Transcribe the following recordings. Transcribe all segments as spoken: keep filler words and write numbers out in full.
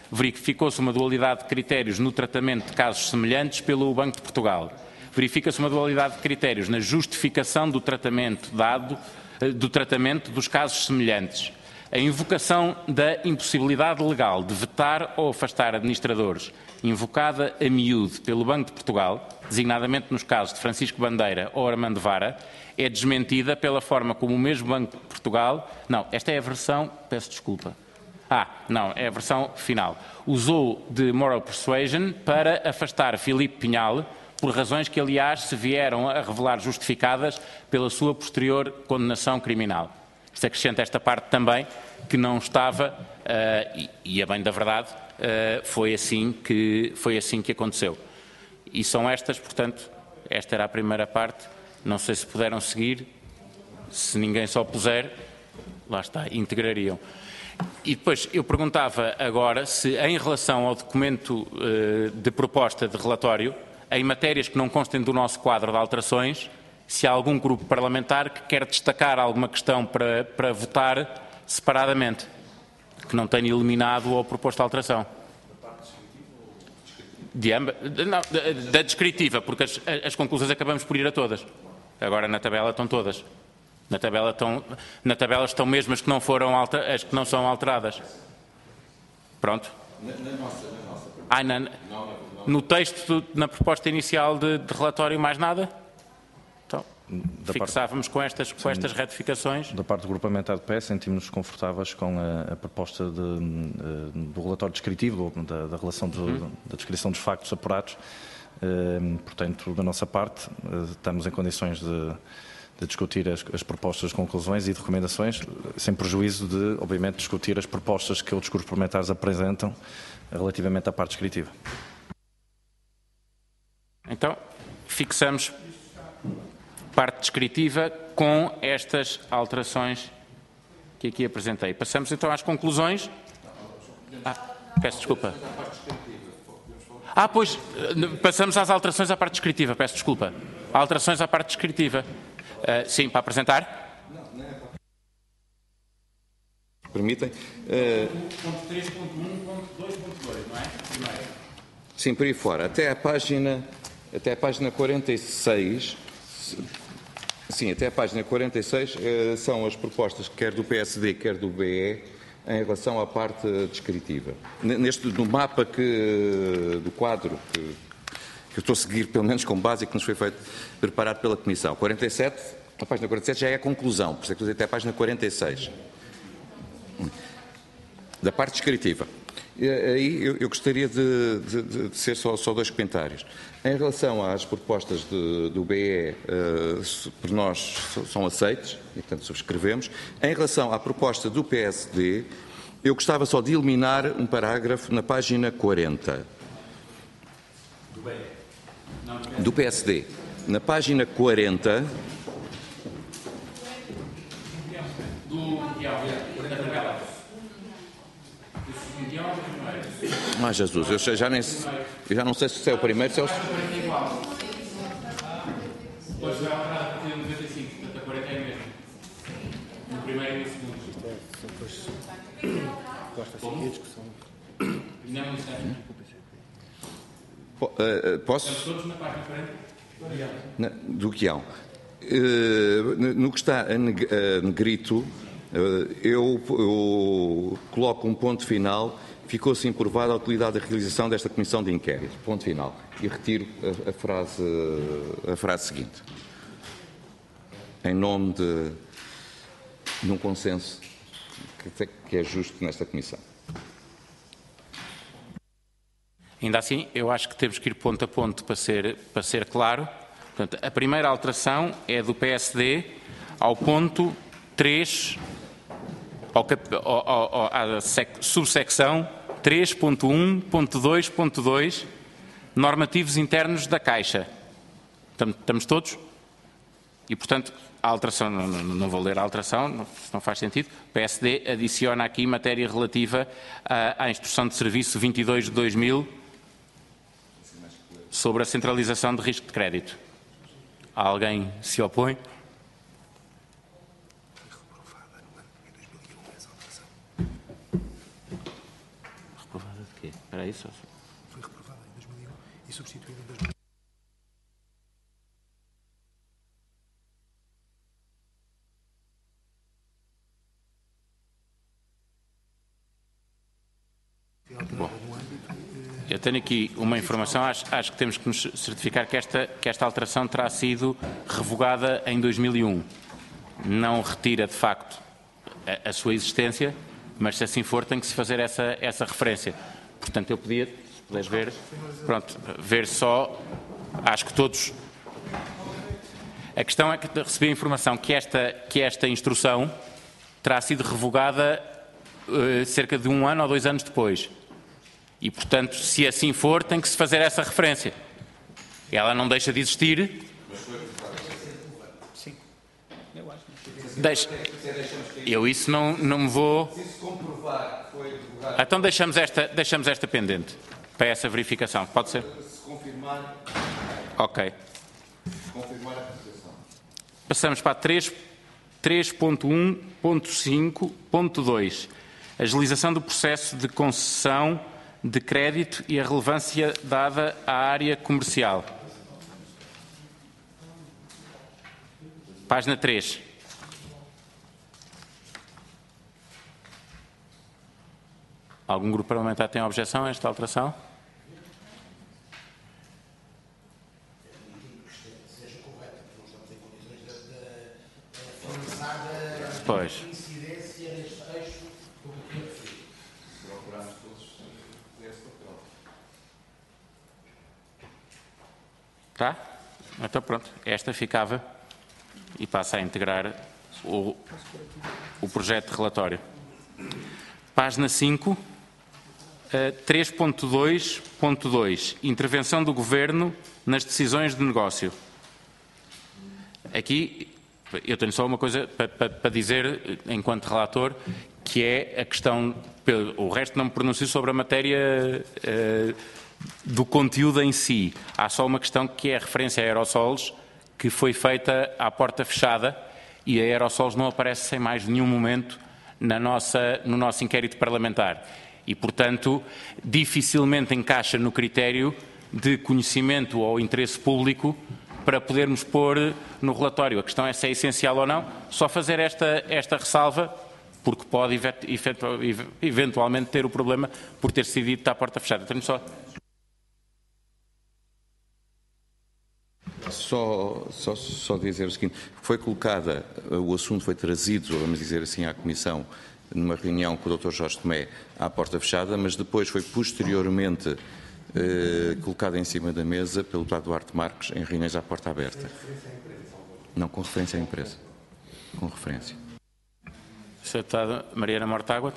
Verificou-se uma dualidade de critérios no tratamento de casos semelhantes pelo Banco de Portugal. Verifica-se uma dualidade de critérios na justificação do tratamento dado, do tratamento dos casos semelhantes. A invocação da impossibilidade legal de vetar ou afastar administradores, invocada a miúde pelo Banco de Portugal, designadamente nos casos de Francisco Bandeira ou Armando Vara, é desmentida pela forma como o mesmo Banco de Portugal... Não, esta é a versão... Peço desculpa. Ah, não, é a versão final. Usou de moral persuasion para afastar Filipe Pinhal, por razões que, aliás, se vieram a revelar justificadas pela sua posterior condenação criminal. Isto acrescenta esta parte também, que não estava, uh, e, e a bem da verdade, uh, foi, assim que, foi assim que aconteceu. E são estas, portanto, esta era a primeira parte. Não sei se puderam seguir, se ninguém só puser, lá está, integrariam. E depois eu perguntava agora se, em relação ao documento uh, de proposta de relatório, em matérias que não constem do nosso quadro de alterações, se há algum grupo parlamentar que quer destacar alguma questão para, para votar separadamente, que não tenha eliminado ou proposto alteração. De amba, não, da, da descritiva, porque as, as conclusões acabamos por ir a todas. Agora na tabela estão todas. Na tabela estão, na tabela estão mesmo as que não foram alter, as que não são alteradas. Pronto. Na, na nossa, na nossa. Ah, na, no texto, na proposta inicial de, de relatório, mais nada? Então, da fixávamos parte, com, estas, com estas retificações. Da parte do Grupo Parlamentar de Pé, sentimos-nos confortáveis com a, a proposta de, uh, do relatório descritivo, da, da relação de, uhum. da descrição dos factos apurados. Uh, portanto, da nossa parte, uh, estamos em condições de, de discutir as, as propostas de conclusões e de recomendações, sem prejuízo de, obviamente, discutir as propostas que outros grupos parlamentares apresentam relativamente à parte descritiva. Então, fixamos parte descritiva com estas alterações que aqui apresentei. Passamos então às conclusões. Ah, peço desculpa. Ah, pois, passamos às alterações à parte descritiva, peço desculpa. Alterações à parte descritiva. Uh, sim, para apresentar. Permitem? ponto três ponto um, ponto dois ponto dois, não é? Primeiro. Sim, por aí fora. Até a página, até a página quarenta e seis... Sim, até a página quarenta e seis eh, são as propostas quer do P S D, quer do B E, em relação à parte descritiva. Neste, no mapa que, do quadro que, que eu estou a seguir, pelo menos com base, que nos foi feito, preparado pela Comissão. quarenta e sete, a página quarenta e sete já é a conclusão, por isso é que eu até a página quarenta e seis. Da parte descritiva. Aí eu, eu gostaria de, de, de ser só, só dois comentários. Em relação às propostas de, do B E, uh, por nós são aceites, e portanto subscrevemos. Em relação à proposta do P S D, eu gostava só de eliminar um parágrafo na página quarenta. Do B E? Não, do P S D. Na página quarenta... Do da tabela. Ah, Jesus, eu já, nem, eu já não sei se é o primeiro, se é o... Pois vai alterar a partir de noventa e cinco, portanto a quarenta é a mesma. No primeiro e no segundo. Como? Não, não está. Posso? Estamos todos na página quarenta? Do guião. No que está a negrito, eu, eu coloco um ponto final. Ficou assim provada a utilidade da realização desta comissão de inquérito. Ponto final. E retiro a, a, frase, a frase seguinte. Em nome de, de um consenso que, que é justo nesta comissão. Ainda assim, eu acho que temos que ir ponto a ponto para ser, para ser claro. Portanto, a primeira alteração é do P S D ao ponto três, ao, ao, ao, à sec, subsecção três ponto um ponto dois ponto dois, normativos internos da Caixa. Estamos todos? E, portanto, a alteração, não, não, não vou ler a alteração, não, não faz sentido. O P S D adiciona aqui matéria relativa à, à Instrução de Serviço vinte e dois de dois mil sobre a centralização de risco de crédito. Alguém se opõe? quê? Espera aí, só. Foi reprovada em dois mil e um e substituída em dois mil e um. Bom, eu tenho aqui uma informação, acho, acho que temos que nos certificar que esta, que esta alteração terá sido revogada em dois mil e um. Não retira, de facto, a, a sua existência, mas se assim for, tem que se fazer essa, essa referência. Portanto, eu podia, se puderes ver, pronto, ver só, acho que todos... A questão é que recebi a informação que esta, que esta instrução terá sido revogada uh, cerca de um ano ou dois anos depois. E, portanto, se assim for, tem que se fazer essa referência. Ela não deixa de existir. Sim. Eu acho que deixa. Eu isso não, não me vou... Se comprovar que foi divulgado... Então deixamos esta, deixamos esta pendente para essa verificação. Pode ser? Se confirmar... Ok. Se confirmar a posição. Passamos para três ponto um ponto cinco ponto dois. Agilização do processo de concessão de crédito e a relevância dada à área comercial. Página três. Algum grupo parlamentar tem objeção a esta alteração? Pois. Tá? Então pronto, esta ficava e passa a integrar o, o projeto de relatório. Página cinco, três ponto dois ponto dois, intervenção do Governo nas decisões de negócio. Aqui eu tenho só uma coisa para, para, para dizer enquanto relator, que é a questão, o resto não me pronuncio sobre a matéria uh, do conteúdo em si. Há só uma questão que é a referência a aerosols, que foi feita à porta fechada e a aerosols não aparece sem mais nenhum momento na nossa, no nosso inquérito parlamentar. E, portanto, dificilmente encaixa no critério de conhecimento ou interesse público para podermos pôr no relatório. A questão é se é essencial ou não. Só fazer esta, esta ressalva, porque pode eventualmente ter o problema por ter sido dito à porta fechada. Tenho só... Só, só, só dizer o seguinte, foi colocada, o assunto foi trazido, vamos dizer assim, à Comissão, numa reunião com o doutor Jorge Tomé, à porta fechada, mas depois foi posteriormente eh, colocada em cima da mesa pelo deputado Duarte Marques, em reuniões à porta aberta. Não, com referência à empresa. Com referência. senhora Deputada Mariana Mortágua.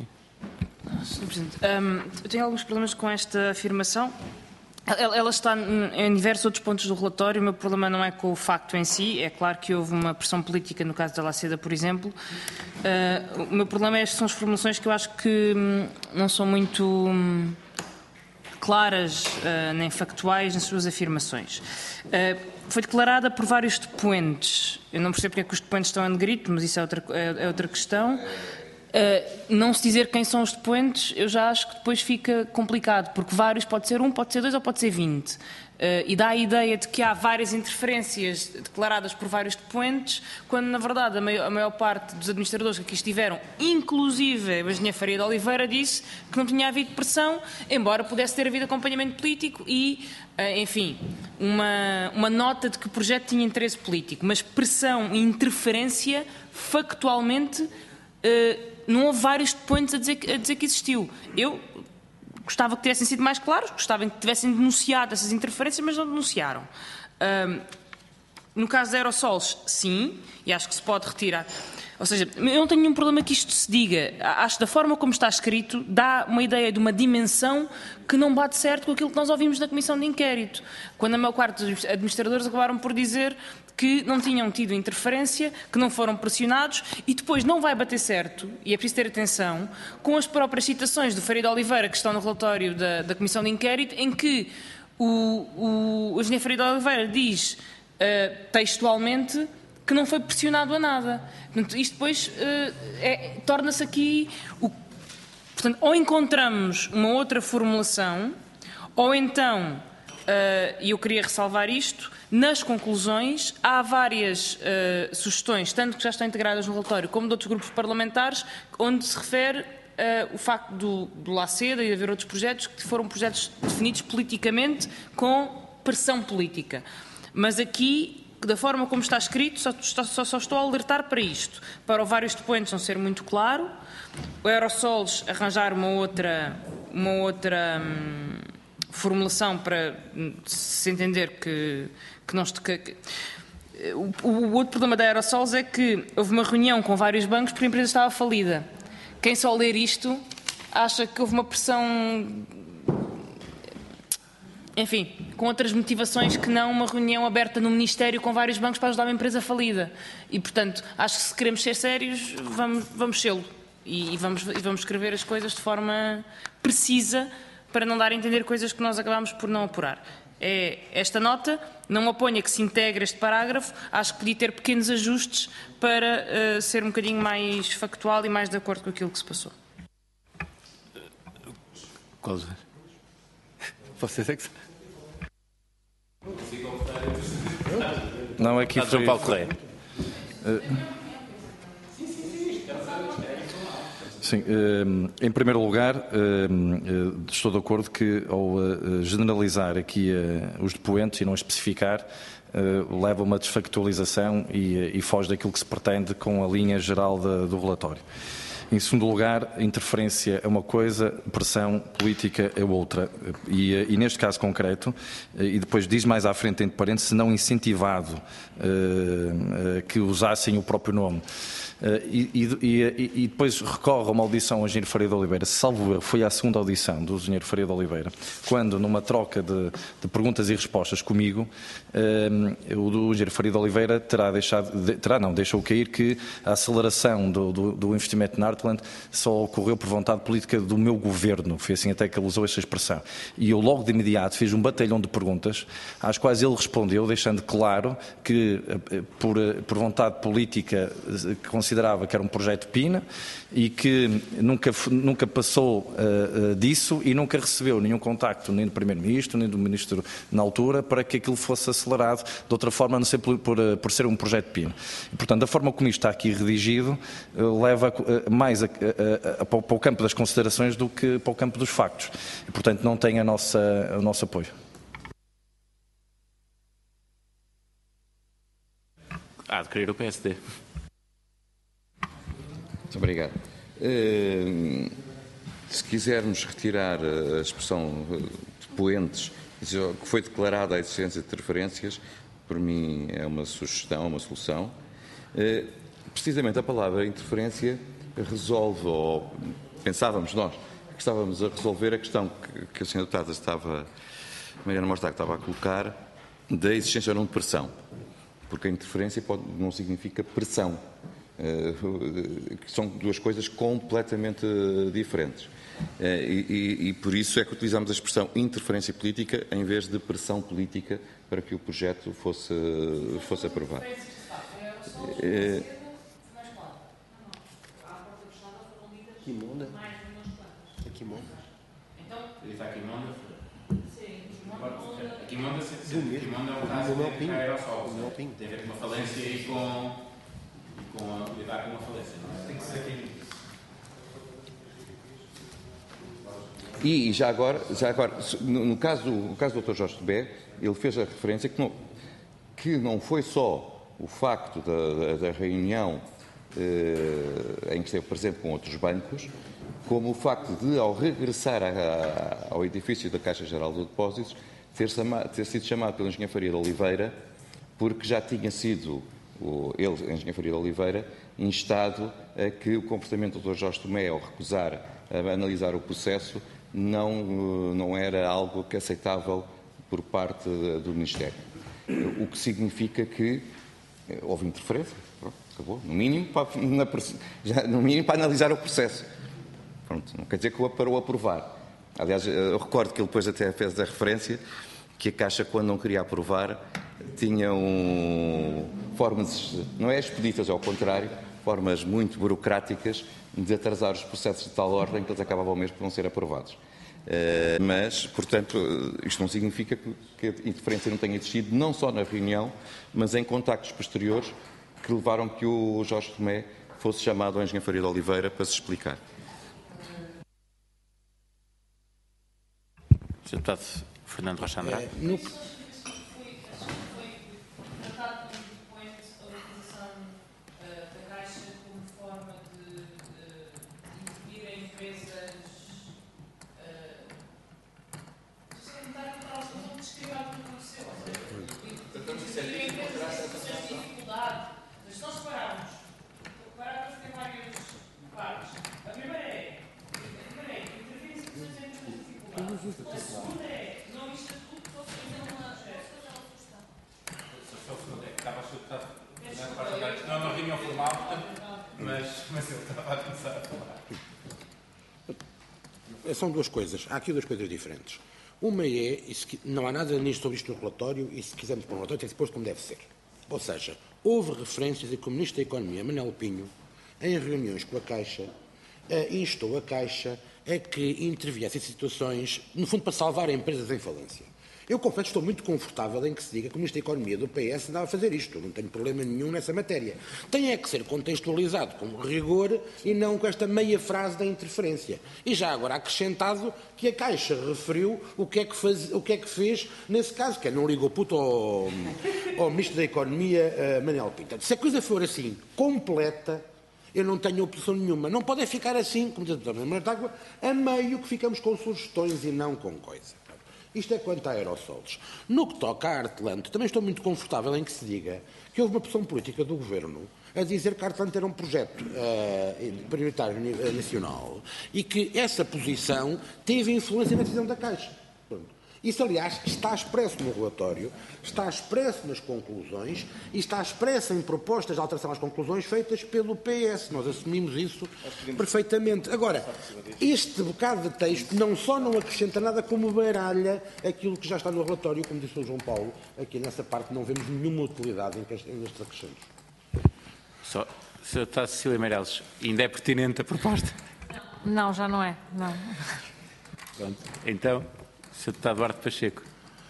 senhor Presidente, um, eu tenho alguns problemas com esta afirmação. Ela está em diversos outros pontos do relatório. O meu problema não é com o facto em si. É claro que houve uma pressão política no caso da Laceda, por exemplo. Uh, o meu problema é, são as formulações que eu acho que hum, não são muito hum, claras uh, nem factuais nas suas afirmações. Uh, foi declarada por vários depoentes. Eu não percebo porque é que os depoentes estão em negrito, mas isso é outra, é, é outra questão. Uh, não se dizer quem são os depoentes, eu já acho que depois fica complicado, porque vários pode ser um, pode ser dois ou pode ser vinte. Uh, e dá a ideia de que há várias interferências declaradas por vários depoentes, quando na verdade a maior, a maior parte dos administradores que aqui estiveram, inclusive a engenheira Faria de Oliveira, disse que não tinha havido pressão, embora pudesse ter havido acompanhamento político e, uh, enfim, uma, uma nota de que o projeto tinha interesse político, mas pressão e interferência factualmente uh, não houve vários depoentes a dizer, a dizer que existiu. Eu gostava que tivessem sido mais claros, gostava que tivessem denunciado essas interferências, mas não denunciaram. Um, no caso de aerosols, sim, e acho que se pode retirar. Ou seja, eu não tenho nenhum problema que isto se diga. Acho que da forma como está escrito, dá uma ideia de uma dimensão que não bate certo com aquilo que nós ouvimos na Comissão de Inquérito, quando a maior parte dos administradores acabaram por dizer que não tinham tido interferência, que não foram pressionados, e depois não vai bater certo, e é preciso ter atenção, com as próprias citações do Faria de Oliveira, que estão no relatório da, da Comissão de Inquérito, em que o, o, o engenheiro Faria de Oliveira diz uh, textualmente que não foi pressionado a nada. Portanto, isto depois uh, é, torna-se aqui o Portanto, ou encontramos uma outra formulação, ou então, e uh, eu queria ressalvar isto, nas conclusões há várias uh, sugestões, tanto que já estão integradas no relatório, como de outros grupos parlamentares, onde se refere uh, o facto do, do Laceda e de haver outros projetos que foram projetos definidos politicamente com pressão política. Mas aqui, da forma como está escrito, só, só, só estou a alertar para isto, para o vários depoentes não ser muito claro, o Aerosols arranjar uma outra, uma outra hum, formulação para se entender que, que não... Que, que, o, o outro problema da Aerosols é que houve uma reunião com vários bancos porque a empresa estava falida. Quem só ler isto acha que houve uma pressão... Enfim, com outras motivações que não uma reunião aberta no Ministério com vários bancos para ajudar uma empresa falida. E, portanto, acho que se queremos ser sérios, vamos, vamos sê-lo. E, e, vamos, e vamos escrever as coisas de forma precisa para não dar a entender coisas que nós acabamos por não apurar. É esta nota, não oponha que se integre este parágrafo, acho que podia ter pequenos ajustes para uh, ser um bocadinho mais factual e mais de acordo com aquilo que se passou. Qual? Vocês é que... Não, é que João Paulo Correia. Sim, em primeiro lugar, estou de acordo que ao generalizar aqui os depoentes e não especificar, leva a uma desfactualização e, e foge daquilo que se pretende com a linha geral da, do relatório. Em segundo lugar, interferência é uma coisa, pressão política é outra. E, e neste caso concreto, e depois diz mais à frente, entre parênteses, se não incentivado uh, uh, que usassem o próprio nome. Uh, e, e, e depois recorre a uma audição ao engenheiro Faria de Oliveira, salvo erro, foi a segunda audição do engenheiro Faria de Oliveira, quando numa troca de, de perguntas e respostas comigo, uh, o do engenheiro Faria de Oliveira terá deixado, de, terá não, deixou cair que a aceleração do, do, do investimento na Heartland só ocorreu por vontade política do meu governo, foi assim até que ele usou essa expressão. E eu logo de imediato fiz um batalhão de perguntas, às quais ele respondeu, deixando claro que por, por vontade política considerava que era um projeto PIN e que nunca, nunca passou uh, uh, disso e nunca recebeu nenhum contacto nem do Primeiro-Ministro, nem do Ministro na altura, para que aquilo fosse acelerado de outra forma, a não ser por, por, por ser um projeto PIN. E, portanto, a forma como isto está aqui redigido uh, leva uh, mais a, a, a, a, para o campo das considerações do que para o campo dos factos. E, portanto, não tem a nossa, o nosso apoio. Há de querer o P S D. Muito obrigado. Uh, se quisermos retirar a expressão de poentes, que foi declarada a existência de interferências, por mim é uma sugestão, uma solução. Uh, precisamente a palavra interferência resolve, ou pensávamos nós, que estávamos a resolver a questão que, que a senhora deputada estava, Mariana Mortágua estava a colocar, da existência ou não de pressão. Porque a interferência pode, não significa pressão. Uh, que são duas coisas completamente uh, diferentes. Uh, e, e, e por isso é que utilizamos a expressão interferência política em vez de pressão política para que o projeto fosse, uh, fosse aprovado. Uh, Quimonda? A Quimonda? Então, ele está Quimonda? Sim. Quimonda é o caso de Aerosols. Tem a ver com uma falência e com... com a, lidar com uma falência, não é? Tem que ser aqui. E, e já agora, já agora no, no, caso do, no caso do doutor Jorge Tobé, ele fez a referência que não, que não foi só o facto da, da, da reunião eh, em que esteve presente com outros bancos, como o facto de, ao regressar a, a, ao edifício da Caixa Geral de Depósitos, ter, ter sido chamado pelo engenheiro Faria de Oliveira, porque já tinha sido O, ele, a engenheiro Faria de Oliveira, instado a que o comportamento do doutor Jorge Tomé, ao recusar a analisar o processo, não, não era algo que aceitável por parte do Ministério. O que significa que houve interferência, pronto, acabou, no mínimo, para, na, já, no mínimo para analisar o processo. Pronto, não quer dizer que o parou a aprovar. Aliás, eu recordo que ele depois até fez a referência que a Caixa, quando não queria aprovar, tinham formas, não é expeditas, ao contrário, formas muito burocráticas de atrasar os processos de tal ordem que eles acabavam mesmo por não ser aprovados. Uh, mas, portanto, isto não significa que, que a interferência não tenha existido, não só na reunião, mas em contactos posteriores que levaram que o Jorge Tomé fosse chamado ao engenheiro Faria de Oliveira para se explicar. senhor Deputado Fernando Rocha Andrade. É, no... Não é uma reunião formal, mas, mas ele estava a começar a falar. São duas coisas. Há aqui duas coisas diferentes. Uma é, e se, não há nada nisto sobre isto no relatório, e se quisermos pôr um relatório, tem que ser posto como deve ser. Ou seja, houve referências a que o Ministro da Economia, Manuel Pinho, em reuniões com a Caixa, uh, instou a Caixa a que interviesse em situações, no fundo, para salvar empresas em falência. Eu, confesso, estou muito confortável em que se diga que o Ministro da Economia do P S andava a fazer isto. Eu não tenho problema nenhum nessa matéria. Tem é que ser contextualizado com rigor e não com esta meia frase da interferência. E já agora acrescentado que a Caixa referiu o que é que, faz, o que, é que fez nesse caso, que é não ligou puto ao, ao Ministro da Economia, uh, Manuel Pinto. Se a coisa for assim, completa, eu não tenho oposição nenhuma. Não pode ficar assim, como diz o doutor Manuel D'Água, a meio que ficamos com sugestões e não com coisa. Isto é quanto a aerossolos. No que toca à Artelante, também estou muito confortável em que se diga que houve uma pressão política do Governo a dizer que a Artelante era um projeto uh, prioritário nacional e que essa posição teve influência na decisão da Caixa. Pronto. Isso, aliás, está expresso no relatório, está expresso nas conclusões e está expresso em propostas de alteração às conclusões feitas pelo P S. Nós assumimos isso perfeitamente. Agora, este bocado de texto não só não acrescenta nada, como baralha aquilo que já está no relatório, como disse o João Paulo. Aqui nessa parte não vemos nenhuma utilidade nestes acrescentos. Só, senhor Deputado Cecília Meirelles, ainda é pertinente a proposta? Não, já não é. Não. Pronto. Então, senhor Deputado Duarte Pacheco.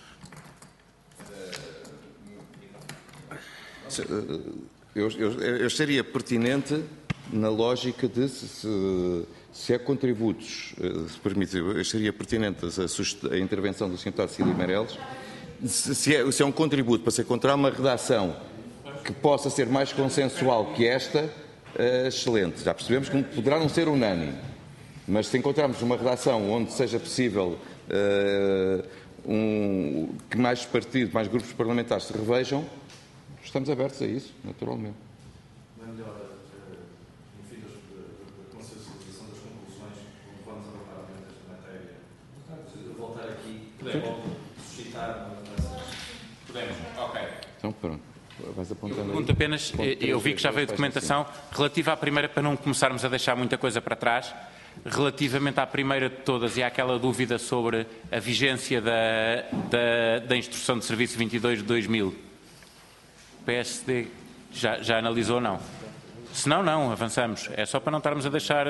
Eu, eu, eu estaria pertinente na lógica de se, se, se é contributos, se permite, eu estaria pertinente a, a intervenção do senhor Deputado Cecília Meirelles, se, se, é, se é um contributo para se encontrar uma redação que possa ser mais consensual que esta, uh, excelente. Já percebemos que poderá não ser unânime, mas se encontrarmos uma redação onde seja possível uh, um, que mais partidos, mais grupos parlamentares se revejam, estamos abertos a isso, naturalmente. Não é melhor, no fim da consensualização das conclusões, como vamos abordar dentro desta matéria, voltar aqui, podemos suscitar uma... Podemos, ok. Então, pronto. Vais apontando aí. Pergunto apenas, eu vi que já veio documentação, relativa à primeira, para não começarmos a deixar muita coisa para trás, relativamente à primeira de todas e àquela dúvida sobre a vigência da, da, da Instrução de Serviço vinte e dois de dois mil. O P S D já, já analisou ou não? Se não, não, avançamos. É só para não estarmos a deixar...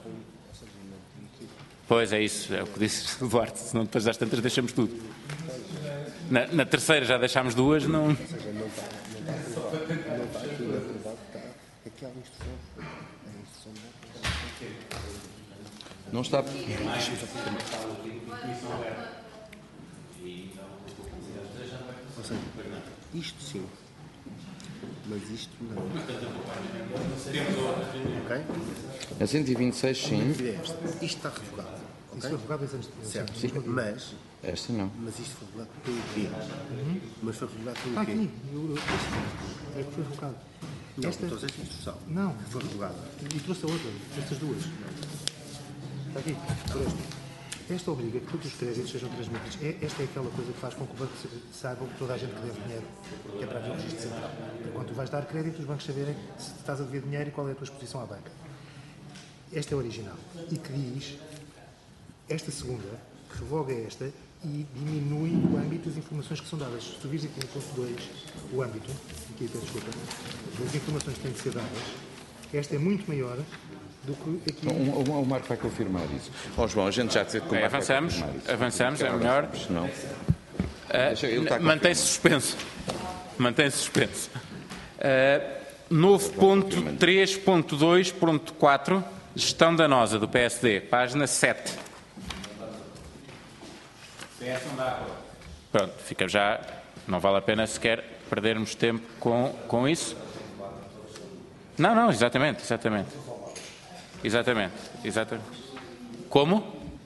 Pois, é isso, é o que disse o Duarte, senão depois das tantas deixamos tudo. Na, na terceira já deixámos duas, não... Não está... Isto sim, mas isto não. Ok? A cento e vinte e seis, sim. Isto está revogado. Isso foi revogado dois anos depois. Certo, sim. Mas, Esta não. mas isto foi revogado pelo quê? Uhum. Mas foi revogado pelo Está quê? aqui. Eu, eu, este, este foi revogado. Não, Esta, trouxe esta instrução. não. Foi revogada. E trouxe a outra. Estas duas. Está aqui. Por esta. Esta obriga que todos os créditos sejam transmitidos. É, esta é aquela coisa que faz com que o banco saiba que toda a gente que deve dinheiro, que é para haver um registro central. Porque quando tu vais dar crédito, os bancos saberem se estás a dever dinheiro e qual é a tua exposição à banca. Esta é a original. E que diz, esta segunda, que revoga esta e diminui o âmbito das informações que são dadas. Se tu vires aqui no ponto dois, o âmbito, aqui peço desculpa, das informações que têm de ser dadas, esta é muito maior do que aqui... O, o, o Marco vai confirmar isso. Ó João, a gente já disse que o Okay, Marco avançamos, vai confirmar isso. avançamos, é melhor. Não. Uh, Mantém-se suspenso. Mantém-se suspenso. Uh, novo ponto três ponto dois ponto quatro, gestão danosa do P S D, página sete. Pronto, fica já, não vale a pena sequer perdermos tempo com, com isso. Não, não, exatamente, exatamente. Exatamente, exatamente. Como?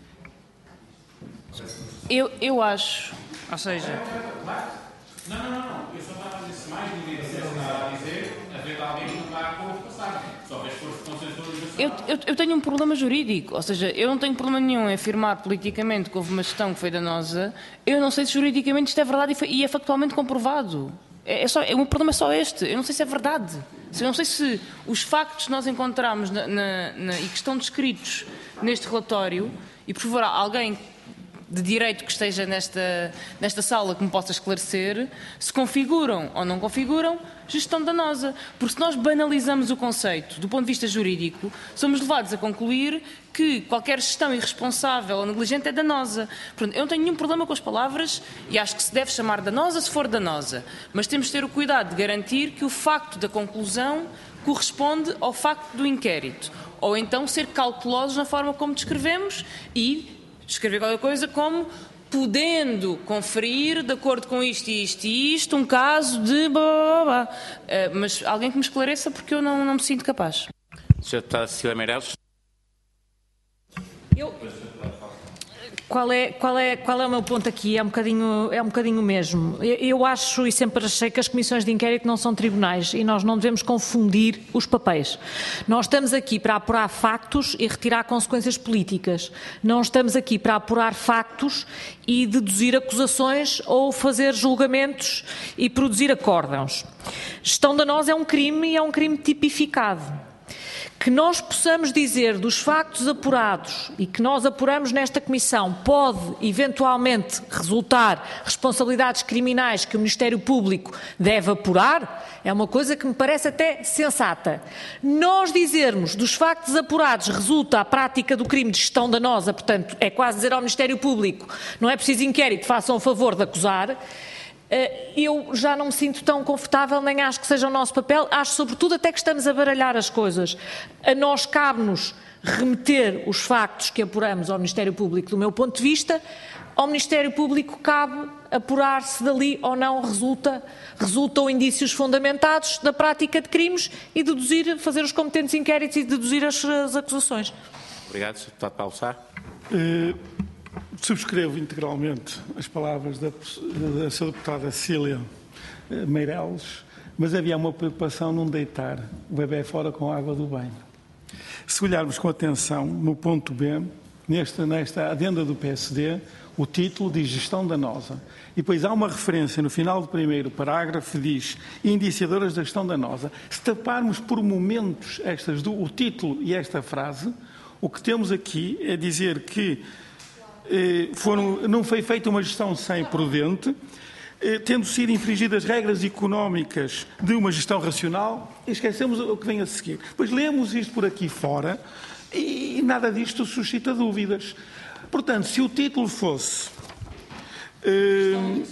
Eu, eu acho, ou seja... Não, não, não, eu só estava a dizer, se mais dúvida se estava a dizer, havendo alguém que não está com o passar. Só vês por consensualização. Eu, eu, eu tenho um problema jurídico, ou seja, eu não tenho problema nenhum em afirmar politicamente que houve uma gestão que foi danosa. Eu não sei se juridicamente isto é verdade e, foi, e é factualmente comprovado. É, é só, é, o meu problema é só este, eu não sei se é verdade. Eu não sei se os factos que nós encontramos na, na, na, e que estão descritos neste relatório, e por favor, alguém de direito que esteja nesta, nesta sala que me possa esclarecer, se configuram ou não configuram gestão danosa. Porque se nós banalizamos o conceito do ponto de vista jurídico, somos levados a concluir que qualquer gestão irresponsável ou negligente é danosa. Portanto, eu não tenho nenhum problema com as palavras e acho que se deve chamar danosa se for danosa. Mas temos de ter o cuidado de garantir que o facto da conclusão corresponde ao facto do inquérito. Ou então ser cautelosos na forma como descrevemos e descrever qualquer coisa como podendo conferir, de acordo com isto e isto e isto, um caso de... Blá, blá, blá. Uh, mas alguém que me esclareça porque eu não, não me sinto capaz. senhora Deputada Cecília Meireles. Eu... Qual é, qual, é, qual é o meu ponto aqui? É um bocadinho, é um bocadinho o mesmo. Eu, eu acho e sempre achei que as comissões de inquérito não são tribunais e nós não devemos confundir os papéis. Nós estamos aqui para apurar factos e retirar consequências políticas. Não estamos aqui para apurar factos e deduzir acusações ou fazer julgamentos e produzir acórdãos. Gestão danosa é um crime e é um crime tipificado. Que nós possamos dizer dos factos apurados e que nós apuramos nesta Comissão pode eventualmente resultar responsabilidades criminais que o Ministério Público deve apurar, é uma coisa que me parece até sensata. Nós dizermos dos factos apurados resulta a prática do crime de gestão danosa, portanto é quase dizer ao Ministério Público não é preciso inquérito, façam o favor de acusar. Eu já não me sinto tão confortável, nem acho que seja o nosso papel, acho sobretudo até que estamos a baralhar as coisas. A nós cabe-nos remeter os factos que apuramos ao Ministério Público do meu ponto de vista, ao Ministério Público cabe apurar se dali ou não resulta, resultam indícios fundamentados da prática de crimes e deduzir, fazer os competentes inquéritos e deduzir as, as acusações. Obrigado, senhor Deputado Paulo Sá. Uh... Subscrevo integralmente as palavras da, da sua deputada Cecília Meireles, mas havia uma preocupação num deitar o bebê fora com a água do banho. Se olharmos com atenção no ponto B, nesta, nesta adenda do P S D, o título diz gestão danosa. E depois há uma referência no final do primeiro parágrafo que diz indiciadoras da gestão danosa. Se taparmos por momentos estas do, o título e esta frase, o que temos aqui é dizer que Foram, não foi feita uma gestão sem prudente, tendo sido infringidas regras económicas de uma gestão racional, esquecemos o que vem a seguir. Depois lemos isto por aqui fora e nada disto suscita dúvidas. Portanto, se o título fosse uh,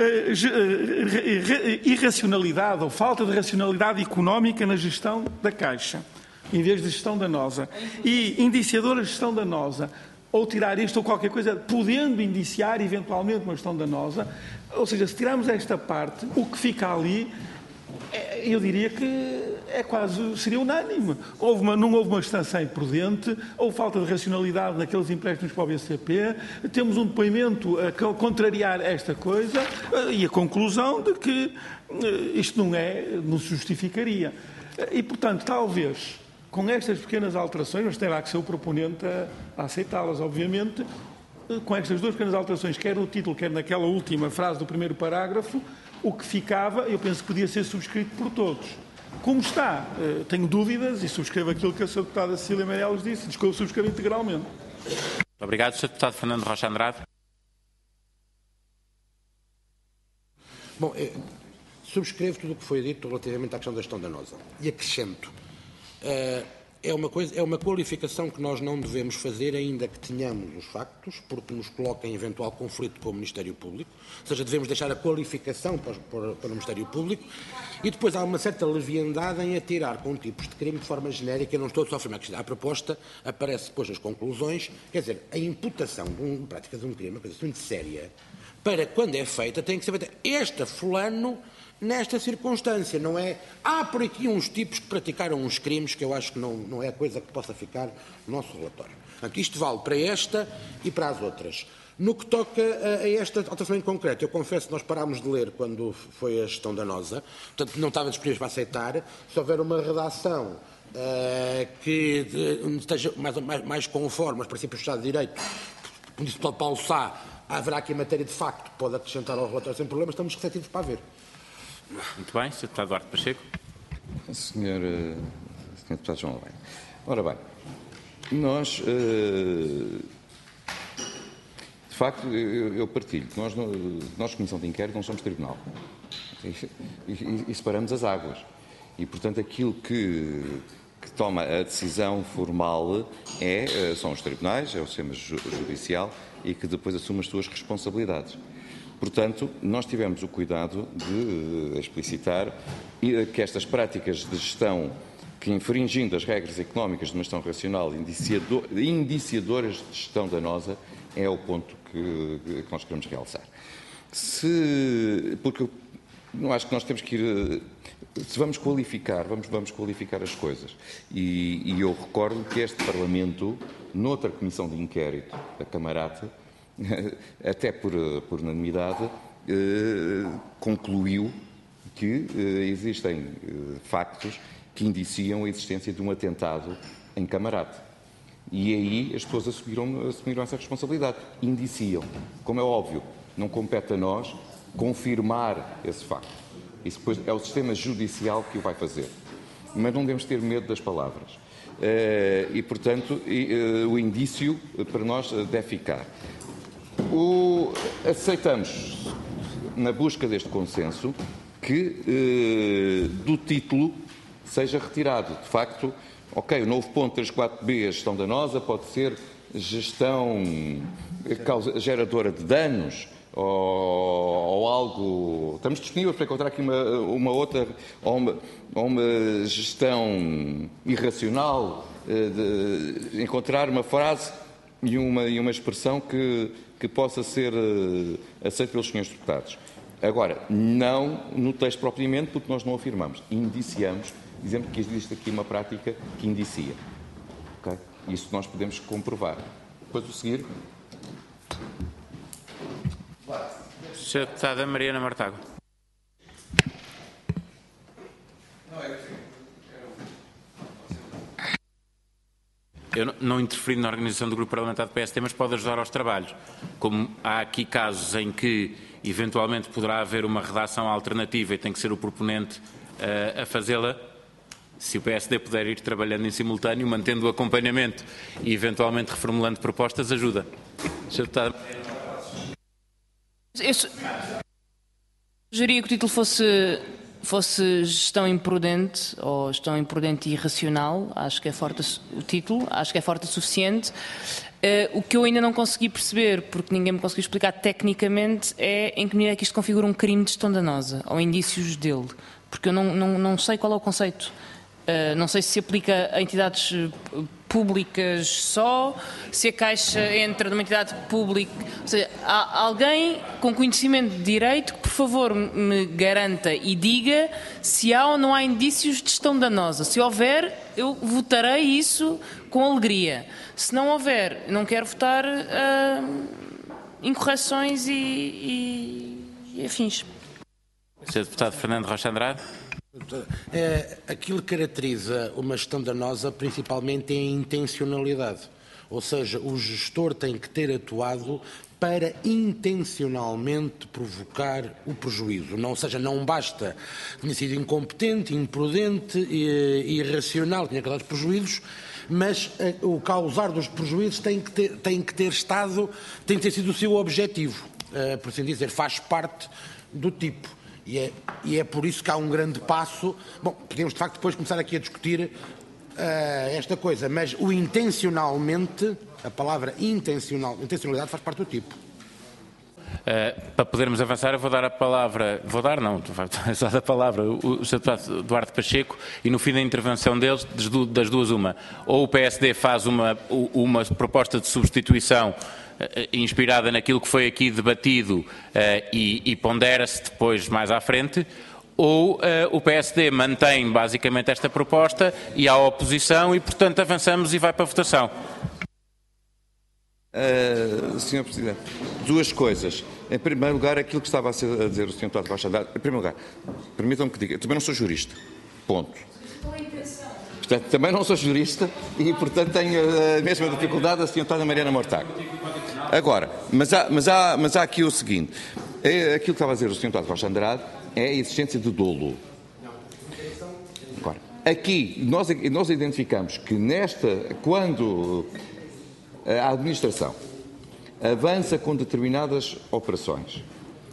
uh, irracionalidade ou falta de racionalidade económica na gestão da Caixa, em vez de gestão danosa, e indiciadora de gestão danosa, ou tirar isto ou qualquer coisa, podendo indiciar eventualmente uma gestão danosa, ou seja, se tirarmos esta parte, o que fica ali, eu diria que é quase, seria unânime. Houve uma, não houve uma gestão sem prudente, houve falta de racionalidade naqueles empréstimos para o B C P, temos um depoimento a contrariar esta coisa e a conclusão de que isto não é, não se justificaria. E, portanto, talvez... Com estas pequenas alterações, mas terá que ser o proponente a, a aceitá-las, obviamente, com estas duas pequenas alterações, quer no título, quer naquela última frase do primeiro parágrafo, o que ficava, eu penso que podia ser subscrito por todos. Como está, tenho dúvidas e subscrevo aquilo que a senhora deputada Cecília Meireles disse, diz que eu subscrevo integralmente. Obrigado, senhor Deputado Fernando Rocha Andrade. Bom, eh, subscrevo tudo o que foi dito relativamente à questão da gestão danosa e acrescento. Uh, é uma coisa, é uma qualificação que nós não devemos fazer, ainda que tenhamos os factos, porque nos coloca em eventual conflito com o Ministério Público, ou seja, devemos deixar a qualificação para, para, para o Ministério Público, e depois há uma certa leviandade em atirar com tipos de crime de forma genérica. Eu não estou a afirmar que a proposta aparece depois nas conclusões, quer dizer, a imputação de uma prática de um crime, uma coisa muito séria, para quando é feita, tem que ser feita esta fulano nesta circunstância, não é? Há por aqui uns tipos que praticaram uns crimes que eu acho que não, não é coisa que possa ficar no nosso relatório. Portanto, isto vale para esta e para as outras. No que toca a, a esta alteração em concreto, eu confesso que nós parámos de ler quando foi a gestão danosa, portanto não estava disponível para aceitar. Se houver uma redação uh, que de, esteja mais, mais, mais conforme aos princípios do Estado de Direito, como disse o Paulo Sá, haverá aqui matéria de facto que pode acrescentar ao relatório sem problemas, estamos receptivos para ver. Muito bem, senhor Deputado Duarte Pacheco. Senhor, senhor Deputado João Almeida. Ora bem, nós, de facto, eu partilho que nós, nós, Comissão de Inquérito, não somos tribunal. E, e, e separamos as águas. E, portanto, aquilo que, que toma a decisão formal é, são os tribunais, é o sistema judicial, e que depois assume as suas responsabilidades. Portanto, nós tivemos o cuidado de explicitar que estas práticas de gestão que, infringindo as regras económicas de uma gestão racional, indiciador, indiciadoras de gestão danosa, é o ponto que, que nós queremos realçar. Se, porque não acho que nós temos que ir... Se vamos qualificar, vamos, vamos qualificar as coisas. E, e eu recordo que este Parlamento, noutra comissão de inquérito, a Camarate, até por, por unanimidade, eh, concluiu que eh, existem eh, factos que indiciam a existência de um atentado em Camarate. E aí as pessoas assumiram, assumiram essa responsabilidade. Indiciam. Como é óbvio, não compete a nós confirmar esse facto. Isso depois é o sistema judicial que o vai fazer. Mas não devemos ter medo das palavras. Eh, e, portanto, e, eh, o indício para nós deve ficar. O, aceitamos, na busca deste consenso, que eh, do título seja retirado. De facto, ok, o novo ponto três quatro B, a gestão danosa, pode ser gestão causa, geradora de danos ou, ou algo... Estamos disponíveis para encontrar aqui uma, uma outra, ou uma, ou uma gestão irracional, eh, de encontrar uma frase e uma, e uma expressão que... que possa ser uh, aceito pelos senhores deputados. Agora, não no texto propriamente, porque nós não afirmamos. Indiciamos, dizemos que existe aqui uma prática que indicia. Okay? Isso nós podemos comprovar. Depois o seguir. senhora Deputada Mariana Mortágua. Eu não interferi na organização do Grupo Parlamentar do P S D, mas pode ajudar aos trabalhos. Como há aqui casos em que, eventualmente, poderá haver uma redação alternativa e tem que ser o proponente uh, a fazê-la, se o P S D puder ir trabalhando em simultâneo, mantendo o acompanhamento e, eventualmente, reformulando propostas, ajuda. senhora Deputada. Eu sugeria que o título fosse... fosse gestão imprudente ou gestão imprudente e irracional. Acho que é forte o título, acho que é forte o suficiente. Uh, o que eu ainda não consegui perceber, porque ninguém me conseguiu explicar tecnicamente, é em que medida é que isto configura um crime de gestão danosa ou indícios dele, porque eu não, não, não sei qual é o conceito. Uh, não sei se se aplica a entidades públicas só, se a Caixa entra numa entidade pública. Ou seja, há alguém com conhecimento de direito que, por favor, me garanta e diga se há ou não há indícios de gestão danosa. Se houver, eu votarei isso com alegria. Se não houver, não quero votar uh, incorreções e, e, e afins. senhor Deputado Fernando Rocha Andrade. É, aquilo que caracteriza uma gestão danosa principalmente é a intencionalidade. Ou seja, o gestor tem que ter atuado para intencionalmente provocar o prejuízo. Não, ou seja, não basta ter sido incompetente, imprudente e irracional, tinha causado prejuízos, mas uh, o causar dos prejuízos tem que ter, tem que ter estado, tem que ter sido o seu objetivo. Uh, por assim dizer, faz parte do tipo. E é, e é por isso que há um grande passo. Bom, podemos de facto depois começar aqui a discutir esta coisa, mas o intencionalmente, a palavra intencional, intencionalidade faz parte do tipo. Uh, para podermos avançar, eu vou dar a palavra, vou dar não, só da palavra, o senhor Deputado Duarte Pacheco, e no fim da intervenção deles, das duas uma, ou o P S D faz uma, uma proposta de substituição uh, inspirada naquilo que foi aqui debatido uh, e, e pondera-se depois mais à frente, ou uh, o P S D mantém basicamente esta proposta e há oposição e, portanto, avançamos e vai para a votação. Uh, senhor Presidente, duas coisas. Em primeiro lugar, aquilo que estava a, ser, a dizer o senhor Deputado Rocha Andrade, em primeiro lugar, permitam-me que diga, eu também não sou jurista, ponto. Portanto, também não sou jurista e, portanto, tenho a mesma dificuldade da senhora Deputada Mariana Mortágua. Agora, mas há, mas, há, mas há aqui o seguinte, é, aquilo que estava a dizer o senhor Deputado Rocha Andrade é a existência de dolo. Agora, aqui, nós, nós identificamos que nesta, quando a administração avança com determinadas operações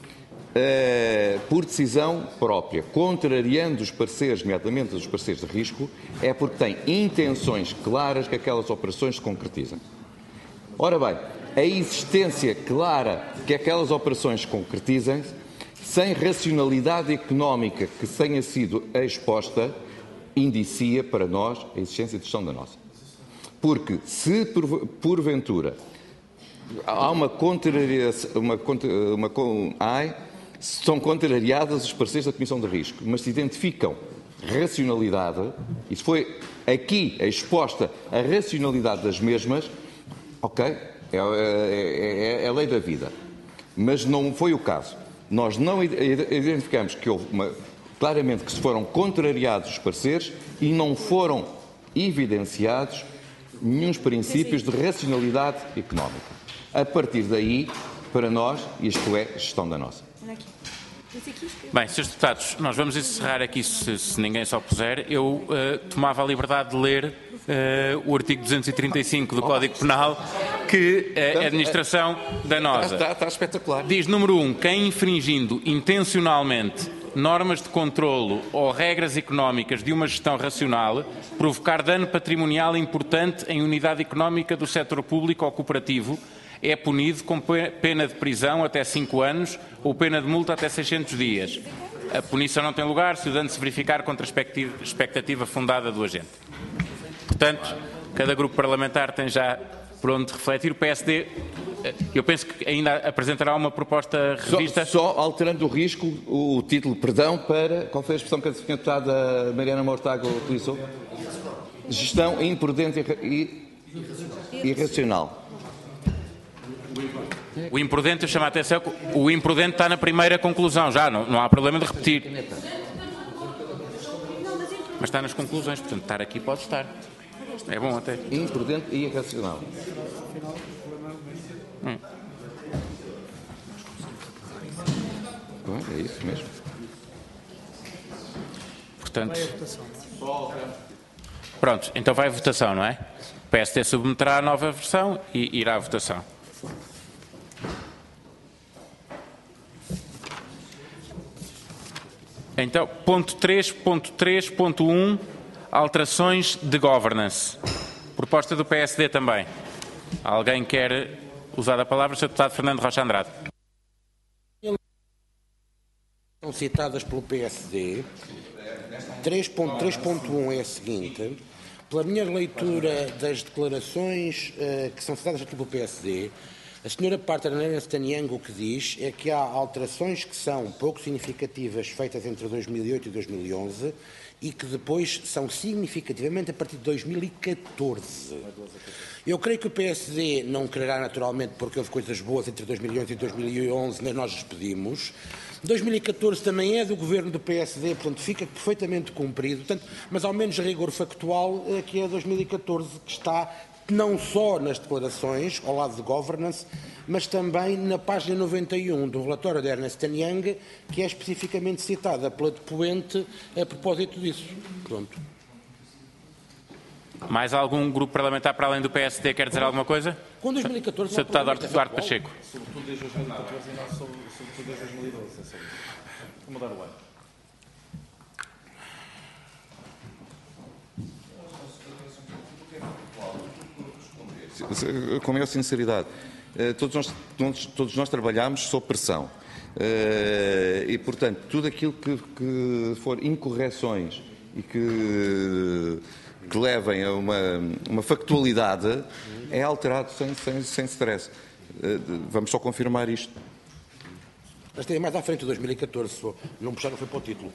eh, por decisão própria, contrariando os pareceres, nomeadamente os pareceres de risco, é porque tem intenções claras que aquelas operações se concretizem. Ora bem, a existência clara que aquelas operações se concretizem, sem racionalidade económica que tenha sido exposta, indicia para nós a existência de gestão danosa. Porque se, porventura, há uma contrariação, uma, uma, ai, são contrariadas os pareceres da Comissão de Risco, mas se identificam racionalidade, e se foi aqui exposta a racionalidade das mesmas, ok, é, é, é a lei da vida. Mas não foi o caso. Nós não identificamos que houve uma, claramente que se foram contrariados os pareceres e não foram evidenciados nenhum princípios de racionalidade económica. A partir daí, para nós, isto é gestão danosa. Bem, senhores deputados, nós vamos encerrar aqui, se, se ninguém se opuser. Eu uh, tomava a liberdade de ler uh, o artigo duzentos e trinta e cinco do Código Penal, que uh, a administração danosa está, está espetacular. Diz, número um, quem infringindo intencionalmente normas de controlo ou regras económicas de uma gestão racional, provocar dano patrimonial importante em unidade económica do setor público ou cooperativo, é punido com pena de prisão até cinco anos ou pena de multa até seiscentos dias. A punição não tem lugar se o dano se verificar contra a expectativa fundada do agente. Portanto, cada grupo parlamentar tem já por onde refletir. O P S D, eu penso que ainda apresentará uma proposta revista. Só, só alterando o risco, o título, perdão, para... Qual foi a expressão que a senhora deputada Mariana Mortágua utilizou? Gestão imprudente e irracional. O imprudente, eu chamo a atenção, o imprudente está na primeira conclusão já, não, não há problema de repetir. Mas está nas conclusões, portanto, estar aqui pode estar. É bom até. Imprudente e irracional. Hum. Bom, é isso mesmo. Portanto, pronto, então vai à votação, não é? O P S D submeterá a nova versão e irá à votação. Então, ponto três ponto três ponto um, alterações de governance. Proposta do P S D também. Alguém quer usar a palavra? senhor Deputado Fernando Rocha Andrade. São citadas pelo P S D. três ponto três ponto um é a seguinte. Pela minha leitura das declarações uh, que são citadas aqui pelo P S D, a senhora Partner Netanyahu o que diz é que há alterações que são pouco significativas feitas entre dois mil e oito e dois mil e onze e que depois são significativamente a partir de dois mil e catorze. Eu creio que o P S D não quererá naturalmente porque houve coisas boas entre dois mil e oito e dois mil e onze, mas nós despedimos. dois mil e catorze também é do governo do P S D, portanto fica perfeitamente cumprido, portanto, mas ao menos rigor factual é que é dois mil e catorze que está não só nas declarações, ao lado de governance, mas também na página noventa e um do relatório de Ernst and Young, que é especificamente citada pela depoente a propósito disso. Pronto. Mais algum grupo parlamentar para além do P S D quer dizer alguma coisa? Com dois mil e catorze... senhor Deputado Duarte Pacheco. Sobretudo desde dois mil e catorze e não sobretudo desde dois mil e doze. Vou mudar o ano. com a maior sinceridade. Todos nós, todos, todos nós trabalhamos sob pressão. E, portanto, tudo aquilo que, que for incorreções e que, que levem a uma, uma factualidade é alterado sem, sem, sem stress. Vamos só confirmar isto. Mas tem mais à frente, dois mil e catorze, se não puxaram, foi para o título.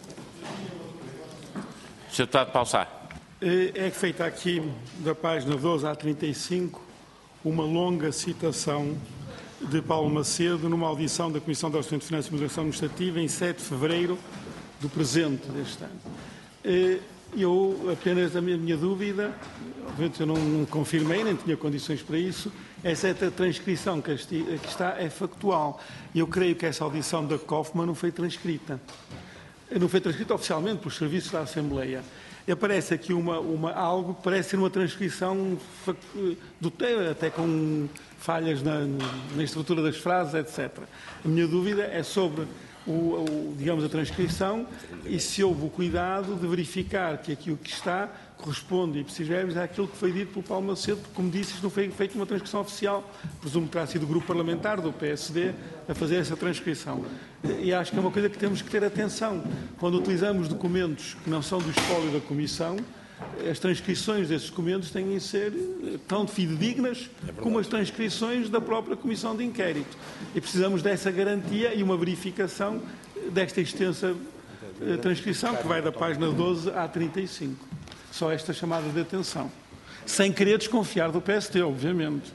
senhor Deputado Paulo Sá. É feita aqui, da página doze à trinta e cinco, uma longa citação de Paulo Macedo numa audição da Comissão de Orçamento de Finanças e Moderação Administrativa em sete de fevereiro do presente deste ano. Eu, apenas a minha, minha dúvida, obviamente eu não confirmei, nem tinha condições para isso, essa transcrição que está é factual. Eu creio que essa audição da Kaufmann não foi transcrita. Não foi transcrita oficialmente pelos serviços da Assembleia. E aparece aqui uma, uma, algo que parece ser uma transcrição do tema, até com falhas na, na estrutura das frases, etcétera. A minha dúvida é sobre o, o, digamos, a transcrição e se houve o cuidado de verificar que aquilo que está corresponde, e precisamos, àquilo que foi dito pelo Paulo Macedo, porque, como disse, isto não foi feita uma transcrição oficial. Presumo que terá sido o grupo parlamentar do P S D a fazer essa transcrição. E acho que é uma coisa que temos que ter atenção. Quando utilizamos documentos que não são do espólio da Comissão, as transcrições desses documentos têm de ser tão fidedignas como as transcrições da própria Comissão de Inquérito. E precisamos dessa garantia e uma verificação desta extensa transcrição, que vai da página doze à trinta e cinco. Só esta chamada de atenção. Sem querer desconfiar do P S D, obviamente.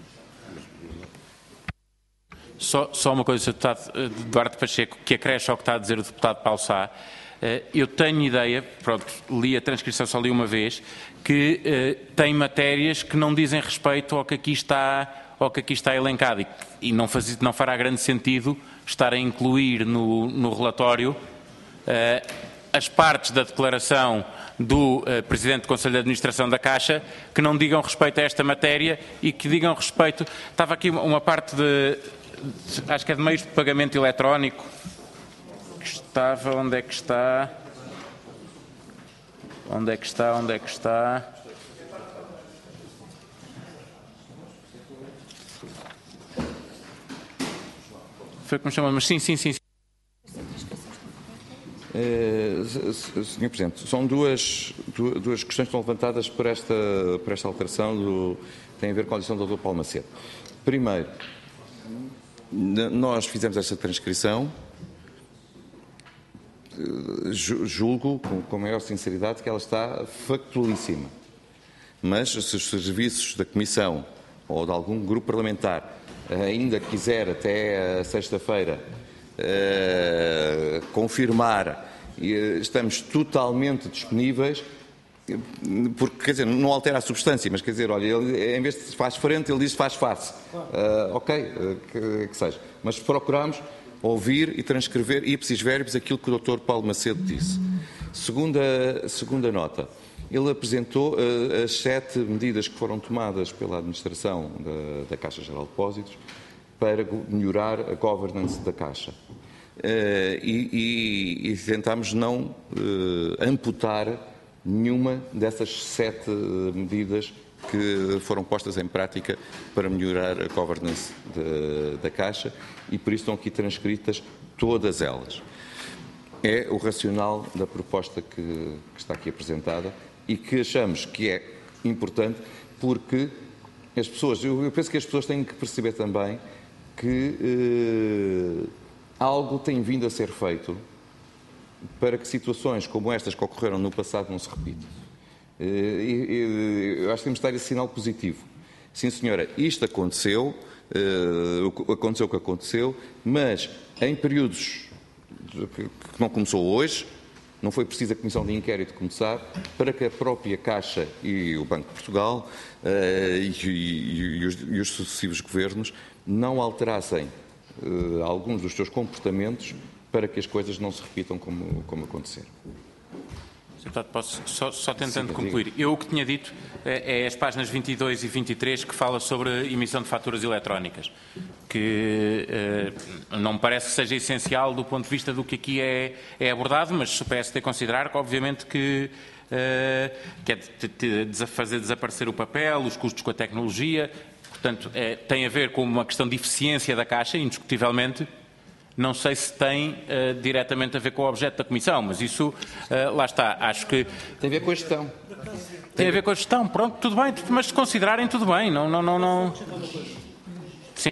Só, só uma coisa, senhor Deputado Duarte Pacheco, que acresce ao que está a dizer o Deputado Paulo Sá. Eu tenho ideia, pronto, li a transcrição, só li uma vez, que eh, tem matérias que não dizem respeito ao que aqui está, ao que aqui está elencado e, e não, faz, não fará grande sentido estar a incluir no, no relatório eh, as partes da declaração do uh, Presidente do Conselho de Administração da Caixa que não digam respeito a esta matéria e que digam respeito... Estava aqui uma, uma parte de... de acho que é de meios de pagamento eletrónico. Que estava... Onde é que está? Onde é que está? Onde é que está? Foi como chama, mas sim, sim, sim. senhor Presidente, são duas, duas questões que estão levantadas por esta, por esta alteração, do, tem a ver com a audição do doutor Paulo Macedo. Primeiro, nós fizemos esta transcrição, julgo com, com a maior sinceridade que ela está factualíssima, mas se os serviços da Comissão ou de algum grupo parlamentar ainda quiser até sexta-feira uh, confirmar, estamos totalmente disponíveis, porque, quer dizer, não altera a substância, mas, quer dizer, olha, ele, em vez de faz frente, ele diz faz face. Uh, ok, uh, que, que seja. Mas procuramos ouvir e transcrever, ipsis verbis, aquilo que o doutor Paulo Macedo disse. Segunda, segunda nota. Ele apresentou uh, as sete medidas que foram tomadas pela administração da, da Caixa Geral de Depósitos para melhorar a governance da Caixa. Uh, e, e, e tentámos não uh, amputar nenhuma dessas sete uh, medidas que foram postas em prática para melhorar a governance de, da Caixa e por isso estão aqui transcritas todas elas. É o racional da proposta que, que está aqui apresentada e que achamos que é importante porque as pessoas, eu, eu penso que as pessoas têm que perceber também que uh, algo tem vindo a ser feito para que situações como estas que ocorreram no passado não se repitam. Eu acho que temos de dar esse sinal positivo. Sim, senhora, isto aconteceu, aconteceu o que aconteceu, mas em períodos que não começou hoje, não foi preciso a Comissão de Inquérito começar para que a própria Caixa e o Banco de Portugal e, e, e, os, e os sucessivos governos não alterassem Uh, alguns dos seus comportamentos para que as coisas não se repitam como, como aconteceram. senhor Deputado, posso, só, só tentando Sim, concluir. Eu o que tinha dito é, é as páginas vinte e dois e vinte e três que fala sobre a emissão de faturas eletrónicas, que uh, não me parece que seja essencial do ponto de vista do que aqui é, é abordado, mas se o P S D considerar que, obviamente, que uh, quer de, de, de fazer desaparecer o papel, os custos com a tecnologia. Portanto, é, tem a ver com uma questão de eficiência da Caixa, indiscutivelmente. Não sei se tem uh, diretamente a ver com o objeto da Comissão, mas isso, uh, lá está, acho que... Tem a ver com a gestão. Tem a ver com a gestão, pronto, tudo bem, mas se considerarem, tudo bem, não... não, não, não... Sim.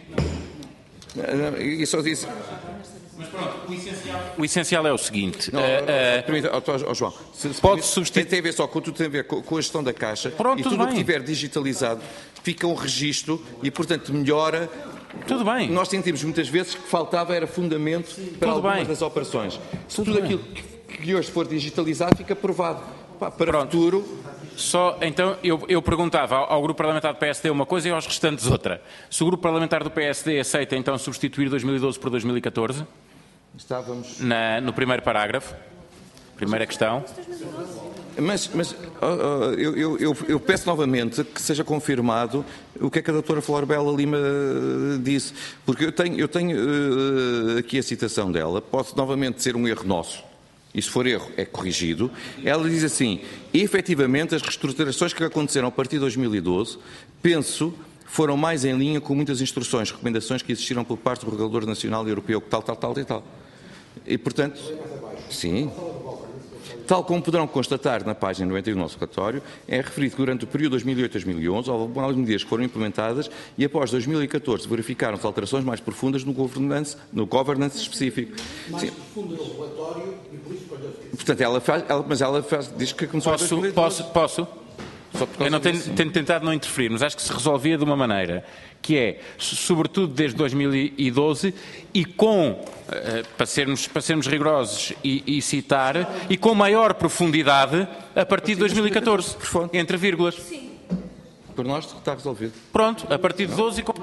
E só disse... Mas pronto, o essencial, o essencial é o seguinte... Não, uh, uh, permita, oh, João, se, se pode permite, substituir... tem a ver só com, tudo tem a ver com, com a gestão da Caixa, pronto, e tudo tudo o que bem. estiver digitalizado fica um registro e, portanto, melhora... Tudo bem. Nós sentimos muitas vezes que faltava era fundamento para tudo algumas bem. das operações. Se tudo tudo bem. aquilo que hoje for digitalizado fica provado. Pá, para o futuro... Só, então, eu, eu perguntava ao, ao Grupo Parlamentar do P S D uma coisa e aos restantes outra. Se o Grupo Parlamentar do P S D aceita, então, substituir dois mil e doze por dois mil e catorze? Estávamos... Na, no primeiro parágrafo. Primeira questão. Mas, mas oh, oh, eu, eu, eu, eu peço novamente que seja confirmado o que é que a doutora Flor Bela Lima disse, porque eu tenho, eu tenho uh, aqui a citação dela, pode novamente ser um erro nosso, e se for erro é corrigido. Ela diz assim: efetivamente as reestruturações que aconteceram a partir de dois mil e doze, penso, foram mais em linha com muitas instruções, recomendações que existiram por parte do Regulador Nacional e Europeu, tal, tal, tal e tal. E, portanto, sim... Tal como poderão constatar na página noventa e um do nosso relatório, é referido que durante o período dois mil e oito a dois mil e onze houve algumas medidas que foram implementadas e após dois mil e catorze verificaram-se alterações mais profundas no governance, no governance específico. Mais profundas no relatório e por isso... Portanto, ela faz, ela, mas ela faz, diz que começou posso, a dois mil e doze. Posso? Posso? Eu não tenho, tenho tentado não interferir, mas acho que se resolvia de uma maneira, que é, sobretudo desde dois mil e doze, e com, para sermos, para sermos rigorosos e, e citar, e com maior profundidade a partir de dois mil e catorze, entre vírgulas. Sim. Por nós está resolvido. Pronto, a partir de doze e com...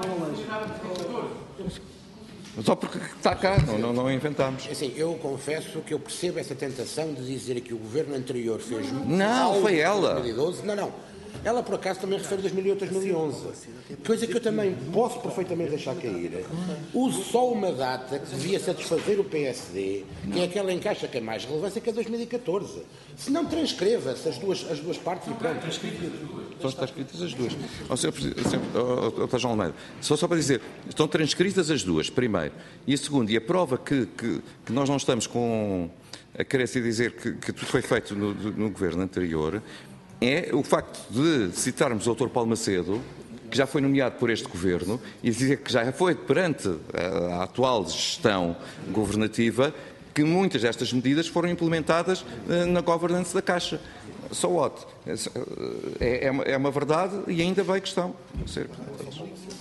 Só porque está cá, não, não, não inventámos. Assim, eu confesso que eu percebo essa tentação de dizer que o governo anterior fez... Não, foi ela. dois mil e doze. Não, não. Ela, por acaso, também refere dois mil e oito a dois mil e onze. Coisa que eu também posso perfeitamente deixar cair. Uso só uma data que devia satisfazer o P S D, que é aquela em que acha que é mais relevância, que é dois mil e catorze. Se não, transcreva-se as duas, as duas partes e pronto. Estão está escritas as duas. Ó, senhor, senhor, ó, João Almeida, só, só para dizer, estão transcritas as duas, primeiro. E a segunda, e a prova que, que, que nós não estamos com a querer dizer que, que tudo foi feito no, no governo anterior, é o facto de citarmos o doutor Paulo Macedo, que já foi nomeado por este governo, e dizer que já foi perante a, a atual gestão governativa, que muitas destas medidas foram implementadas uh, na governance da Caixa. So what? É, é, uma, é uma verdade e ainda bem que estão a ser implementadas.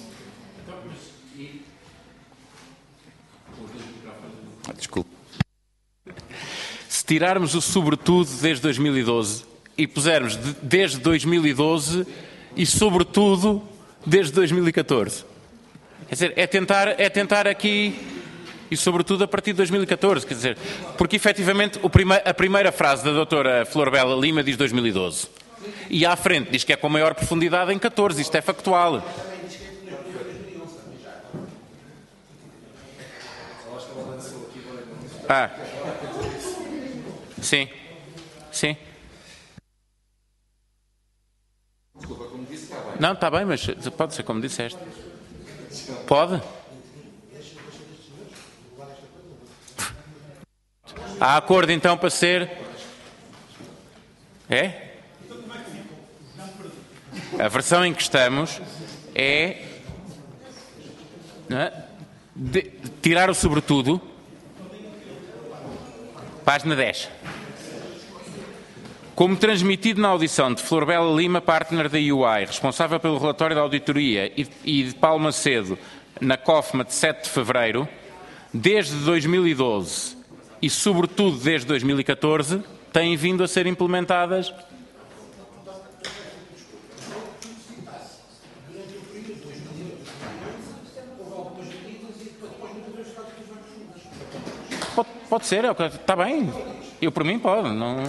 Ah, desculpe. Se tirarmos o sobretudo desde dois mil e doze e pusermos de, desde dois mil e doze e sobretudo desde dois mil e catorze, quer dizer, é tentar, é tentar aqui e sobretudo a partir de dois mil e catorze, quer dizer, porque efetivamente o prime, a primeira frase da doutora Flor Bela Lima diz dois mil e doze e à frente diz que é com maior profundidade em catorze, isto é factual. Ah, sim, sim. Não, está bem, mas pode ser como disseste. Pode? Há acordo então para ser... É? A versão em que estamos é... Não é? De, tirar o sobretudo... Página dez. Como transmitido na audição de Flor Bela Lima, partner da U I, responsável pelo relatório da auditoria, e de Paulo Macedo, na COFMA de sete de fevereiro, desde dois mil e doze e, sobretudo, desde dois mil e catorze, têm vindo a ser implementadas... Pode, pode ser, está bem. Eu, por mim, pode. Não...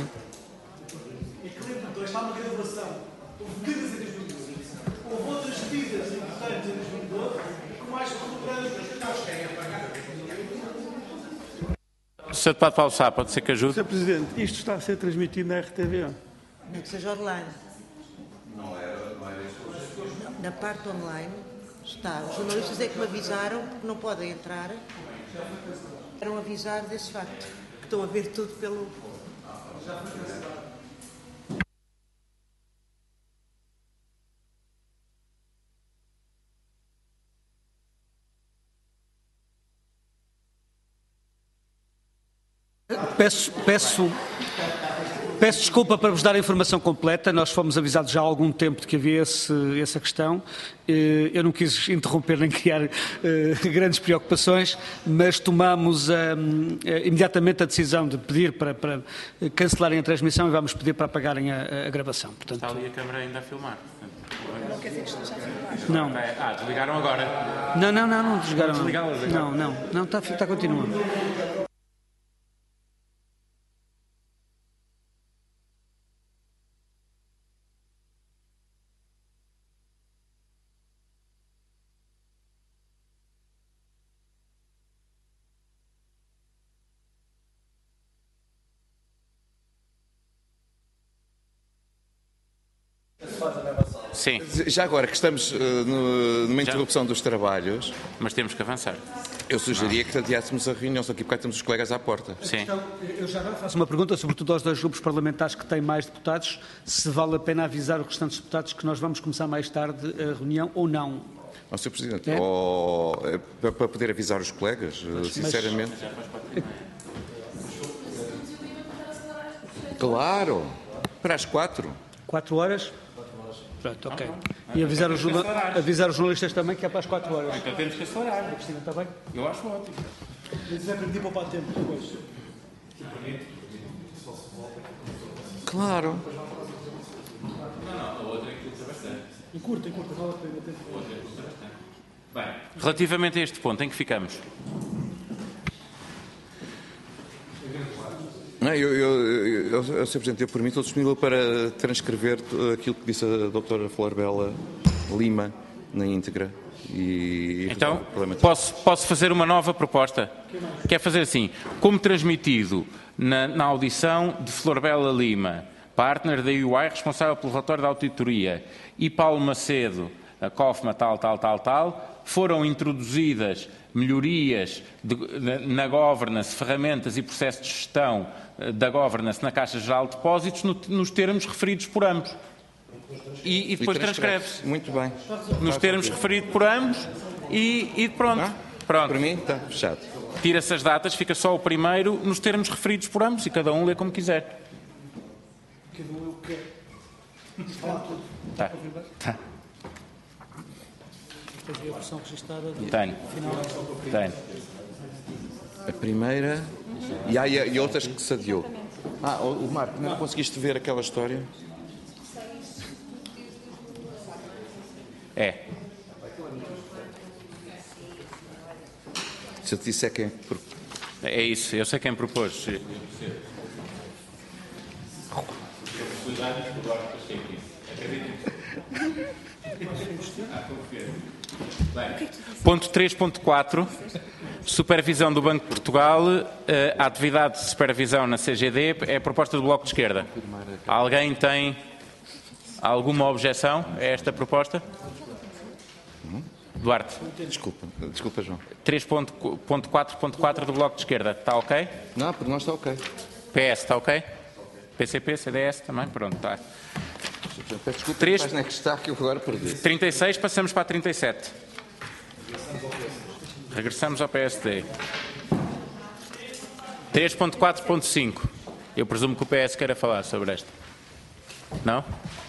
Está uma graduação. Houve medidas em dois mil e doze. Houve outras medidas importantes em dois mil e doze, com mais recuperantes que nós queremos. senhor Deputado Paulo Sá, pode ser que ajude? senhor Presidente, isto está a ser transmitido na R T V? Não que seja online. Não era, não era isso. Na parte online, Está. Os jornalistas é que me avisaram que não podem entrar. Quero avisar desse facto. Que estão a ver tudo pelo... Peço, peço, peço desculpa para vos dar a informação completa. Nós fomos avisados já há algum tempo de que havia esse, essa questão. Eu não quis interromper nem criar uh, grandes preocupações, mas tomamos uh, imediatamente a decisão de pedir para, para cancelarem a transmissão e vamos pedir para apagarem a, a gravação. Portanto, está ali a câmara ainda a filmar. Não quer dizer que esteja a filmar. Não. Ah, desligaram agora. Não, não, não, não desligaram. Desligá-las Não, não, não, está, está continuando. Sim. Já agora que estamos uh, no, numa interrupção Já. dos trabalhos... Mas temos que avançar. Eu sugeria que adiássemos a reunião, só que porque temos os colegas à porta. Sim. Eu já agora faço uma pergunta, sobretudo aos dois grupos parlamentares que têm mais deputados, se vale a pena avisar os restantes deputados que nós vamos começar mais tarde a reunião ou não. Ó, senhor Presidente, é? oh, para, para poder avisar os colegas, mas, sinceramente... Mas... Claro, para as quatro. Quatro horas? Pronto, ok. E avisar os, avisar os jornalistas também que é para as quatro horas. Então temos que acelerar. Cristina, está bem? Eu acho ótimo. Mas vai permitir poupar tempo depois. Claro. Não, não, a outra é que custa bastante. Encurta, encurta, vale a pena tempo. A outra é que custa bastante. Bem, relativamente a este ponto, em que ficamos? Não, eu, eu, eu, eu, eu, senhor Presidente, eu por mim estou disponível para transcrever aquilo que disse a doutora Flor Bela Lima na íntegra. E então, posso, posso fazer uma nova proposta? Que é fazer assim, como transmitido na, na audição de Flor Bela Lima, partner da U I, responsável pelo relatório da auditoria, e Paulo Macedo, a COFMA, tal, tal, tal, tal, foram introduzidas melhorias de, na, na governance, ferramentas e processo de gestão da governance na Caixa Geral de Depósitos no, nos termos referidos por ambos. E, e depois transcreve-se. Muito bem. Nos termos referidos por ambos e, e pronto. Ah, pronto. Para mim está fechado. Tira-se as datas, fica só o primeiro nos termos referidos por ambos e cada um lê como quiser. Cada um é o que quer. Falar tudo. Tá. Tá. Tens a versão registada? Tenho. Tenho. A primeira... E há e outras que se adiou. Ah, o Marco, não conseguiste ver aquela história? É. Se eu te disser quem... É isso, eu sei quem propôs. Ponto três ponto quatro. Supervisão do Banco de Portugal, a atividade de supervisão na C G D é a proposta do Bloco de Esquerda. Alguém tem alguma objeção a esta proposta? Duarte. Desculpa, desculpa, João. três ponto quatro ponto quatro do Bloco de Esquerda, está ok? Não, por nós está ok. P S está ok? P C P, C D S também? Pronto, está. Peço desculpa, três... mas não é que está que eu agora perdi. trinta e seis, passamos para a trinta e sete. Regressamos ao P S D. três ponto quatro ponto cinco. Eu presumo que o P S queira falar sobre esta. Não?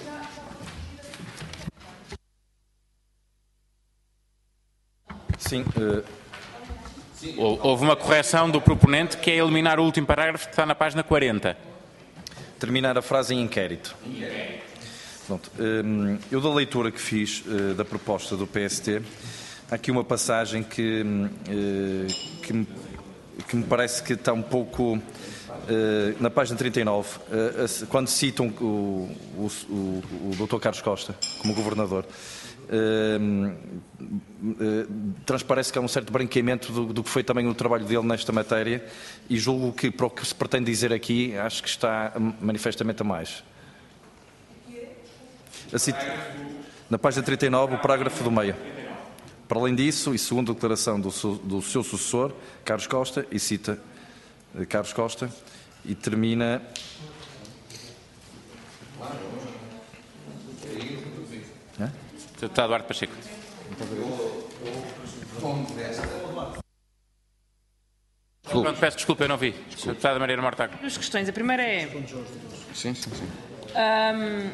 Sim. Uh... Houve uma correção do proponente que é eliminar o último parágrafo que está na página quarenta. Terminar a frase em inquérito. Pronto. Um, eu da leitura que fiz uh, da proposta do P S T, há aqui uma passagem que, uh, que, me, que me parece que está um pouco uh, na página trinta e nove, uh, quando citam o, o, o, o doutor Carlos Costa como governador. Uh, uh, transparece que há um certo branqueamento do, do que foi também o trabalho dele nesta matéria e julgo que para o que se pretende dizer aqui acho que está manifestamente a mais. Assim, na página trinta e nove, o parágrafo do meio. Para além disso, e segundo a declaração do, do seu sucessor, Carlos Costa, e cita Carlos Costa, e termina... É? Deputado Duarte Pacheco. Pronto, peço desculpa, eu não vi. Deputada Mariana Mortágua. Duas questões. A primeira é... Sim, sim, sim. Um,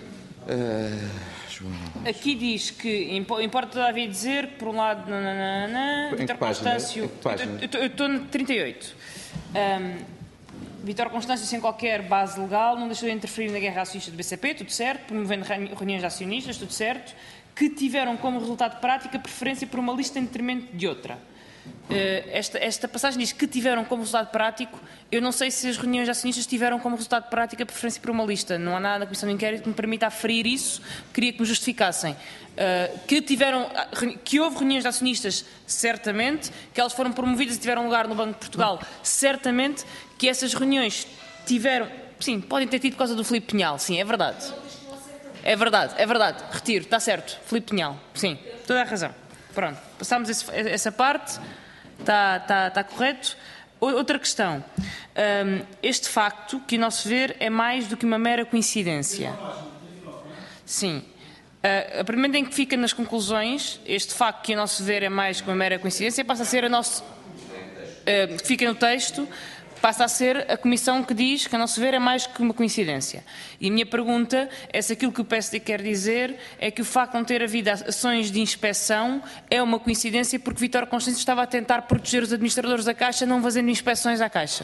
uh, aqui diz que importa todavia dizer que, por um lado, nananana, Vítor Constâncio... Eu estou no trinta e oito. Um, Vítor Constâncio, sem qualquer base legal, não deixou de interferir na guerra acionista do B C P, tudo certo, promovendo reuniões de acionistas, tudo certo, que tiveram como resultado prático a preferência por uma lista em detrimento de outra. Esta, esta passagem diz que tiveram como resultado prático. Eu não sei se as reuniões de acionistas tiveram como resultado prático a preferência por uma lista. Não há nada na Comissão de Inquérito que me permita aferir isso. Queria que me justificassem. Uh, que, tiveram, que houve reuniões de acionistas, certamente. Que elas foram promovidas e tiveram lugar no Banco de Portugal, certamente. Que essas reuniões tiveram... Sim, podem ter tido por causa do Filipe Pinhal. Sim, é verdade. É verdade, é verdade. Retiro, está certo. Filipe Pinhal. Sim, toda a razão. Pronto, passámos esse, essa parte, está, está, está correto. Outra questão, um, este facto, que o nosso ver é mais do que uma mera coincidência. Sim, uh, a primeira em que fica nas conclusões, este facto que o nosso ver é mais que uma mera coincidência, passa a ser a nosso, uh, que fica no texto, passa a ser a Comissão que diz que a nosso ver é mais que uma coincidência. E a minha pergunta é se aquilo que o P S D quer dizer é que o facto de não ter havido ações de inspeção é uma coincidência porque Vítor Constâncio estava a tentar proteger os administradores da Caixa não fazendo inspeções à Caixa.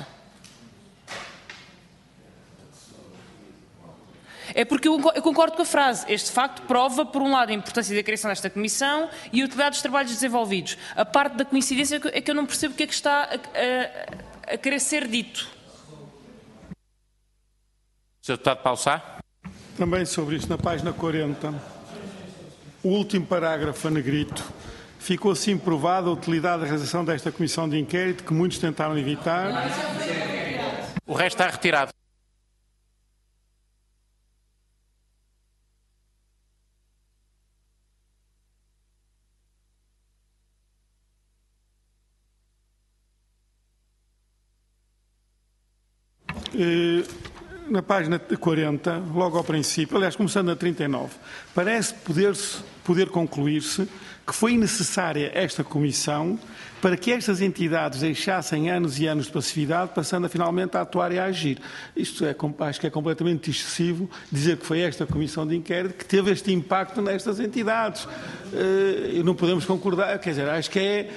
É porque eu concordo com a frase. Este facto prova, por um lado, a importância da criação desta Comissão e a utilidade dos trabalhos desenvolvidos. A parte da coincidência é que eu não percebo o que é que está a, a, a querer ser dito. senhor Deputado Paulo Sá. Também sobre isto, na página quarenta, o último parágrafo a negrito, ficou assim provada a utilidade da realização desta Comissão de Inquérito que muitos tentaram evitar. O resto está retirado. Na página quarenta, logo ao princípio, aliás, começando na trinta e nove, parece poder-se, poder concluir-se que foi necessária esta comissão para que estas entidades deixassem anos e anos de passividade, passando a finalmente a atuar e a agir. Isto é, acho que é completamente excessivo dizer que foi esta comissão de inquérito que teve este impacto nestas entidades. E não podemos concordar, quer dizer, acho que é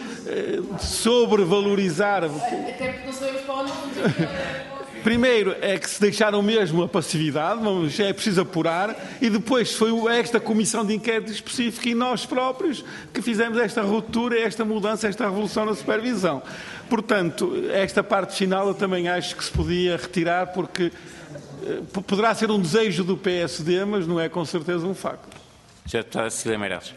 sobrevalorizar... Até porque não sabemos para onde vamos. Primeiro é que se deixaram mesmo a passividade, vamos, é preciso apurar, e depois foi esta comissão de inquérito específica e nós próprios que fizemos esta ruptura, esta mudança, esta revolução na supervisão. Portanto, esta parte final eu também acho que se podia retirar porque eh, poderá ser um desejo do P S D, mas não é com certeza um facto. senhora Deputada Cecília Meirelles.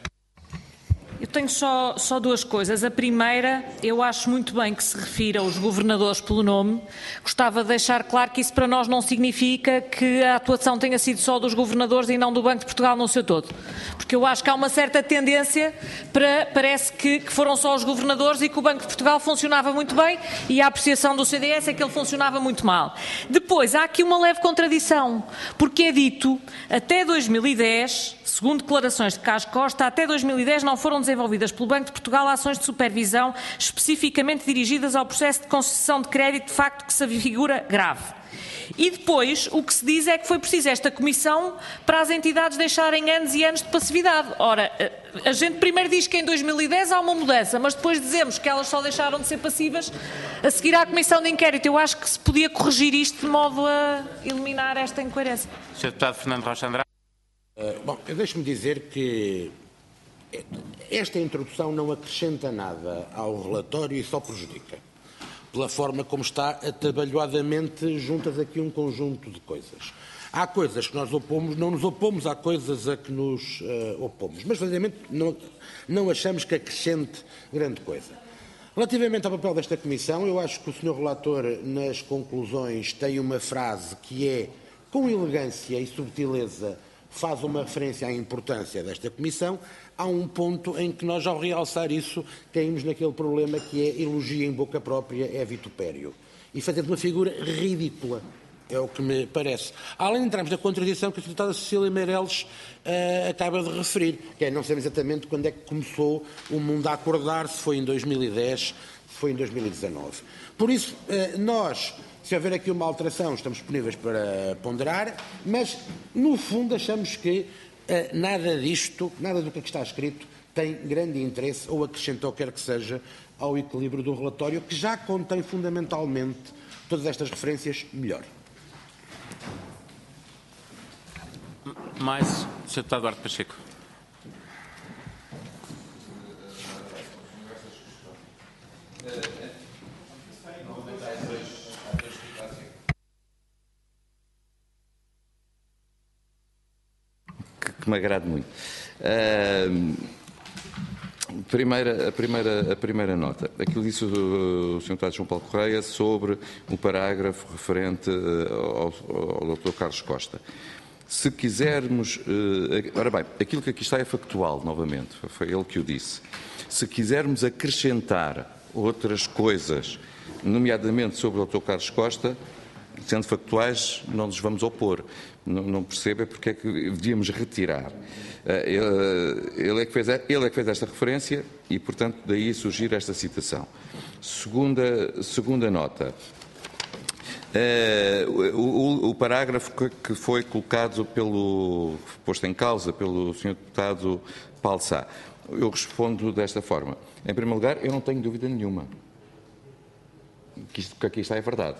Eu tenho só, só duas coisas. A primeira, eu acho muito bem que se refira aos governadores pelo nome. Gostava de deixar claro que isso para nós não significa que a atuação tenha sido só dos governadores e não do Banco de Portugal no seu todo. Porque eu acho que há uma certa tendência para, parece que, que foram só os governadores e que o Banco de Portugal funcionava muito bem e a apreciação do C D S é que ele funcionava muito mal. Depois, há aqui uma leve contradição, porque é dito, até dois mil e dez, segundo declarações de Carlos Costa, até dois mil e dez não foram desenvolvidas pelo Banco de Portugal ações de supervisão especificamente dirigidas ao processo de concessão de crédito, de facto que se afigura grave. E depois o que se diz é que foi preciso esta comissão para as entidades deixarem anos e anos de passividade. Ora, a gente primeiro diz que em dois mil e dez há uma mudança, mas depois dizemos que elas só deixaram de ser passivas a seguir à comissão de inquérito. Eu acho que se podia corrigir isto de modo a eliminar esta incoerência. senhor Deputado Fernando Rocha Andrade. Uh, bom, deixe-me dizer que esta introdução não acrescenta nada ao relatório e só prejudica. Pela forma como está atabalhoadamente juntas aqui um conjunto de coisas. Há coisas que nós opomos, não nos opomos, há coisas a que nos uh, opomos, mas, verdadeiramente, não, não achamos que acrescente grande coisa. Relativamente ao papel desta Comissão, eu acho que o senhor Relator, nas conclusões, tem uma frase que é, com elegância e subtileza, faz uma referência à importância desta Comissão, há um ponto em que nós, ao realçar isso, caímos naquele problema que é elogio em boca própria é vitupério. E fazendo uma figura ridícula, é o que me parece. Além de entrarmos na contradição que a deputada Cecília Meireles uh, acaba de referir, que é não sabemos exatamente quando é que começou o mundo a acordar, se foi em dois mil e dez, se foi em dois mil e dezanove. Por isso, uh, nós... Se houver aqui uma alteração, estamos disponíveis para ponderar, mas, no fundo, achamos que eh, nada disto, nada do que aqui está escrito, tem grande interesse ou acrescenta o que quer que seja ao equilíbrio do relatório, que já contém fundamentalmente todas estas referências melhor. Mais, senhor Deputado Duarte Pacheco. Que me agrade muito. Uh, primeira, a, primeira, a primeira nota. Aquilo disse o, o senhor Deputado João Paulo Correia sobre um parágrafo referente ao, ao doutor Carlos Costa. Se quisermos... Uh, ora bem, aquilo que aqui está é factual, novamente. Foi ele que o disse. Se quisermos acrescentar outras coisas, nomeadamente sobre o doutor Carlos Costa, sendo factuais, não nos vamos opor. Não, não percebo é porque é que devíamos retirar. Ele, ele, é que fez, ele é que fez esta referência e, portanto, daí surgir esta citação. Segunda, segunda nota. Uh, o, o parágrafo que, que foi colocado pelo, posto em causa pelo senhor Deputado Paulo Sá. Eu respondo desta forma. Em primeiro lugar, eu não tenho dúvida nenhuma que isto que aqui está é verdade.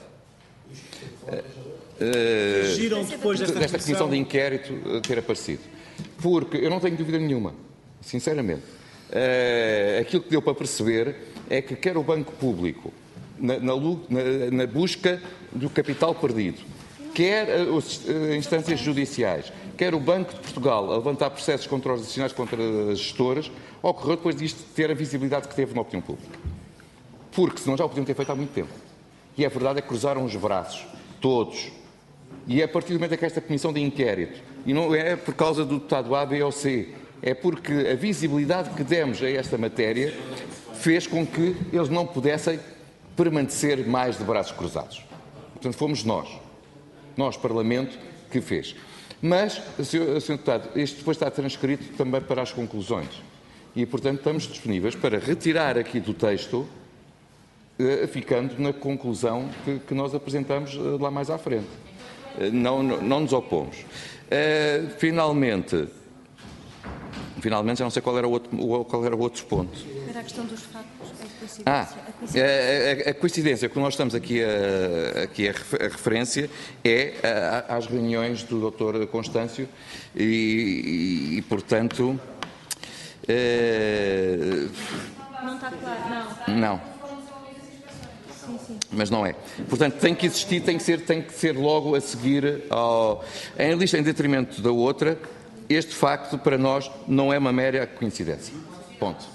Uh, Giram depois desta, desta comissão de inquérito ter aparecido. Porque eu não tenho dúvida nenhuma, sinceramente. Uh, aquilo que deu para perceber é que quer o Banco Público, na, na, na, na busca do capital perdido, quer as instâncias judiciais, quer o Banco de Portugal a levantar processos contra os adicionais contra as gestoras, ocorreu depois disto ter a visibilidade que teve na opinião pública. Porque senão já o podiam ter feito há muito tempo. E a verdade é que cruzaram os braços, todos. E é a partir do momento em que esta comissão de inquérito, e não é por causa do deputado A, B ou C, é porque a visibilidade que demos a esta matéria fez com que eles não pudessem permanecer mais de braços cruzados. Portanto, fomos nós, nós, Parlamento, que fez. Mas, senhor Deputado, isto depois está transcrito também para as conclusões. E, portanto, estamos disponíveis para retirar aqui do texto, ficando na conclusão que, que nós apresentamos lá mais à frente. Não, não, não nos opomos. Uh, finalmente, finalmente, já não sei qual era o outro, qual era o outro ponto. Era a questão dos factos, a coincidência. Ah, a coincidência, a, a, a coincidência que nós estamos aqui a, aqui a, a referência é a, a, às reuniões do doutor Constâncio e, e, e portanto... Uh, não está claro, não. Não. Mas não é. Portanto, tem que existir, tem que ser, tem que ser logo a seguir ao, em lista em detrimento da outra. Este facto, para nós, não é uma mera coincidência. Ponto.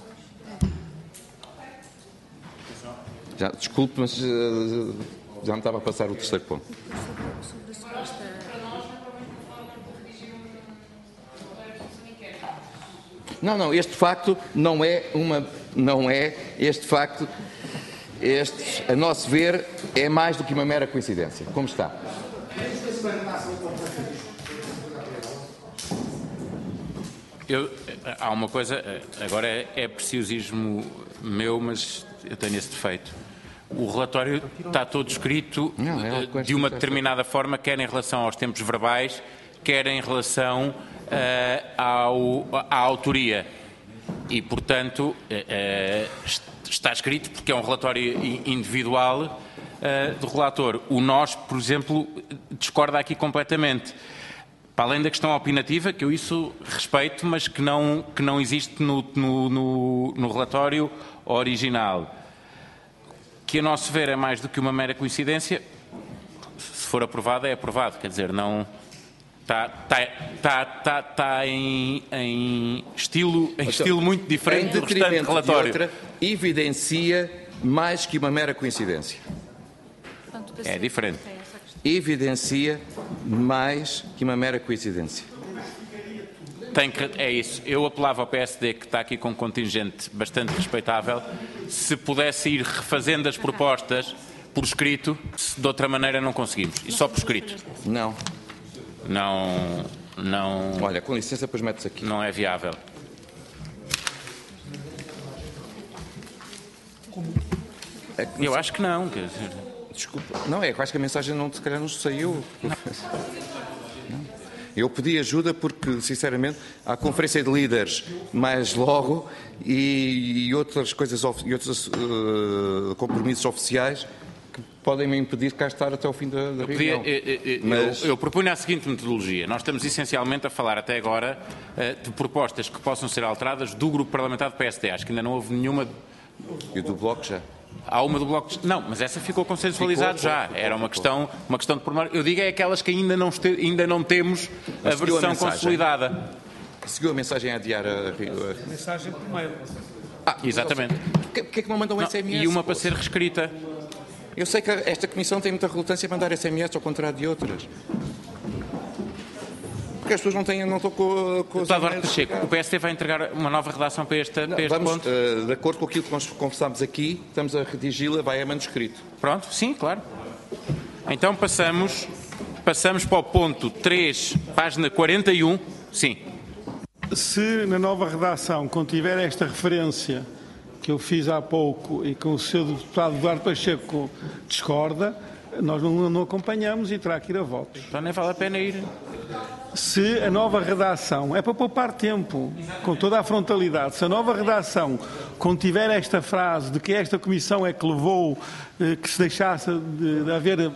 Já, desculpe, mas uh, já me estava a passar o terceiro ponto. Não, não, este facto não é uma, não é, este facto... Este, a nosso ver, é mais do que uma mera coincidência. Como está? Eu, há uma coisa, agora é, é preciosismo meu, mas eu tenho esse defeito. O relatório está todo escrito Não, é de uma determinada forma, quer em relação aos tempos verbais, quer em relação uh, ao, à autoria. E, portanto, uh, está escrito, porque é um relatório individual uh, do relator. O nós, por exemplo, discorda aqui completamente. Para além da questão opinativa, que eu isso respeito, mas que não, que não existe no, no, no, no relatório original. Que, a nosso ver, é mais do que uma mera coincidência. Se for aprovado, é aprovado. Quer dizer, não... Está, está, está, está, está em, em, estilo, em estilo muito diferente do restante relatório. De outra, evidencia mais que uma mera coincidência. É diferente. Evidencia mais que uma mera coincidência. tem que, é isso. Eu apelava ao P S D, que está aqui com um contingente bastante respeitável, se pudesse ir refazendo as propostas por escrito, se de outra maneira não conseguimos. E só por escrito. Não. Não, não... Olha, com licença, depois metes aqui. Não é viável. Eu acho que não. Quer dizer... Desculpa. Não, é que eu acho que a mensagem não, se calhar não saiu. Não. Eu pedi ajuda porque, sinceramente, há conferência de líderes mais logo e, e outras coisas, e outros uh, compromissos oficiais que podem me impedir de cá estar até ao fim da, da eu reunião. Podia, eu, eu, Mas... eu, eu propunho a seguinte metodologia. Nós estamos essencialmente a falar até agora uh, de propostas que possam ser alteradas do grupo parlamentar do P S D. Acho que ainda não houve nenhuma... E do Bloco já? Há uma do Bloco de... Não, mas essa ficou consensualizada já. Ficou, Era uma ficou. questão, uma questão de pormenor. Eu digo é aquelas que ainda não, este... ainda não temos a Mas seguiu versão a mensagem. consolidada. Seguiu a mensagem a adiar a... A mensagem primeiro. Ah, exatamente. Porquê que é que me mandam um Não, S M S? e uma para poxa? ser reescrita. Eu sei que esta Comissão tem muita relutância em mandar S M S ao contrário de outras. Porque as pessoas não, têm, não estão com, com os Deputado Duarte e-mails. Pacheco, o P S D vai entregar uma nova redação para este, Não, para este vamos, ponto? uh, de acordo com aquilo que nós conversámos aqui, estamos a redigi-la, vai a manuscrito. Pronto, sim, claro. Então passamos, passamos para o ponto três, página quarenta e um. Sim. Se na nova redação contiver esta referência que eu fiz há pouco e que o senhor deputado Duarte Pacheco discorda, nós não, não acompanhamos e terá que ir a votos. Então nem vale a pena ir. Se a nova redação, é para poupar tempo, com toda a frontalidade, se a nova redação contiver esta frase de que esta comissão é que levou, eh, que se deixasse de, de haver...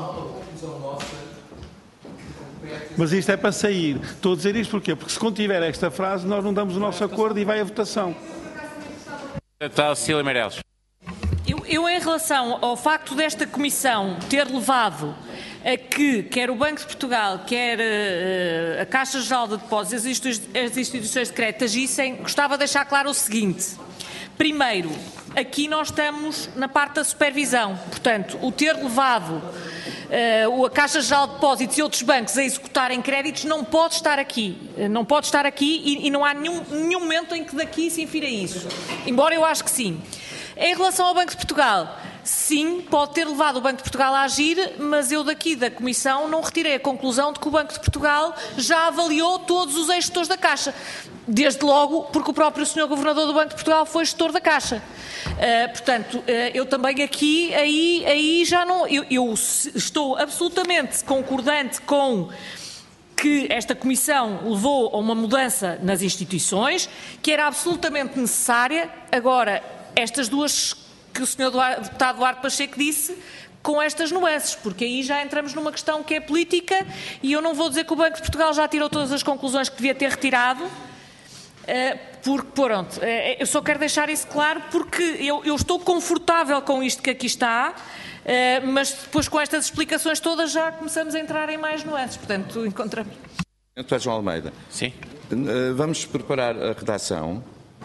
Mas isto é para sair. Estou a dizer isto porquê? Porque se contiver esta frase, nós não damos o nosso acordo e vai a votação. Deputada Cecília Meireles. Eu, eu, em relação ao facto desta comissão ter levado a que, quer o Banco de Portugal, quer uh, a Caixa Geral de Depósitos, as, institui as instituições de crédito agissem, gostava de deixar claro o seguinte. Primeiro, aqui nós estamos na parte da supervisão. Portanto, o ter levado uh, a Caixa Geral de Depósitos e outros bancos a executarem créditos não pode estar aqui. Uh, não pode estar aqui e, e não há nenhum, nenhum momento em que daqui se infira isso. Embora eu acho que sim. Em relação ao Banco de Portugal, sim, pode ter levado o Banco de Portugal a agir, mas eu daqui da Comissão não retirei a conclusão de que o Banco de Portugal já avaliou todos os ex-gestores da Caixa. Desde logo, porque o próprio senhor Governador do Banco de Portugal foi gestor da Caixa. Uh, portanto, uh, eu também aqui, aí, aí já não... Eu, eu estou absolutamente concordante com que esta Comissão levou a uma mudança nas instituições, que era absolutamente necessária. Agora, estas duas que o senhor deputado Duarte Pacheco disse, com estas nuances, porque aí já entramos numa questão que é política e eu não vou dizer que o Banco de Portugal já tirou todas as conclusões que devia ter retirado, porque, pronto, eu só quero deixar isso claro porque eu, eu estou confortável com isto que aqui está, mas depois com estas explicações todas já começamos a entrar em mais nuances, portanto encontramos. Deputado João Almeida. Sim. Vamos preparar a redação.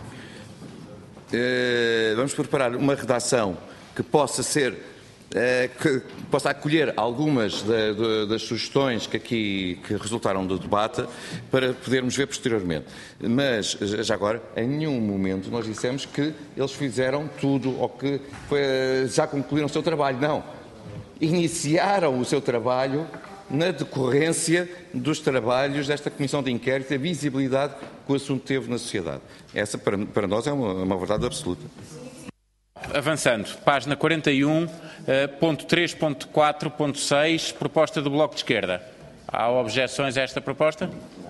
Vamos preparar uma redação que possa ser, que possa acolher algumas das sugestões que aqui que resultaram do debate para podermos ver posteriormente. Mas, já agora, em nenhum momento nós dissemos que eles fizeram tudo ou que foi, já concluíram o seu trabalho. Não. Iniciaram o seu trabalho na decorrência dos trabalhos desta Comissão de Inquérito e a visibilidade que o assunto teve na sociedade. Essa, para, para nós, é uma, uma verdade absoluta. Avançando, página quarenta e um, ponto três ponto quatro ponto seis, proposta do Bloco de Esquerda. Há objeções a esta proposta?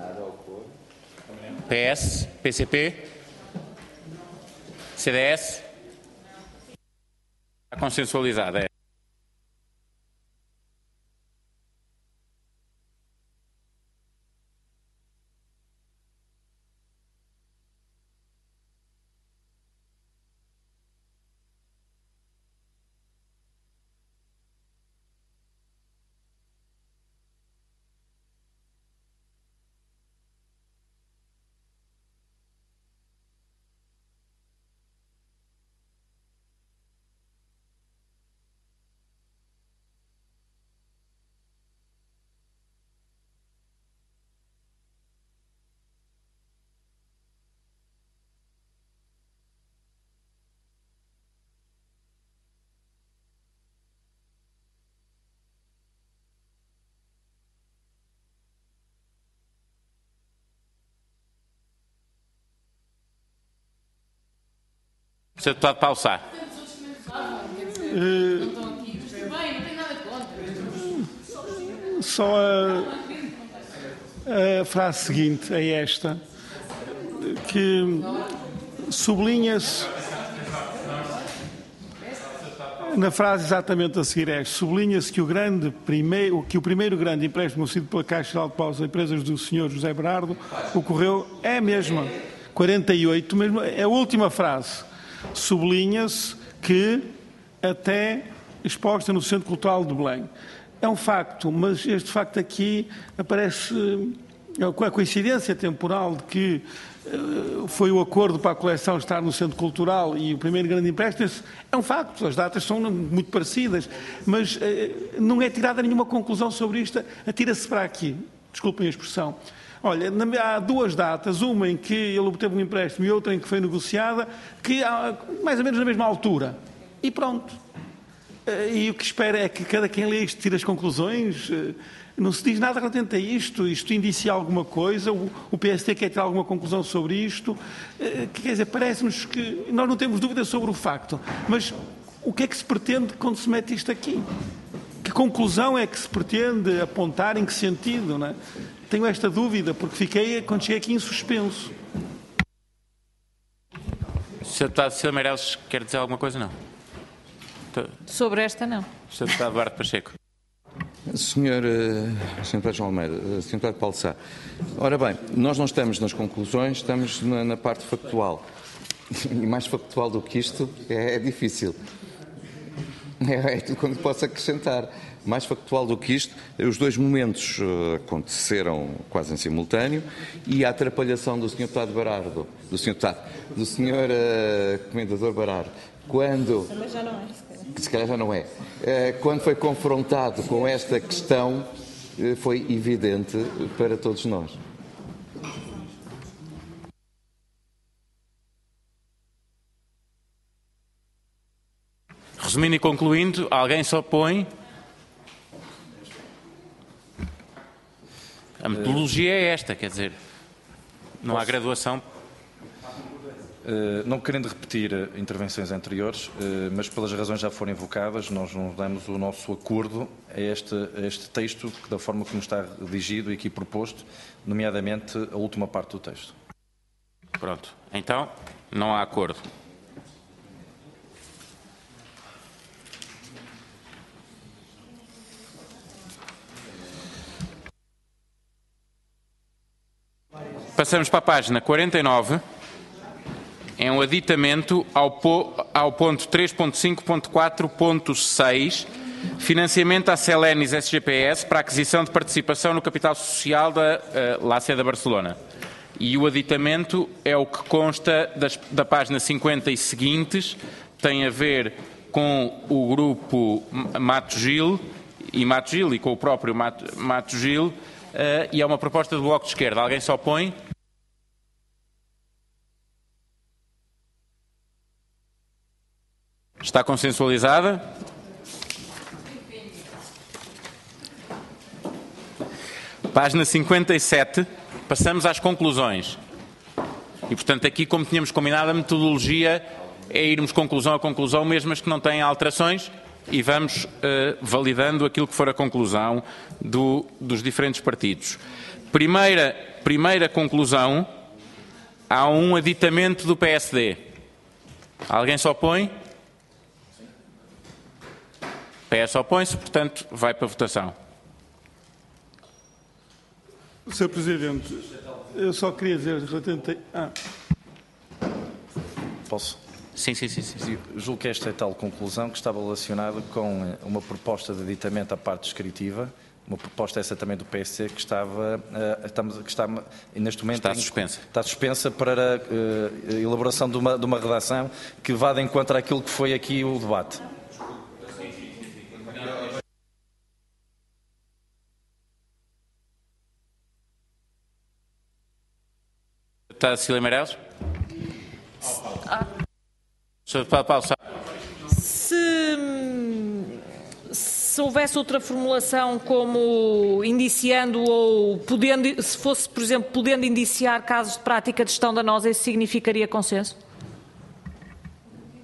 P S, P C P, C D S? Está consensualizada, é? senhor Deputado Paulo Sá. Uh, só a, a frase seguinte é esta, que sublinha-se, na frase exatamente a seguir é, sublinha-se que o, grande primeiro, que o primeiro grande empréstimo concedido pela Caixa Geral de Depósitos às empresas do senhor José Berardo ocorreu, é a mesma, quarenta e oito, mesmo, é a última frase. Sublinha-se que até exposta no Centro Cultural de Belém. É um facto, mas este facto aqui aparece com a coincidência temporal de que uh, foi o acordo para a coleção estar no Centro Cultural e o primeiro grande empréstimo. É um facto, as datas são muito parecidas, mas uh, não é tirada nenhuma conclusão sobre isto, atira-se para aqui, desculpem a expressão. Olha, há duas datas, uma em que ele obteve um empréstimo e outra em que foi negociada, que há mais ou menos na mesma altura. E pronto. E o que espera é que cada quem lê isto tire as conclusões. Não se diz nada relativamente a isto. Isto indicia alguma coisa. O P S D quer tirar alguma conclusão sobre isto. Quer dizer, parece-nos que nós não temos dúvida sobre o facto. Mas o que é que se pretende quando se mete isto aqui? Que conclusão é que se pretende apontar? Em que sentido? Não é? Tenho esta dúvida, porque fiquei, quando cheguei aqui, em suspenso. senhor Deputado Cecília Meirelles quer dizer alguma coisa? Não. Sobre esta, não. senhor Deputado Eduardo Pacheco. senhor Uh, senhor Deputado João Almeida, uh, senhor Deputado Paulo Sá. Ora bem, nós não estamos nas conclusões, estamos na, na parte factual. E mais factual do que isto é, é difícil. É, é tudo quando posso acrescentar. Mais factual do que isto, os dois momentos uh, aconteceram quase em simultâneo e a atrapalhação do senhor Deputado Berardo, do senhor Deputado, do senhor uh, Comendador Berardo, quando... Mas já não é, se calhar. Se calhar já não é. Uh, quando foi confrontado com esta questão, uh, foi evidente para todos nós. Resumindo e concluindo, alguém se opõe? A metodologia é esta, quer dizer, não há graduação. Uh, não querendo repetir uh, intervenções anteriores, uh, mas pelas razões já foram invocadas, nós não damos o nosso acordo a este, a este texto, que, da forma como está redigido e aqui proposto, nomeadamente a última parte do texto. Pronto. Então, não há acordo. Passamos para a página quarenta e nove. É um aditamento ao, po, ao ponto três ponto cinco ponto quatro ponto seis, financiamento à Celenis S G P S para aquisição de participação no capital social da uh, Lácia da Barcelona. E o aditamento é o que consta das, da página cinquenta e seguintes, tem a ver com o grupo Mato Gil e Mato Gil e com o próprio Mato, Mato Gil, uh, e é uma proposta do Bloco de Esquerda. Alguém se opõe? Está consensualizada? Página cinquenta e sete, passamos às conclusões. E, portanto, aqui, como tínhamos combinado, a metodologia é irmos conclusão a conclusão, mesmo as que não têm alterações, e vamos uh, validando aquilo que for a conclusão do, dos diferentes partidos. Primeira, primeira conclusão, há um aditamento do P S D. Alguém se opõe? O P S opõe-se, portanto, vai para a votação. senhor Presidente, eu só queria dizer... Ah. Posso? Sim, sim, sim, sim. Julgo que esta é tal conclusão que estava relacionada com uma proposta de aditamento à parte descritiva, uma proposta essa também do P S C que estava, uh, estamos, que está neste momento... Está suspensa. Está suspensa para a uh, elaboração de uma, de uma redação que vá de encontro àquilo que foi aqui o debate. Deputada Cecília Meirelles? senhor Deputado Paulo Sá. Se, se houvesse outra formulação como indiciando ou podendo, se fosse, por exemplo, podendo indiciar casos de prática de gestão danosa, isso significaria consenso?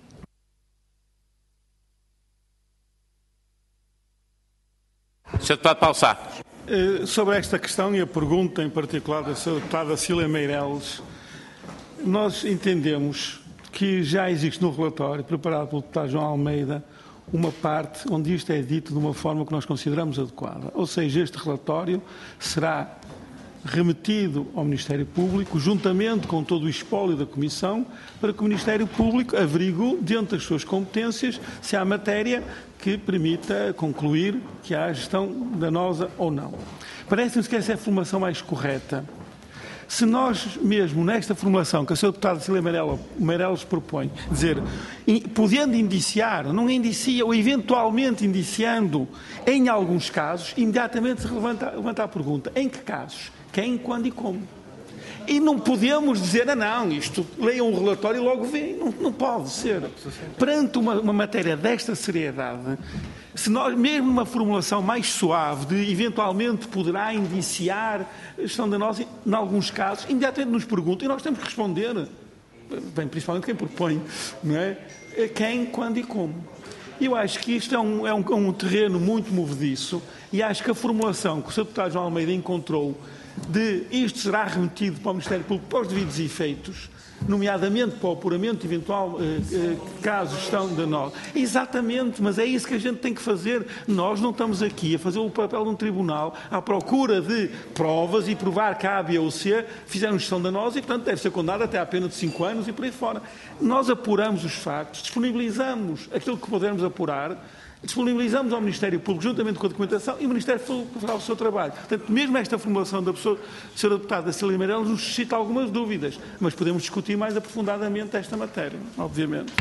senhor Deputado Paulo Sá. Uh, sobre esta questão e a pergunta em particular da senhora Deputada Cília Meireles, nós entendemos que já existe no relatório preparado pelo Deputado João Almeida uma parte onde isto é dito de uma forma que nós consideramos adequada. Ou seja, este relatório será remetido ao Ministério Público, juntamente com todo o espólio da Comissão, para que o Ministério Público averigue, dentro das suas competências, se há matéria que permita concluir que há gestão danosa ou não. Parece-nos que essa é a formulação mais correta. Se nós mesmo, nesta formulação que a senhora Deputada Cília Meireles propõe, dizer, podendo indiciar, não indicia, ou eventualmente indiciando, em alguns casos, imediatamente se levanta, levanta a pergunta, em que casos? Quem, quando e como? E não podemos dizer, ah, não, isto, leiam um relatório e logo veem. Não, não pode ser. Perante uma, uma matéria desta seriedade, se nós, mesmo numa formulação mais suave, de eventualmente poderá indiciar a gestão danosa, em alguns casos, imediatamente nos perguntam, e nós temos que responder, bem, principalmente quem propõe, não é? Quem, quando e como. Eu acho que isto é um, é um, um terreno muito movediço, e acho que a formulação que o senhor Deputado João Almeida encontrou de isto será remetido para o Ministério Público para os devidos efeitos, nomeadamente para o apuramento eventual eh, eh, caso gestão danosa. Exatamente, mas é isso que a gente tem que fazer. Nós não estamos aqui a fazer o papel de um tribunal à procura de provas e provar que A, B ou C fizeram gestão danosa e, portanto, deve ser condenado até à pena de cinco anos e por aí fora. Nós apuramos os factos, disponibilizamos aquilo que pudermos apurar, disponibilizamos ao Ministério Público, juntamente com a documentação, e o Ministério Público fará o seu trabalho. Portanto, mesmo esta formulação da pessoa, da senhora Deputada Cília Meireles nos suscita algumas dúvidas, mas podemos discutir mais aprofundadamente esta matéria, obviamente.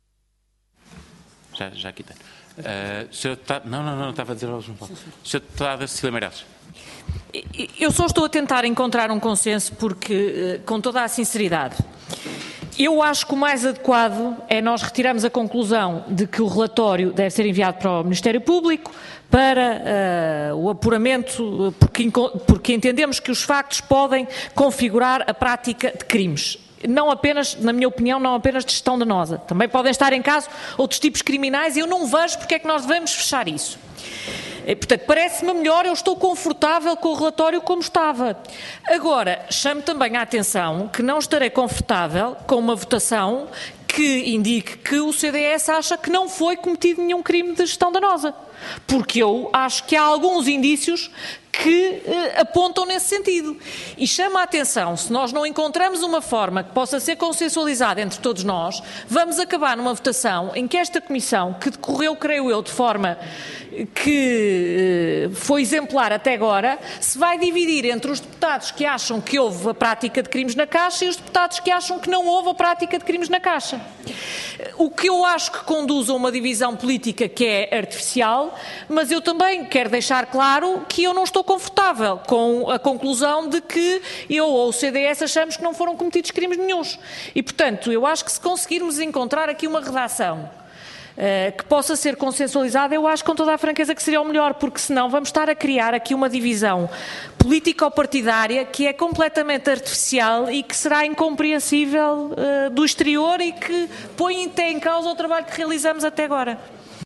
Já, já aqui tenho. Uh, senhor Deputado, não, não, não, estava a dizer ao João Paulo. senhora Deputada Cília Meireles. Eu só estou a tentar encontrar um consenso porque, com toda a sinceridade, eu acho que o mais adequado é nós retirarmos a conclusão de que o relatório deve ser enviado para o Ministério Público para uh, o apuramento, porque, porque entendemos que os factos podem configurar a prática de crimes. Não apenas, na minha opinião, não apenas de gestão danosa. Também podem estar em caso outros tipos criminais e eu não vejo porque é que nós devemos fechar isso. Portanto, parece-me melhor, eu estou confortável com o relatório como estava. Agora, chamo também a atenção que não estarei confortável com uma votação que indique que o C D S acha que não foi cometido nenhum crime de gestão danosa. Porque eu acho que há alguns indícios que eh, apontam nesse sentido. E chama a atenção, se nós não encontramos uma forma que possa ser consensualizada entre todos nós, vamos acabar numa votação em que esta comissão, que decorreu, creio eu, de forma que eh, foi exemplar até agora, se vai dividir entre os deputados que acham que houve a prática de crimes na Caixa e os deputados que acham que não houve a prática de crimes na Caixa. O que eu acho que conduz a uma divisão política que é artificial, mas eu também quero deixar claro que eu não estou confortável com a conclusão de que eu ou o C D S achamos que não foram cometidos crimes nenhuns. E, portanto, eu acho que se conseguirmos encontrar aqui uma redação uh, que possa ser consensualizada, eu acho com toda a franqueza que seria o melhor, porque senão vamos estar a criar aqui uma divisão político-partidária que é completamente artificial e que será incompreensível uh, do exterior e que põe até em causa o trabalho que realizamos até agora.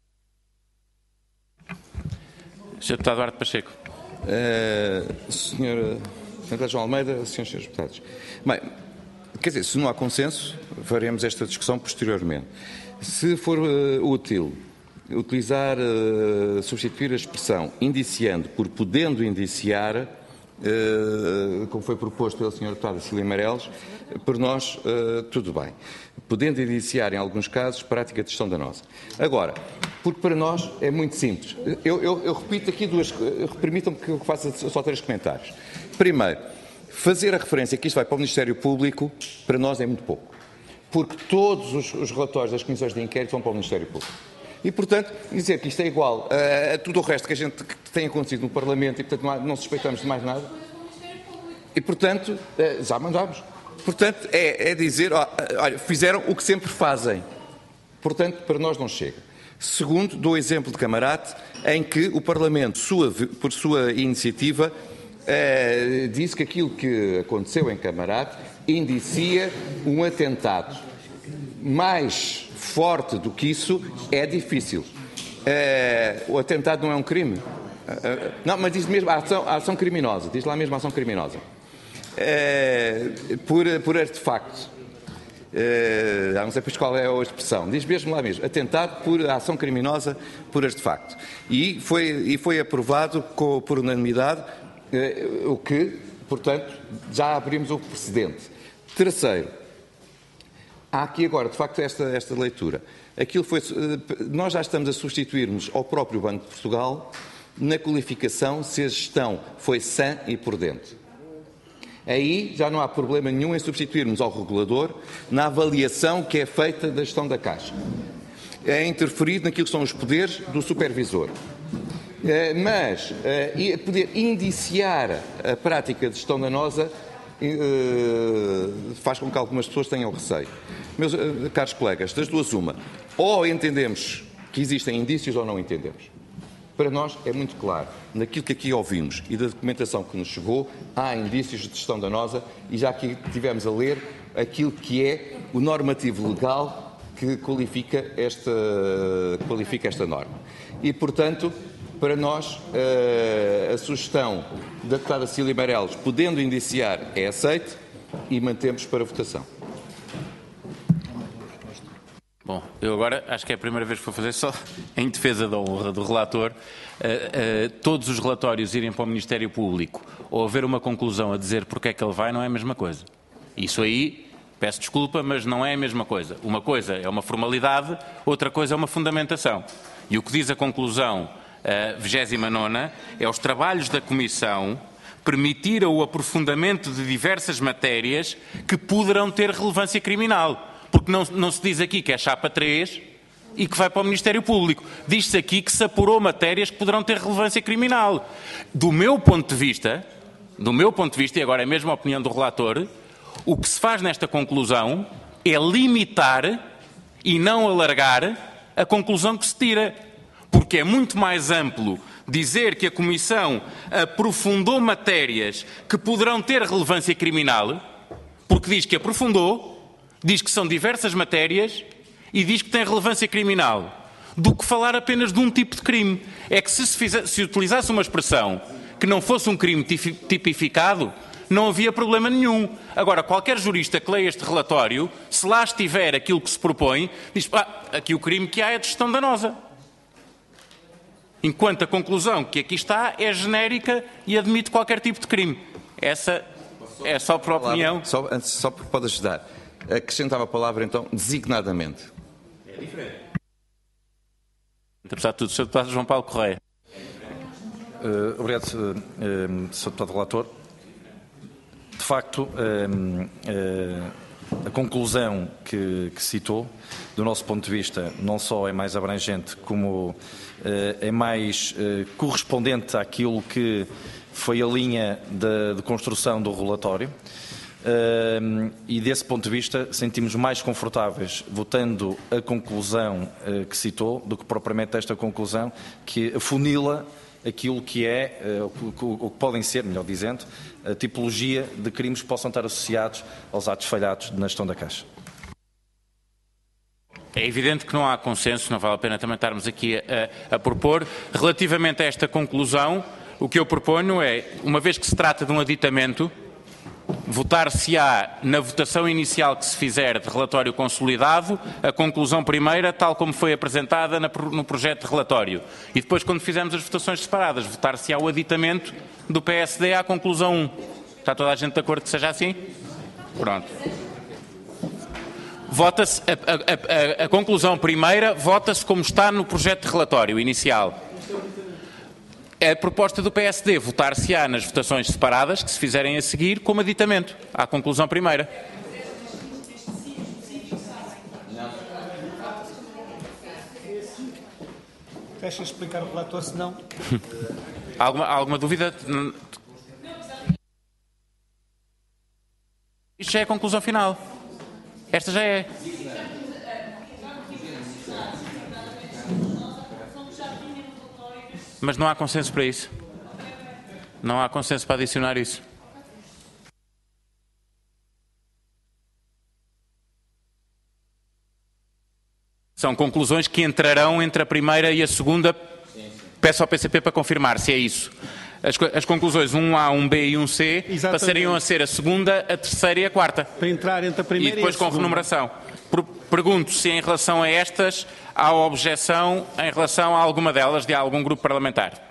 senhor Deputado Duarte Pacheco. Uh, senhor Deputado João Almeida, senhores e senhores deputados. Bem, quer dizer, se não há consenso, faremos esta discussão posteriormente. Se for uh, útil utilizar, uh, substituir a expressão indiciando por podendo indiciar, uh, como foi proposto pela senhora Deputada Cília Meireles, por nós, uh, tudo bem. Podendo indiciar, em alguns casos, prática de gestão danosa. Agora, porque para nós é muito simples. Eu, eu, eu repito aqui duas... Permitam-me que eu faça só três comentários. Primeiro, fazer a referência que isto vai para o Ministério Público, para nós é muito pouco. Porque todos os, os relatórios das comissões de inquérito vão para o Ministério Público. E, portanto, dizer que isto é igual a, a tudo o resto que a gente que tem acontecido no Parlamento e, portanto, não, há, não suspeitamos de mais nada. E, portanto, já mandámos. Portanto, é, é dizer, olha, fizeram o que sempre fazem. Portanto, para nós não chega. Segundo, dou o exemplo de Camarate, em que o Parlamento, sua, por sua iniciativa, eh, disse que aquilo que aconteceu em Camarate indicia um atentado. Mais forte do que isso é difícil. Eh, o atentado não é um crime. Não, mas diz mesmo a ação, a ação criminosa, diz lá mesmo a ação criminosa. É, por, por artefacto. É, não sei qual é a expressão. Diz mesmo lá mesmo, atentado por ação criminosa por artefacto. E foi, e foi aprovado com, por unanimidade, é, o que, portanto, já abrimos o precedente. Terceiro, há aqui agora, de facto, esta, esta leitura. Aquilo foi, nós já estamos a substituirmos ao próprio Banco de Portugal na qualificação se a gestão foi sã e prudente. Aí já não há problema nenhum em substituirmos ao regulador na avaliação que é feita da gestão da Caixa. É interferir naquilo que são os poderes do supervisor. Mas poder indiciar a prática de gestão danosa faz com que algumas pessoas tenham receio. Meus caros colegas, das duas uma, ou entendemos que existem indícios ou não entendemos. Para nós é muito claro, naquilo que aqui ouvimos e da documentação que nos chegou, há indícios de gestão danosa e já aqui tivemos a ler aquilo que é o normativo legal que qualifica esta, qualifica esta norma. E, portanto, para nós, a, a sugestão da deputada Cília Meireles, podendo indiciar, é aceite e mantemos para votação. Bom, eu agora acho que é a primeira vez que vou fazer só em defesa da honra do relator. Uh, uh, todos os relatórios irem para o Ministério Público ou haver uma conclusão a dizer porque é que ele vai não é a mesma coisa. Isso aí, peço desculpa, mas não é a mesma coisa. Uma coisa é uma formalidade, outra coisa é uma fundamentação. E o que diz a conclusão uh, vigésima nona é os trabalhos da Comissão permitiram o aprofundamento de diversas matérias que poderão ter relevância criminal. Porque não, não se diz aqui que é chapa três e que vai para o Ministério Público. Diz-se aqui que se apurou matérias que poderão ter relevância criminal. Do meu ponto de vista, do meu ponto de vista, e agora é mesmo a opinião do relator, o que se faz nesta conclusão é limitar e não alargar a conclusão que se tira. Porque é muito mais amplo dizer que a Comissão aprofundou matérias que poderão ter relevância criminal, porque diz que aprofundou, diz que são diversas matérias e diz que tem relevância criminal, do que falar apenas de um tipo de crime. É que se se, fizer, se utilizasse uma expressão que não fosse um crime tipificado, não havia problema nenhum. Agora, qualquer jurista que leia este relatório, se lá estiver aquilo que se propõe, diz, ah, aqui o crime que há é de gestão danosa. Enquanto a conclusão que aqui está é genérica e admite qualquer tipo de crime. Essa é só por opinião. Só, só porque pode ajudar. Acrescentava a palavra, então, designadamente. É diferente. Apesar de tudo, senhor Deputado João Paulo Correia. Uh, obrigado, uh, uh, senhor Deputado Relator. De facto, uh, uh, a conclusão que, que citou, do nosso ponto de vista, não só é mais abrangente, como uh, é mais uh, correspondente àquilo que foi a linha de, de construção do relatório. Uh, e desse ponto de vista sentimos mais confortáveis votando a conclusão uh, que citou do que propriamente esta conclusão que afunila aquilo que é, uh, o, o que podem ser, melhor dizendo, a tipologia de crimes que possam estar associados aos atos falhados na gestão da Caixa. É evidente que não há consenso, não vale a pena também estarmos aqui a, a propor. Relativamente a esta conclusão, o que eu proponho é, uma vez que se trata de um aditamento, votar-se-á na votação inicial que se fizer de relatório consolidado, a conclusão primeira, tal como foi apresentada no projeto de relatório. E depois, quando fizermos as votações separadas, votar-se-á o aditamento do P S D à conclusão um. Está toda a gente de acordo que seja assim? Pronto. Vota-se, a, a, a, a conclusão primeira, vota-se como está no projeto de relatório inicial. A proposta do P S D votar-se-á nas votações separadas, que se fizerem a seguir, como aditamento, à conclusão primeira. Deixa explicar o relator, senão... alguma, alguma dúvida? Isto já é a conclusão final. Esta já é. Mas não há consenso para isso. Não há consenso para adicionar isso. São conclusões que entrarão entre a primeira e a segunda Peço ao P C P para confirmar se é isso. As, as conclusões um A, um B e um C Exatamente. passariam a ser a segunda, a terceira e a quarta. Para entrar entre a primeira e depois e a com segunda. renumeração. Pergunto se em relação a estas há objeção em relação a alguma delas de algum grupo parlamentar.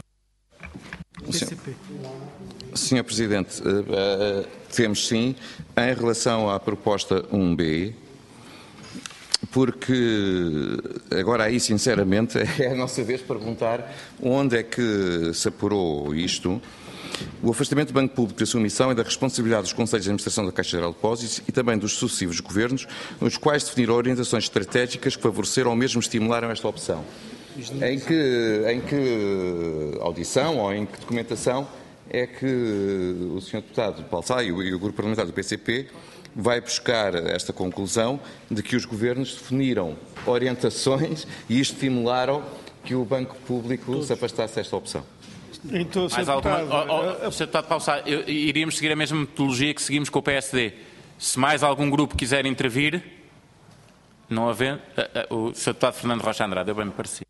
senhor Presidente, uh, uh, temos sim, em relação à proposta um B, porque agora aí, sinceramente, é a nossa vez de perguntar onde é que se apurou isto. O afastamento do Banco Público da sua missão e da responsabilidade dos Conselhos de Administração da Caixa Geral de Depósitos e também dos sucessivos governos, nos quais definiram orientações estratégicas que favoreceram ou mesmo estimularam esta opção. Em que, em que audição ou em que documentação é que o senhor Deputado Paulo Sá e o Grupo Parlamentar do P C P vai buscar esta conclusão de que os governos definiram orientações e estimularam que o Banco Público Todos. se afastasse desta opção? Então, Mais alguma... Oh, oh, senhor Deputado Paulo Sá, eu, iríamos seguir a mesma metodologia que seguimos com o P S D. Se mais algum grupo quiser intervir, não havendo... Uh, uh, o senhor Deputado Fernando Rocha Andrade, eu bem me parecia.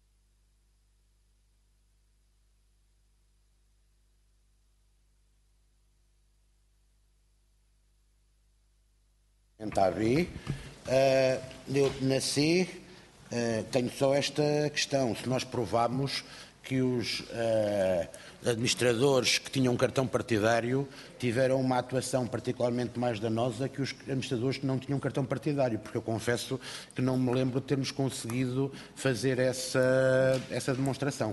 A B, uh, eu, na C, uh, tenho só esta questão. Se nós provarmos que os uh, administradores que tinham um cartão partidário tiveram uma atuação particularmente mais danosa que os administradores que não tinham cartão partidário, porque eu confesso que não me lembro de termos conseguido fazer essa, essa demonstração.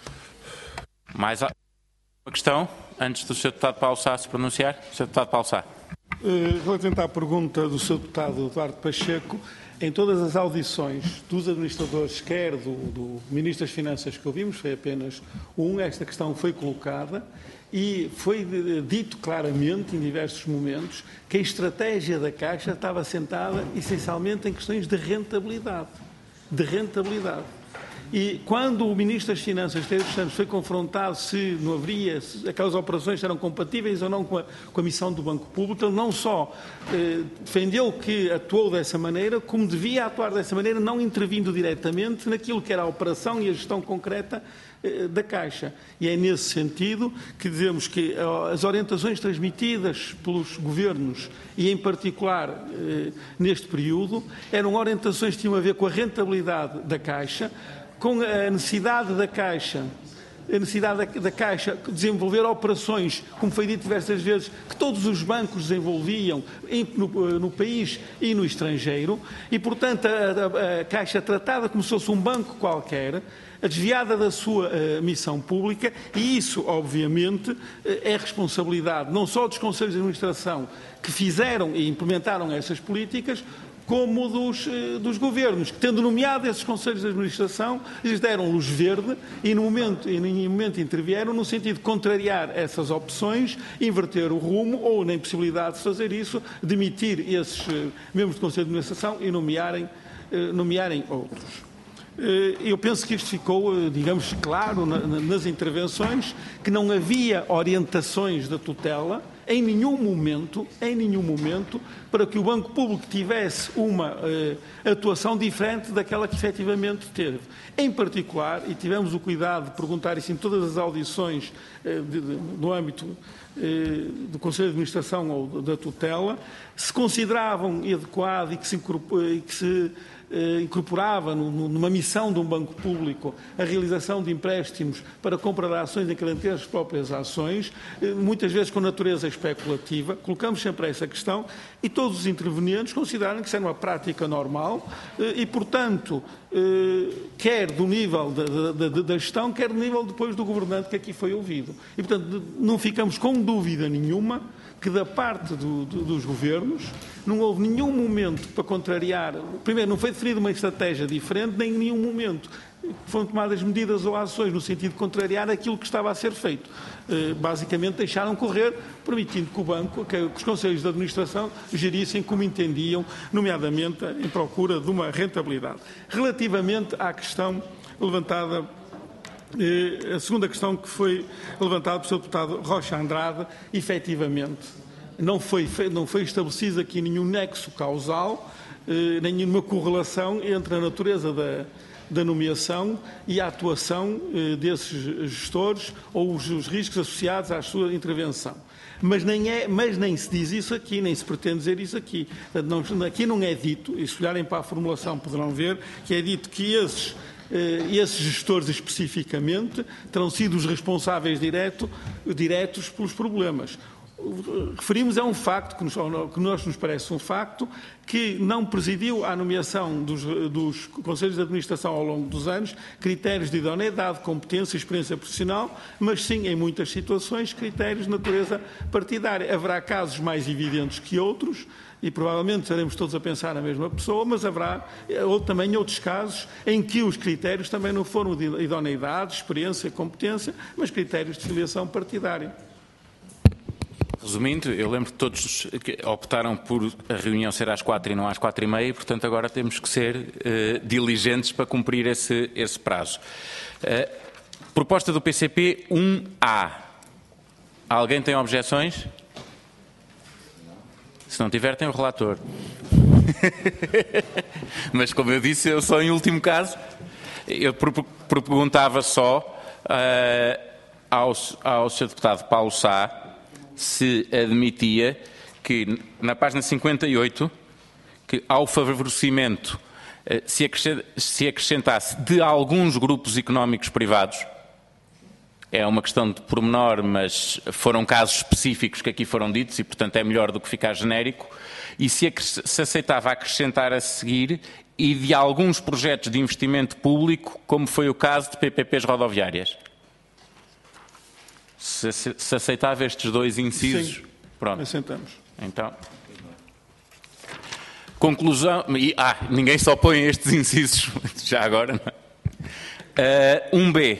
Mais uma questão, antes do senhor Deputado Paulo Sá se pronunciar? senhor Deputado Paulo Sá. Relativamente à pergunta do senhor Deputado Eduardo Pacheco, em todas as audições dos administradores, quer do, do Ministro das Finanças que ouvimos, foi apenas um, esta questão foi colocada e foi dito claramente, em diversos momentos, que a estratégia da Caixa estava assentada essencialmente em questões de rentabilidade. De rentabilidade. E quando o Ministro das Finanças, Pedro Santos, foi confrontado se não haveria, se aquelas operações eram compatíveis ou não com a, com a missão do Banco Público, ele não só eh, defendeu que atuou dessa maneira, como devia atuar dessa maneira, não intervindo diretamente naquilo que era a operação e a gestão concreta eh, da Caixa. E é nesse sentido que dizemos que eh, as orientações transmitidas pelos governos, e em particular eh, neste período, eram orientações que tinham a ver com a rentabilidade da Caixa, com a necessidade da Caixa, a necessidade da, da Caixa desenvolver operações, como foi dito diversas vezes, que todos os bancos desenvolviam em, no, no país e no estrangeiro, e, portanto, a, a, a Caixa tratada como se fosse um banco qualquer, desviada da sua uh, missão pública, e isso, obviamente, uh, é responsabilidade não só dos Conselhos de Administração que fizeram e implementaram essas políticas, como dos, dos governos, que, tendo nomeado esses Conselhos de Administração, lhes deram luz verde e, no momento, e, em momento, intervieram no sentido de contrariar essas opções, inverter o rumo ou, na impossibilidade de fazer isso, demitir esses membros do Conselho de Administração e nomearem, nomearem outros. Eu penso que isto ficou, digamos, claro nas intervenções, que não havia orientações da tutela em nenhum momento, em nenhum momento, para que o Banco Público tivesse uma eh, atuação diferente daquela que efetivamente teve. Em particular, e tivemos o cuidado de perguntar isso em todas as audições eh, de, de, no âmbito eh, do Conselho de Administração ou da tutela, se consideravam adequado e que se, e que se eh, incorporava no, numa missão de um banco público a realização de empréstimos para compra de ações em garantir as próprias ações, eh, muitas vezes com natureza especulativa. Colocamos sempre essa questão e todos os intervenientes consideraram que isso era uma prática normal eh, e, portanto, eh, quer do nível da, da, da gestão, quer do nível depois do governante que aqui foi ouvido. E, portanto, não ficamos com dúvida nenhuma que da parte do, do, dos governos não houve nenhum momento para contrariar. Primeiro, não foi definida uma estratégia diferente, nem em nenhum momento foram tomadas medidas ou ações no sentido de contrariar aquilo que estava a ser feito. Basicamente deixaram correr, permitindo que o banco, que os conselhos de administração gerissem como entendiam, nomeadamente em procura de uma rentabilidade. Relativamente à questão levantada, a segunda questão que foi levantada pelo senhor Deputado Rocha Andrade, efetivamente, não foi, não foi estabelecido aqui nenhum nexo causal, nenhuma correlação entre a natureza da da nomeação e a atuação eh, desses gestores ou os, os riscos associados à sua intervenção. Mas nem, é, mas nem se diz isso aqui, nem se pretende dizer isso aqui. Não, aqui não é dito, e se olharem para a formulação poderão ver, que é dito que esses, eh, esses gestores especificamente terão sido os responsáveis direto, diretos pelos problemas. Referimos a um facto, que nos, que nós nos parece um facto, que não presidiu à nomeação dos, dos Conselhos de Administração ao longo dos anos critérios de idoneidade, competência e experiência profissional, mas sim, em muitas situações, critérios de natureza partidária. Haverá casos mais evidentes que outros, e provavelmente estaremos todos a pensar na mesma pessoa, mas haverá ou, também outros casos em que os critérios também não foram de idoneidade, experiência, competência, mas critérios de filiação partidária. Resumindo, eu lembro que todos optaram por a reunião ser às quatro e não às quatro e meia, e, portanto, agora temos que ser uh, diligentes para cumprir esse, esse prazo. Uh, proposta do P C P um A. Alguém tem objeções? Se não tiver, tem o relator. Mas, como eu disse, eu só em último caso, eu perguntava só uh, ao, ao senhor deputado Paulo Sá se admitia que, na página cinquenta e oito, que ao favorecimento se acrescentasse de alguns grupos económicos privados. É uma questão de pormenor, mas foram casos específicos que aqui foram ditos e, portanto, é melhor do que ficar genérico. E se, se aceitava acrescentar a seguir e de alguns projetos de investimento público, como foi o caso de P P Ps rodoviárias. Se, se, se aceitava estes dois incisos, sim, pronto. Aceitamos. Então, conclusão. E, ah, ninguém só põe estes incisos, já agora, não é? Uh, um B.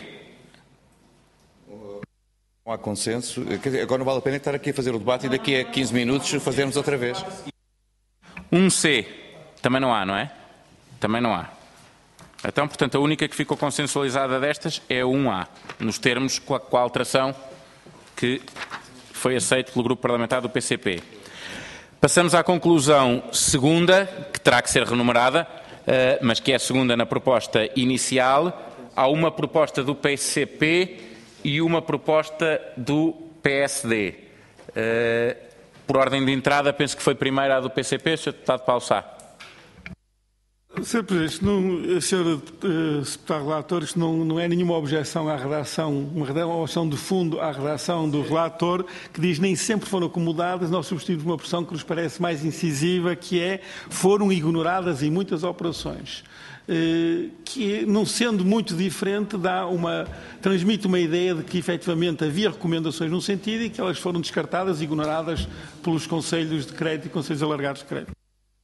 Não há consenso. Agora não vale a pena estar aqui a fazer o debate e daqui a quinze minutos fazermos outra vez. Um C. Também não há, não é? Também não há. Então, portanto, a única que ficou consensualizada destas é o um A, nos termos com a, com a alteração que foi aceito pelo Grupo Parlamentar do P C P. Passamos à conclusão segunda, que terá que ser renumerada, uh, mas que é a segunda na proposta inicial. Há uma proposta do P C P e uma proposta do P S D. Uh, por ordem de entrada, penso que foi primeiro a do P C P, senhor Deputado Paulo Sá. senhor Presidente, não, senhor Deputado Relator, isto não, não é nenhuma objeção à redação, uma objeção de fundo à redação do relator, que diz nem sempre foram acomodadas, nós substituímos uma expressão que nos parece mais incisiva, que é foram ignoradas em muitas operações. Que, não sendo muito diferente, dá uma, transmite uma ideia de que efetivamente havia recomendações num sentido e que elas foram descartadas e ignoradas pelos Conselhos de Crédito e Conselhos Alargados de Crédito.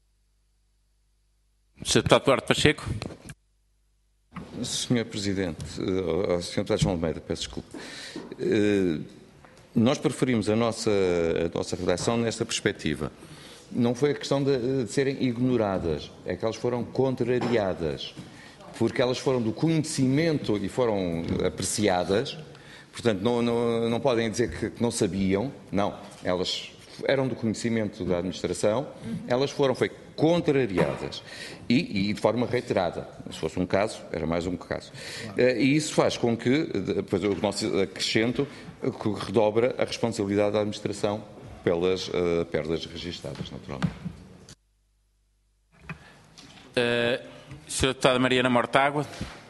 senhor Deputado Duarte Pacheco. senhor Presidente, ao senhor Deputado João Almeida, peço desculpa. Nós preferimos a nossa, a nossa redação nesta perspectiva. Não foi a questão de, de serem ignoradas, é que elas foram contrariadas, porque elas foram do conhecimento e foram apreciadas, portanto não, não, não podem dizer que, que não sabiam, não, elas eram do conhecimento da administração, elas foram, foi contrariadas e, e de forma reiterada. Se fosse um caso, era mais um caso. E isso faz com que, depois o nosso acrescento, que redobra a responsabilidade da administração pelas uh, perdas registadas, naturalmente. Uh, senhora Deputada Mariana Mortágua.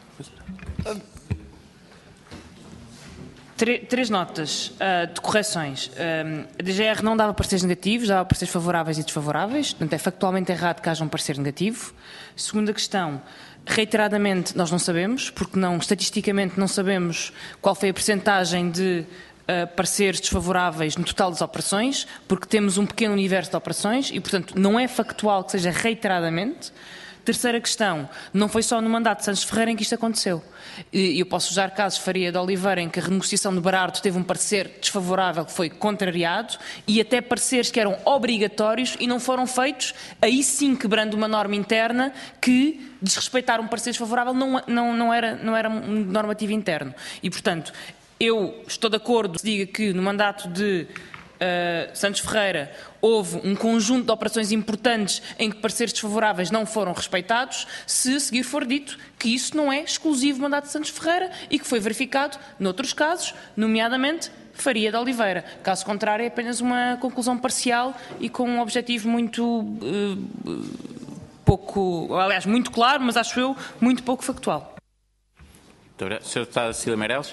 Três notas uh, de correções. Uh, a D G R não dava pareceres negativos, dava pareceres favoráveis e desfavoráveis. Portanto, é factualmente errado que haja um parecer negativo. Segunda questão. Reiteradamente, nós não sabemos, porque não, estatisticamente não sabemos qual foi a percentagem de Uh, pareceres desfavoráveis no total das operações, porque temos um pequeno universo de operações e, portanto, não é factual que seja reiteradamente. Terceira questão, não foi só no mandato de Santos Ferreira em que isto aconteceu. E eu posso usar casos de Faria de Oliveira em que a renegociação de Berardo teve um parecer desfavorável que foi contrariado e até pareceres que eram obrigatórios e não foram feitos, aí sim quebrando uma norma interna que desrespeitar um parecer desfavorável não, não, não, era, não era um normativo interno. E, portanto, eu estou de acordo se diga que no mandato de uh, Santos Ferreira houve um conjunto de operações importantes em que pareceres desfavoráveis não foram respeitados, se a seguir for dito que isso não é exclusivo do mandato de Santos Ferreira e que foi verificado noutros casos, nomeadamente Faria de Oliveira. Caso contrário, é apenas uma conclusão parcial e com um objetivo muito uh, pouco, aliás, muito claro, mas acho eu, muito pouco factual. Muito obrigado. senhor Deputado Cecília Meirelles.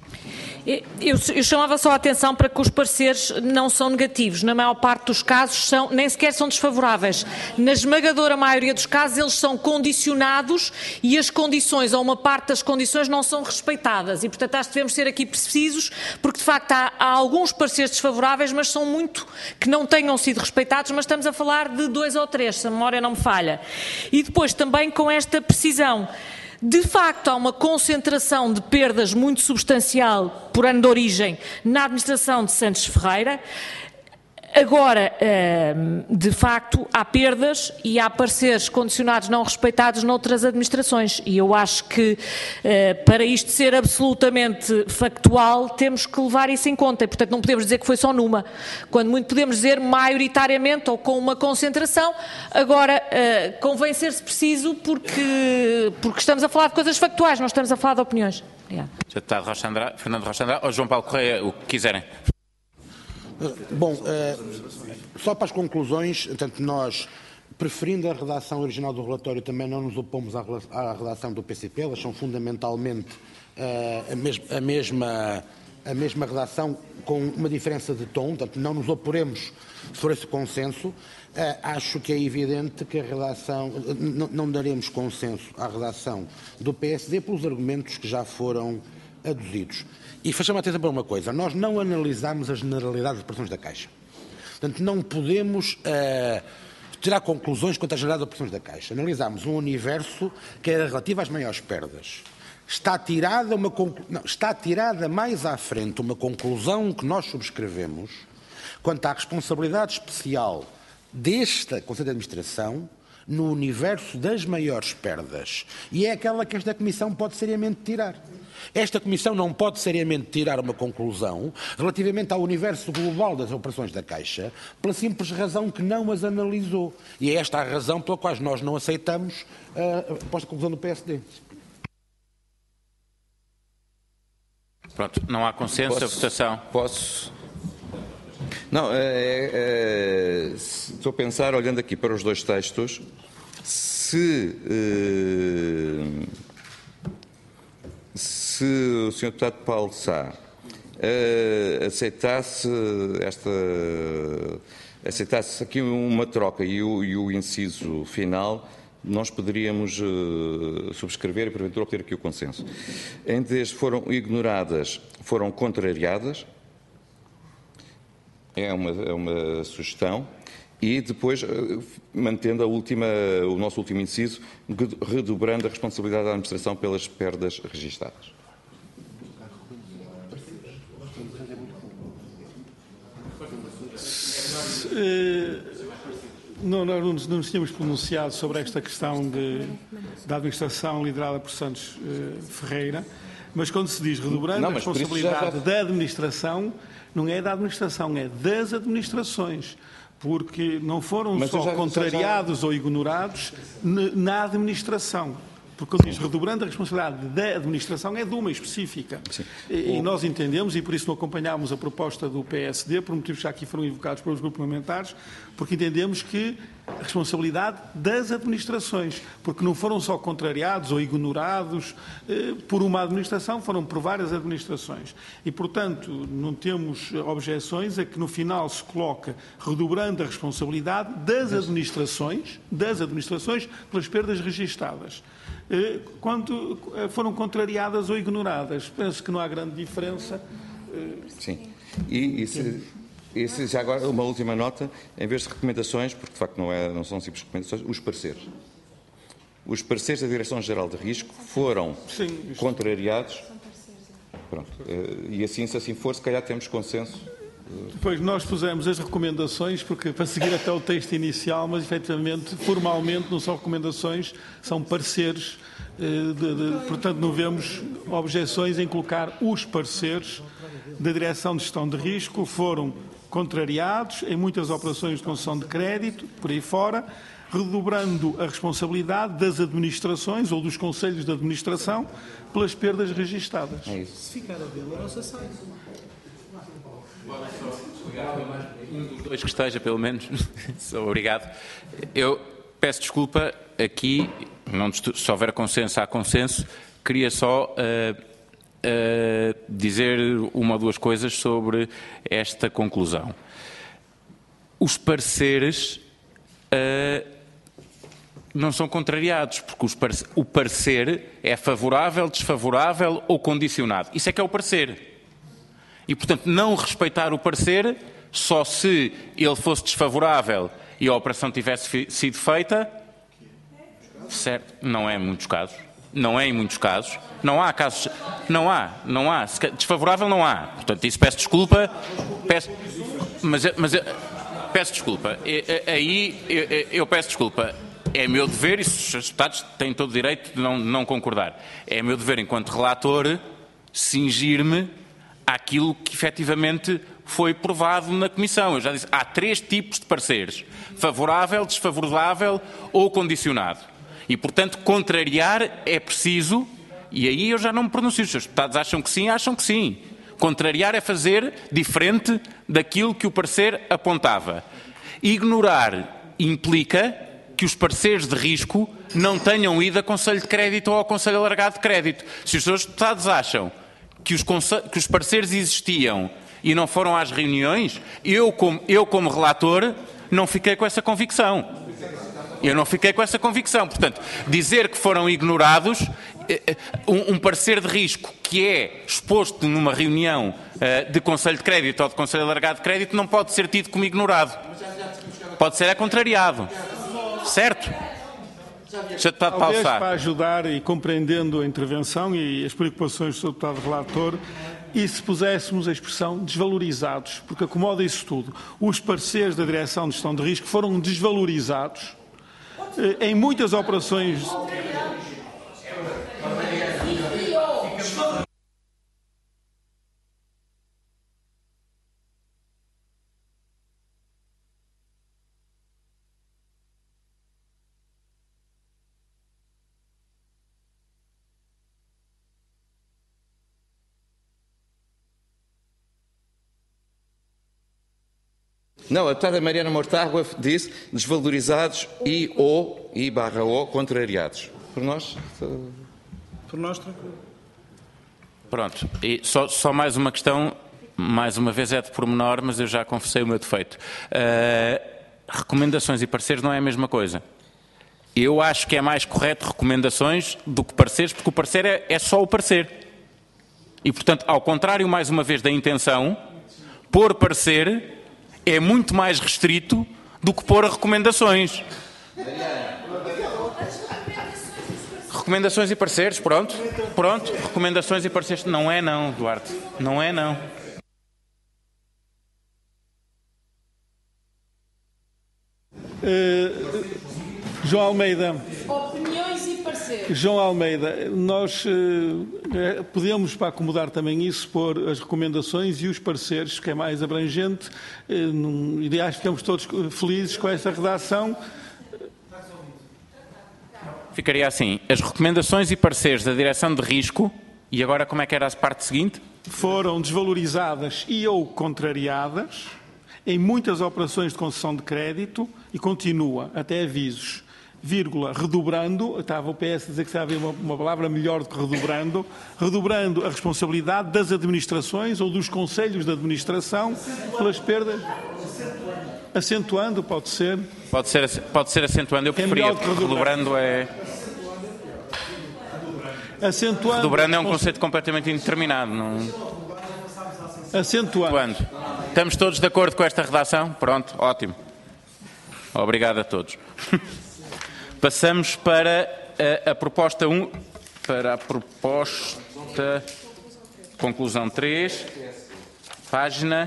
Eu, eu chamava só a atenção para que os pareceres não são negativos. Na maior parte dos casos são, nem sequer são desfavoráveis. Na esmagadora maioria dos casos eles são condicionados e as condições, ou uma parte das condições, não são respeitadas. E, portanto, acho que devemos ser aqui precisos, porque, de facto, há, há alguns pareceres desfavoráveis, mas são muito que não tenham sido respeitados, mas estamos a falar de dois ou três, se a memória não me falha. E depois, também com esta precisão. De facto, há uma concentração de perdas muito substancial por ano de origem na administração de Santos Ferreira. Agora, de facto, há perdas e há pareceres condicionados não respeitados noutras administrações. E eu acho que, para isto ser absolutamente factual, temos que levar isso em conta. E, portanto, não podemos dizer que foi só numa. Quando muito podemos dizer maioritariamente ou com uma concentração. Agora, convém ser-se preciso porque, porque estamos a falar de coisas factuais, não estamos a falar de opiniões. Obrigado. Deputado Rocha Andrade, Fernando Rocha Andrade ou João Paulo Correia, o que quiserem. Bom, só para as conclusões, portanto, nós, preferindo a redação original do relatório, também não nos opomos à redação do P C P, elas são fundamentalmente a mesma, a mesma redação com uma diferença de tom, portanto, não nos oporemos sobre esse consenso. Acho que é evidente que a redação, não daremos consenso à redação do P S D pelos argumentos que já foram aduzidos. E faz-me a atenção para uma coisa, nós não analisamos a generalidade das operações da Caixa. Portanto, não podemos uh, tirar conclusões quanto à generalidade das operações da Caixa. Analisamos um universo que era relativo às maiores perdas. Está tirada, uma conclu... não, está tirada mais à frente uma conclusão que nós subscrevemos quanto à responsabilidade especial desta Conselho de Administração no universo das maiores perdas. E é aquela que esta Comissão pode seriamente tirar. Esta Comissão não pode seriamente tirar uma conclusão relativamente ao universo global das operações da Caixa pela simples razão que não as analisou. E é esta a razão pela qual nós não aceitamos a proposta de conclusão do P S D. Pronto, não há consenso, posso, a votação. Posso? Não, é, é, estou a pensar, olhando aqui para os dois textos, se... É, se o senhor Deputado Paulo Sá uh, aceitasse esta aceitasse aqui uma troca e o, e o inciso final, nós poderíamos uh, subscrever e porventura obter aqui o consenso. Em vez de foram ignoradas, foram contrariadas, é uma, é uma sugestão. E depois, mantendo a última, o nosso último inciso, redobrando a responsabilidade da administração pelas perdas registadas. Não, não, não nos tínhamos pronunciado sobre esta questão de, da administração liderada por Santos uh, Ferreira, mas quando se diz redobrando não, a responsabilidade já, já... da administração, não é da administração, é das administrações. Porque não foram mas só já, contrariados já, já... ou ignorados na administração. Porque, quando diz redobrando a responsabilidade da administração, é de uma específica. E, e nós entendemos, e por isso não acompanhámos a proposta do P S D, por motivos que já aqui foram evocados pelos grupos parlamentares, porque entendemos que a responsabilidade das administrações, porque não foram só contrariados ou ignorados eh, por uma administração, foram por várias administrações. E, portanto, não temos objeções a que no final se coloca redobrando a responsabilidade das administrações, das administrações pelas perdas registadas. Eh, quando foram contrariadas ou ignoradas. Penso que não há grande diferença. Eh, Sim. E, e se... E se, já agora, uma última nota, em vez de recomendações, porque de facto não, é, não são simples recomendações, os pareceres. Os pareceres da Direção-Geral de Risco foram Sim, contrariados. Pronto. E assim, se assim for, se calhar temos consenso. Depois nós pusemos as recomendações, porque para seguir até o texto inicial, mas efetivamente, formalmente, não são recomendações, são pareceres De, de, portanto, não vemos objeções em colocar os pareceres da Direção de Gestão de Risco, foram contrariados em muitas operações de concessão de crédito, por aí fora, redobrando a responsabilidade das administrações ou dos conselhos de administração pelas perdas registadas. É isso. Se ficar a ver, a nossa sai. Um dos dois que esteja, pelo menos. Obrigado. Eu peço desculpa aqui, não, se houver consenso, há consenso. Queria só uh, uh, dizer uma ou duas coisas sobre esta conclusão. Os pareceres uh, não são contrariados, porque os parce- o parecer é favorável, desfavorável ou condicionado. Isso é que é o parecer. E, portanto, não respeitar o parecer só se ele fosse desfavorável e a operação tivesse sido feita, certo? Não é em muitos casos. Não é em muitos casos. Não há casos. Não há. Não há. Desfavorável não há. Portanto, isso peço desculpa. Peço, mas, mas peço desculpa. Aí eu, eu peço desculpa. É meu dever, e os deputados têm todo o direito de não, não concordar. É meu dever, enquanto relator, cingir-me àquilo que efetivamente foi provado na Comissão. Eu já disse, há três tipos de pareceres: favorável, desfavorável ou condicionado. E, portanto, contrariar é preciso, e aí eu já não me pronuncio. Os seus deputados acham que sim, acham que sim. Contrariar é fazer diferente daquilo que o parecer apontava. Ignorar implica que os pareceres de risco não tenham ido a Conselho de Crédito ou ao Conselho Alargado de Crédito. Se os seus deputados acham que os, que os pareceres existiam e não foram às reuniões, eu como, eu como relator não fiquei com essa convicção. Eu não fiquei com essa convicção. Portanto, dizer que foram ignorados, um, um parecer de risco que é exposto numa reunião uh, de Conselho de Crédito ou de Conselho Alargado de Crédito não pode ser tido como ignorado. Pode ser é contrariado. Certo? senhor Deputado Paulo Sá. Talvez para ajudar e compreendendo a intervenção e as preocupações do senhor Deputado Relator, e se puséssemos a expressão desvalorizados, porque acomoda isso tudo. Os pareceres da Direção de Gestão de Risco foram desvalorizados eh, em muitas operações. Não, a deputada Mariana Mortágua disse desvalorizados e ou, e barra ou, contrariados. Por nós? Por nós, tranquilo. Pronto. E só, só mais uma questão, mais uma vez é de pormenor, mas eu já confessei o meu defeito. Uh, recomendações e pareceres não é a mesma coisa. Eu acho que é mais correto recomendações do que pareceres, porque o parecer é, é só o parecer. E, portanto, ao contrário, mais uma vez, da intenção, pôr parecer é muito mais restrito do que pôr recomendações. Recomendações e pareceres, pronto. Pronto, recomendações e pareceres. Não é não, Duarte. Não é não. Uh, João Almeida. Opiniões e pareceres. João Almeida, nós uh, podemos, para acomodar também isso, pôr as recomendações e os pareceres, que é mais abrangente. Uh, num, e acho que ficamos todos felizes com esta redação. Ficaria assim, as recomendações e pareceres da Direção de Risco, e agora como é que era a parte seguinte? Foram desvalorizadas e ou contrariadas em muitas operações de concessão de crédito e continua, até avisos, vírgula, redobrando, estava o P S a dizer que estava uma, uma palavra melhor do que redobrando, redobrando a responsabilidade das administrações ou dos conselhos de administração pelas perdas. Acentuando, pode ser. Pode ser, pode ser acentuando, eu preferia, é porque redobrando é... Acentuando. Redobrando é um conceito completamente indeterminado. Não... Acentuando. Estamos todos de acordo com esta redação? Pronto, ótimo. Obrigado a todos. Passamos para a, a proposta um, para a proposta conclusão três, página...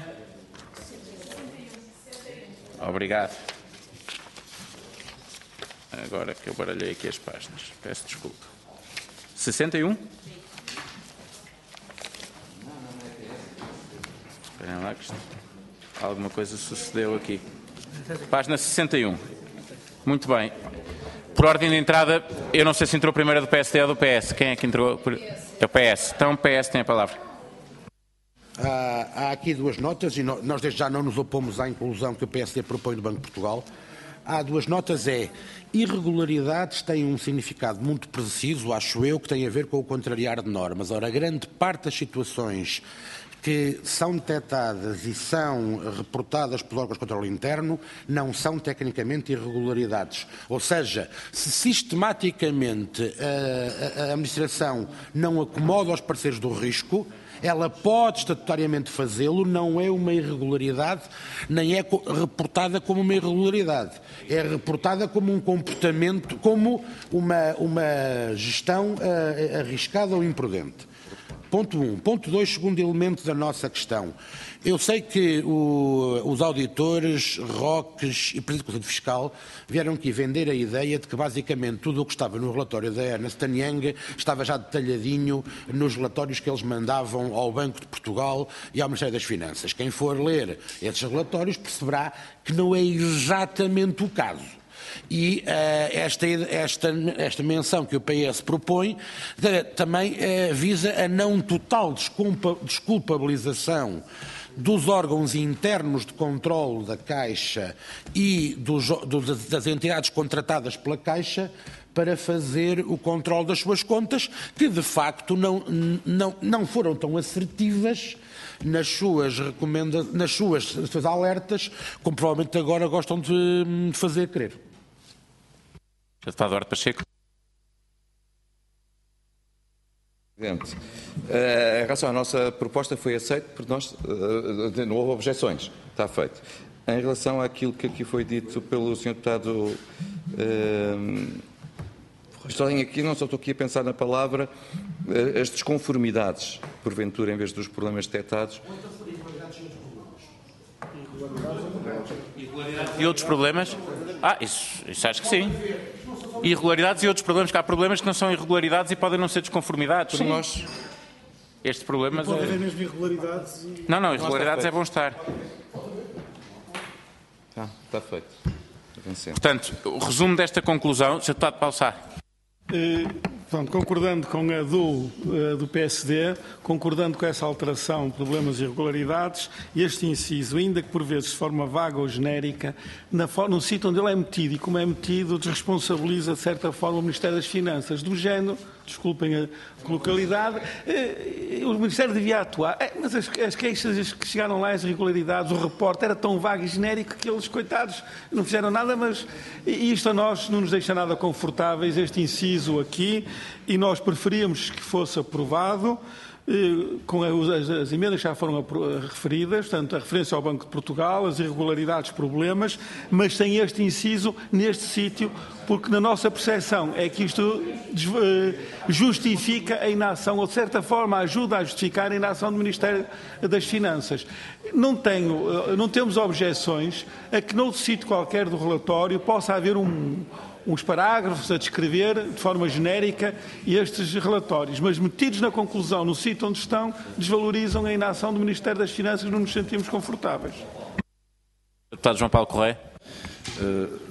Obrigado. Agora que eu baralhei aqui as páginas. Peço desculpa. sessenta e um? Esperem lá que alguma coisa sucedeu aqui. Página sessenta e um. Muito bem. Por ordem de entrada, eu não sei se entrou primeiro do P S D ou do P S. Quem é que entrou? É o P S. Então o P S tem a palavra. Há, há aqui duas notas, e nós desde já não nos opomos à inclusão que o P S D propõe do Banco de Portugal. Há duas notas, é irregularidades têm um significado muito preciso, acho eu, que tem a ver com o contrariar de normas. Ora, grande parte das situações que são detectadas e são reportadas pelos órgãos de controle interno não são tecnicamente irregularidades. Ou seja, se sistematicamente a, a, a administração não acomoda aos parceiros do risco, ela pode estatutariamente fazê-lo, não é uma irregularidade, nem é reportada como uma irregularidade. É reportada como um comportamento, como uma, uma gestão uh, arriscada ou imprudente. Ponto um. Ponto dois, segundo elemento da nossa questão. Eu sei que o, os auditores, Roques e Presidente do Conselho Fiscal vieram aqui vender a ideia de que basicamente tudo o que estava no relatório da Ernst and Young estava já detalhadinho nos relatórios que eles mandavam ao Banco de Portugal e ao Ministério das Finanças. Quem for ler esses relatórios perceberá que não é exatamente o caso. E uh, esta, esta, esta menção que o P S propõe de, também uh, visa a não total desculpa, desculpabilização dos órgãos internos de controle da Caixa e dos, dos, das entidades contratadas pela Caixa para fazer o controle das suas contas, que de facto não, não, não foram tão assertivas nas suas recomendações, nas suas, nas suas alertas, como provavelmente agora gostam de fazer crer. Deputado Duarte Pacheco. Presidente, uh, em relação à nossa proposta foi aceito, porque nós uh, não houve objeções, está feito. Em relação àquilo que aqui foi dito pelo senhor Deputado, uh, estou aqui, não só estou aqui a pensar na palavra, uh, as desconformidades, porventura, em vez dos problemas detectados. E outros problemas? Ah, isso, isso acho que sim. Irregularidades e outros problemas, que há problemas que não são irregularidades e podem não ser desconformidades. Sim. Nós, este problema... Pode haver mesmo irregularidades e... Não, não, irregularidades é bom estar. Tá, está feito. Portanto, o resumo desta conclusão, Senhor Deputado Paulo Sá. Eh, portanto, concordando com a do, a do P S D, concordando com essa alteração, problemas e irregularidades, este inciso, ainda que por vezes de forma vaga ou genérica, na, no sítio onde ele é metido e como é metido, desresponsabiliza de certa forma o Ministério das Finanças, do género, desculpem a localidade, eh, o Ministério devia atuar, eh, mas as, as queixas que chegaram lá, as irregularidades, o reporte era tão vago e genérico que eles, coitados, não fizeram nada, mas isto a nós não nos deixa nada confortáveis, este inciso aqui, e nós preferíamos que fosse aprovado, eh, com as, as emendas que já foram referidas, portanto, a referência ao Banco de Portugal, as irregularidades, problemas, mas sem este inciso neste sítio, porque na nossa percepção é que isto justifica a inação, ou de certa forma ajuda a justificar a inação do Ministério das Finanças. Não, tenho, não temos objeções a que noutro sítio qualquer do relatório possa haver um, uns parágrafos a descrever de forma genérica estes relatórios, mas metidos na conclusão, no sítio onde estão, desvalorizam a inação do Ministério das Finanças, não nos sentimos confortáveis. Deputado João Paulo Correia. Uh...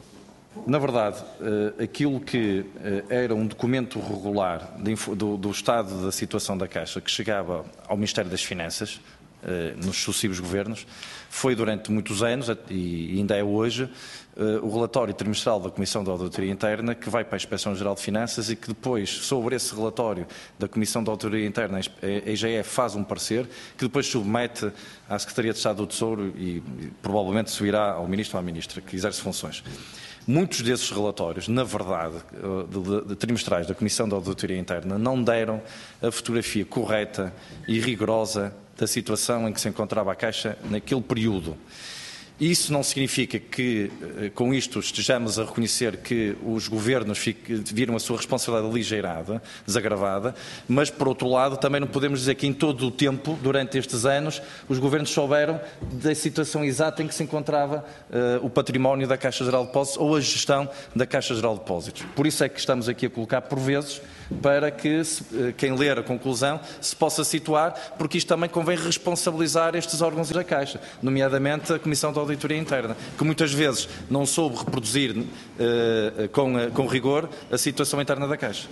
Na verdade, aquilo que era um documento regular do, do estado da situação da Caixa que chegava ao Ministério das Finanças, nos sucessivos governos, foi durante muitos anos, e ainda é hoje, o relatório trimestral da Comissão de Auditoria Interna que vai para a Inspeção-Geral de Finanças e que depois, sobre esse relatório da Comissão de Auditoria Interna, a I G F faz um parecer que depois submete à Secretaria de Estado do Tesouro e, e provavelmente subirá ao Ministro ou à Ministra que exerce funções. Muitos desses relatórios, na verdade, de, de, de trimestrais da Comissão de Auditoria Interna, não deram a fotografia correta e rigorosa da situação em que se encontrava a Caixa naquele período. Isso não significa que, com isto, estejamos a reconhecer que os governos viram a sua responsabilidade aligeirada, desagravada, mas, por outro lado, também não podemos dizer que em todo o tempo, durante estes anos, os governos souberam da situação exata em que se encontrava uh, o património da Caixa Geral de Depósitos ou a gestão da Caixa Geral de Depósitos. Por isso é que estamos aqui a colocar, por vezes, para que se, quem ler a conclusão se possa situar, porque isto também convém responsabilizar estes órgãos da Caixa, nomeadamente a Comissão de Auditoria Interna, que muitas vezes não soube reproduzir uh, com, uh, com rigor a situação interna da Caixa.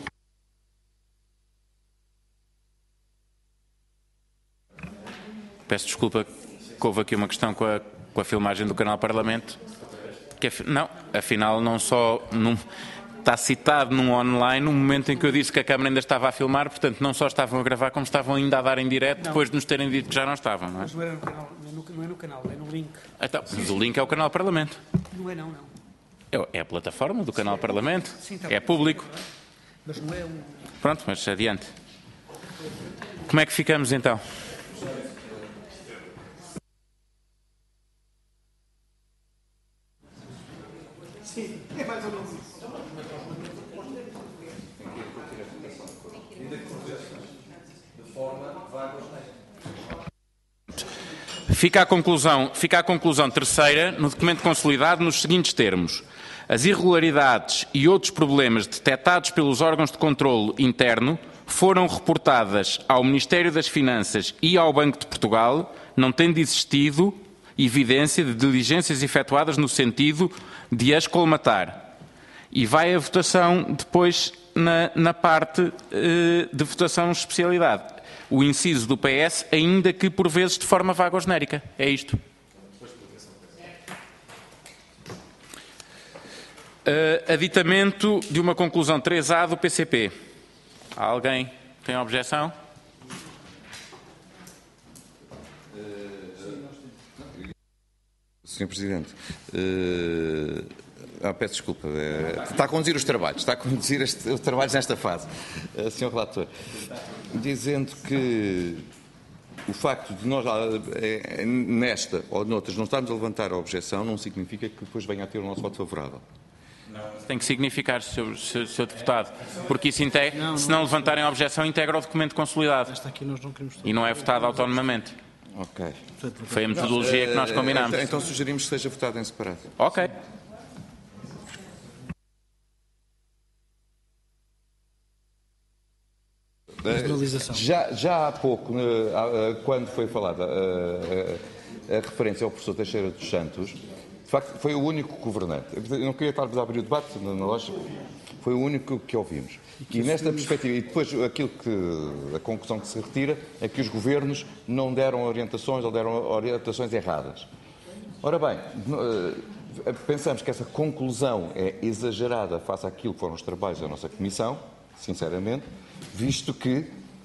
Peço desculpa que houve aqui uma questão com a, com a filmagem do canal Parlamento. Que, não, afinal não só num, está citado num online no momento em que eu disse que a Câmara ainda estava a filmar, portanto não só estavam a gravar como estavam ainda a dar em direto depois de nos terem dito que já não estavam, não é? Mas não é no canal, não é no, não é no canal, é no link. Então, mas o link é o canal Parlamento. Não é não, não. É, é a plataforma do canal Parlamento. Sim, tá, é público. Mas não é um... Pronto, mas adiante. Como é que ficamos então? Sim, é mais ou menos isso. Fica a conclusão, fica a conclusão terceira no documento consolidado nos seguintes termos. As irregularidades e outros problemas detectados pelos órgãos de controlo interno foram reportadas ao Ministério das Finanças e ao Banco de Portugal, não tendo existido evidência de diligências efetuadas no sentido de as colmatar. E vai a votação depois na, na parte eh, de votação especialidade. O inciso do P S, ainda que por vezes de forma vaga ou genérica. É isto. Uh, aditamento de uma conclusão três A do P C P. Há alguém que tem objeção? senhor Presidente, uh, ah, peço desculpa, uh, está a conduzir os trabalhos, está a conduzir este, os trabalhos nesta fase, uh, senhor Relator, dizendo que o facto de nós, uh, nesta ou noutras, não estarmos a levantar a objeção, não significa que depois venha a ter o nosso voto favorável. Tem que significar, senhor Deputado, porque isso integra, não, não, se não levantarem a objeção, integra o documento consolidado aqui nós não queremos e não é votado autonomamente. Ok. Foi a metodologia que nós combinámos. Então sugerimos que seja votado em separado. Ok. Já, já há pouco, quando foi falada a, a, a referência ao professor Teixeira dos Santos, de facto foi o único governante. Eu não queria estar a abrir o debate, na lógica, foi o único que ouvimos. E nesta perspectiva, e depois aquilo que, a conclusão que se retira é que os governos não deram orientações ou deram orientações erradas. Ora bem, pensamos que essa conclusão é exagerada face àquilo que foram os trabalhos da nossa Comissão, sinceramente, visto que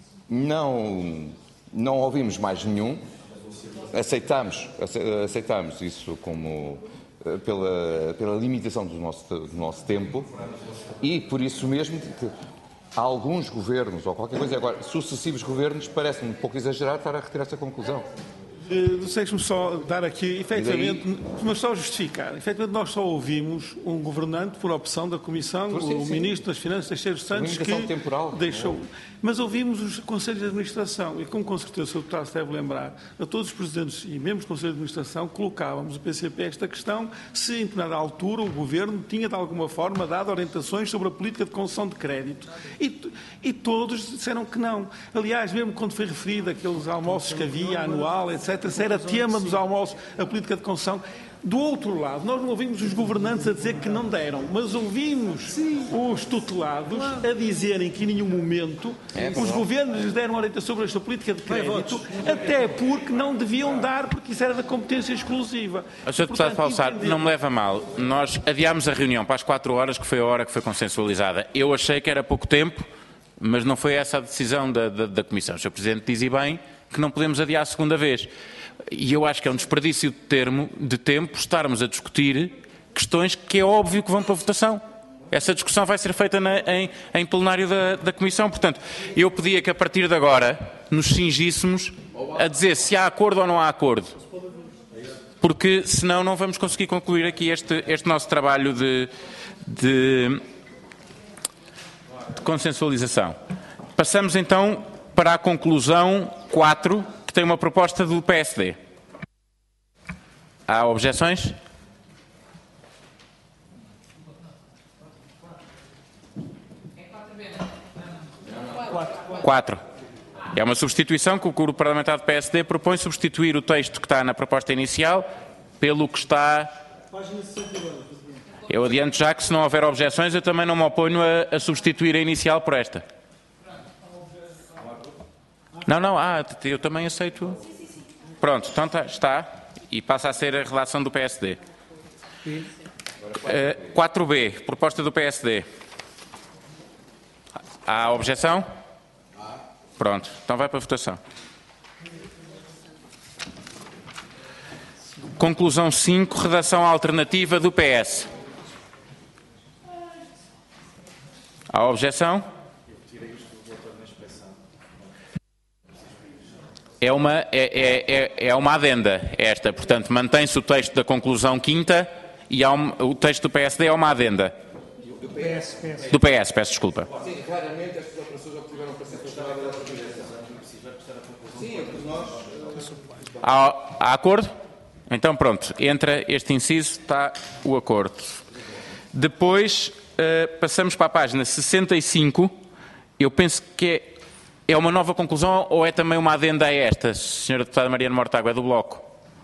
não, não ouvimos mais nenhum, aceitamos, aceitamos isso como pela, pela limitação do nosso, do nosso tempo e por isso mesmo que alguns governos ou qualquer coisa, agora sucessivos governos, parece-me um pouco exagerado estar a retirar essa conclusão. Deixe-me só dar aqui, efetivamente, mas só justificar. Efetivamente, nós só ouvimos um governante por opção da Comissão, sim, o sim. Ministro das Finanças, Teixeira dos Santos, que temporal. deixou. Mas ouvimos os Conselhos de Administração e, como com certeza o senhor Deputado se deve lembrar, a todos os Presidentes e membros do Conselho de Administração colocávamos o P C P esta questão se, em determinada altura, o Governo tinha, de alguma forma, dado orientações sobre a política de concessão de crédito. E, e todos disseram que não. Aliás, mesmo quando foi referido aqueles almoços que havia, anual, etcétera, se era tema dos almoços a política de concessão. Do outro lado, nós não ouvimos os governantes a dizer que não deram, mas ouvimos Sim. os tutelados a dizerem que em nenhum momento é, os governos lhes deram orientação sobre esta política de crédito, até porque não deviam dar, porque isso era da competência exclusiva. O senhor Deputado Paulo Sá, não me leva a mal. Nós adiámos a reunião para as quatro horas, que foi a hora que foi consensualizada. Eu achei que era pouco tempo, mas não foi essa a decisão da, da, da Comissão. O senhor Presidente diz e bem que não podemos adiar a segunda vez. E eu acho que é um desperdício de, termo, de tempo estarmos a discutir questões que é óbvio que vão para a votação. Essa discussão vai ser feita na, em, em plenário da, da Comissão. Portanto, eu pedia que a partir de agora nos cingíssemos a dizer se há acordo ou não há acordo. Porque senão não vamos conseguir concluir aqui este, este nosso trabalho de, de, de consensualização. Passamos então para a conclusão quatro, que tem uma proposta do P S D. Há objeções? quatro. É uma substituição que o Grupo Parlamentar do P S D propõe substituir o texto que está na proposta inicial pelo que está... Eu adianto já que, se não houver objeções, eu também não me oponho a, a substituir a inicial por esta. Não, não, ah, eu também aceito. Pronto, então tá, está e passa a ser a redação do P S D. Uh, quatro B, proposta do P S D. Há objeção? Pronto, então vai para a votação. Conclusão cinco, redação alternativa do P S. Há objeção? É uma, é, é, é uma adenda esta, portanto, mantém-se o texto da conclusão quinta e há um, o texto do P S D é uma adenda. Do P S, P S. Do P S, peço desculpa. Sim, claramente estas operações obtiveram para ser fechadas da Presidência. Sim, entre nós... Há, há acordo? Então pronto, entra este inciso, está o acordo. Depois uh, passamos para a página sessenta e cinco, eu penso que é... É uma nova conclusão ou é também uma adenda a esta, senhora Deputada Mariana Mortágua, é do Bloco?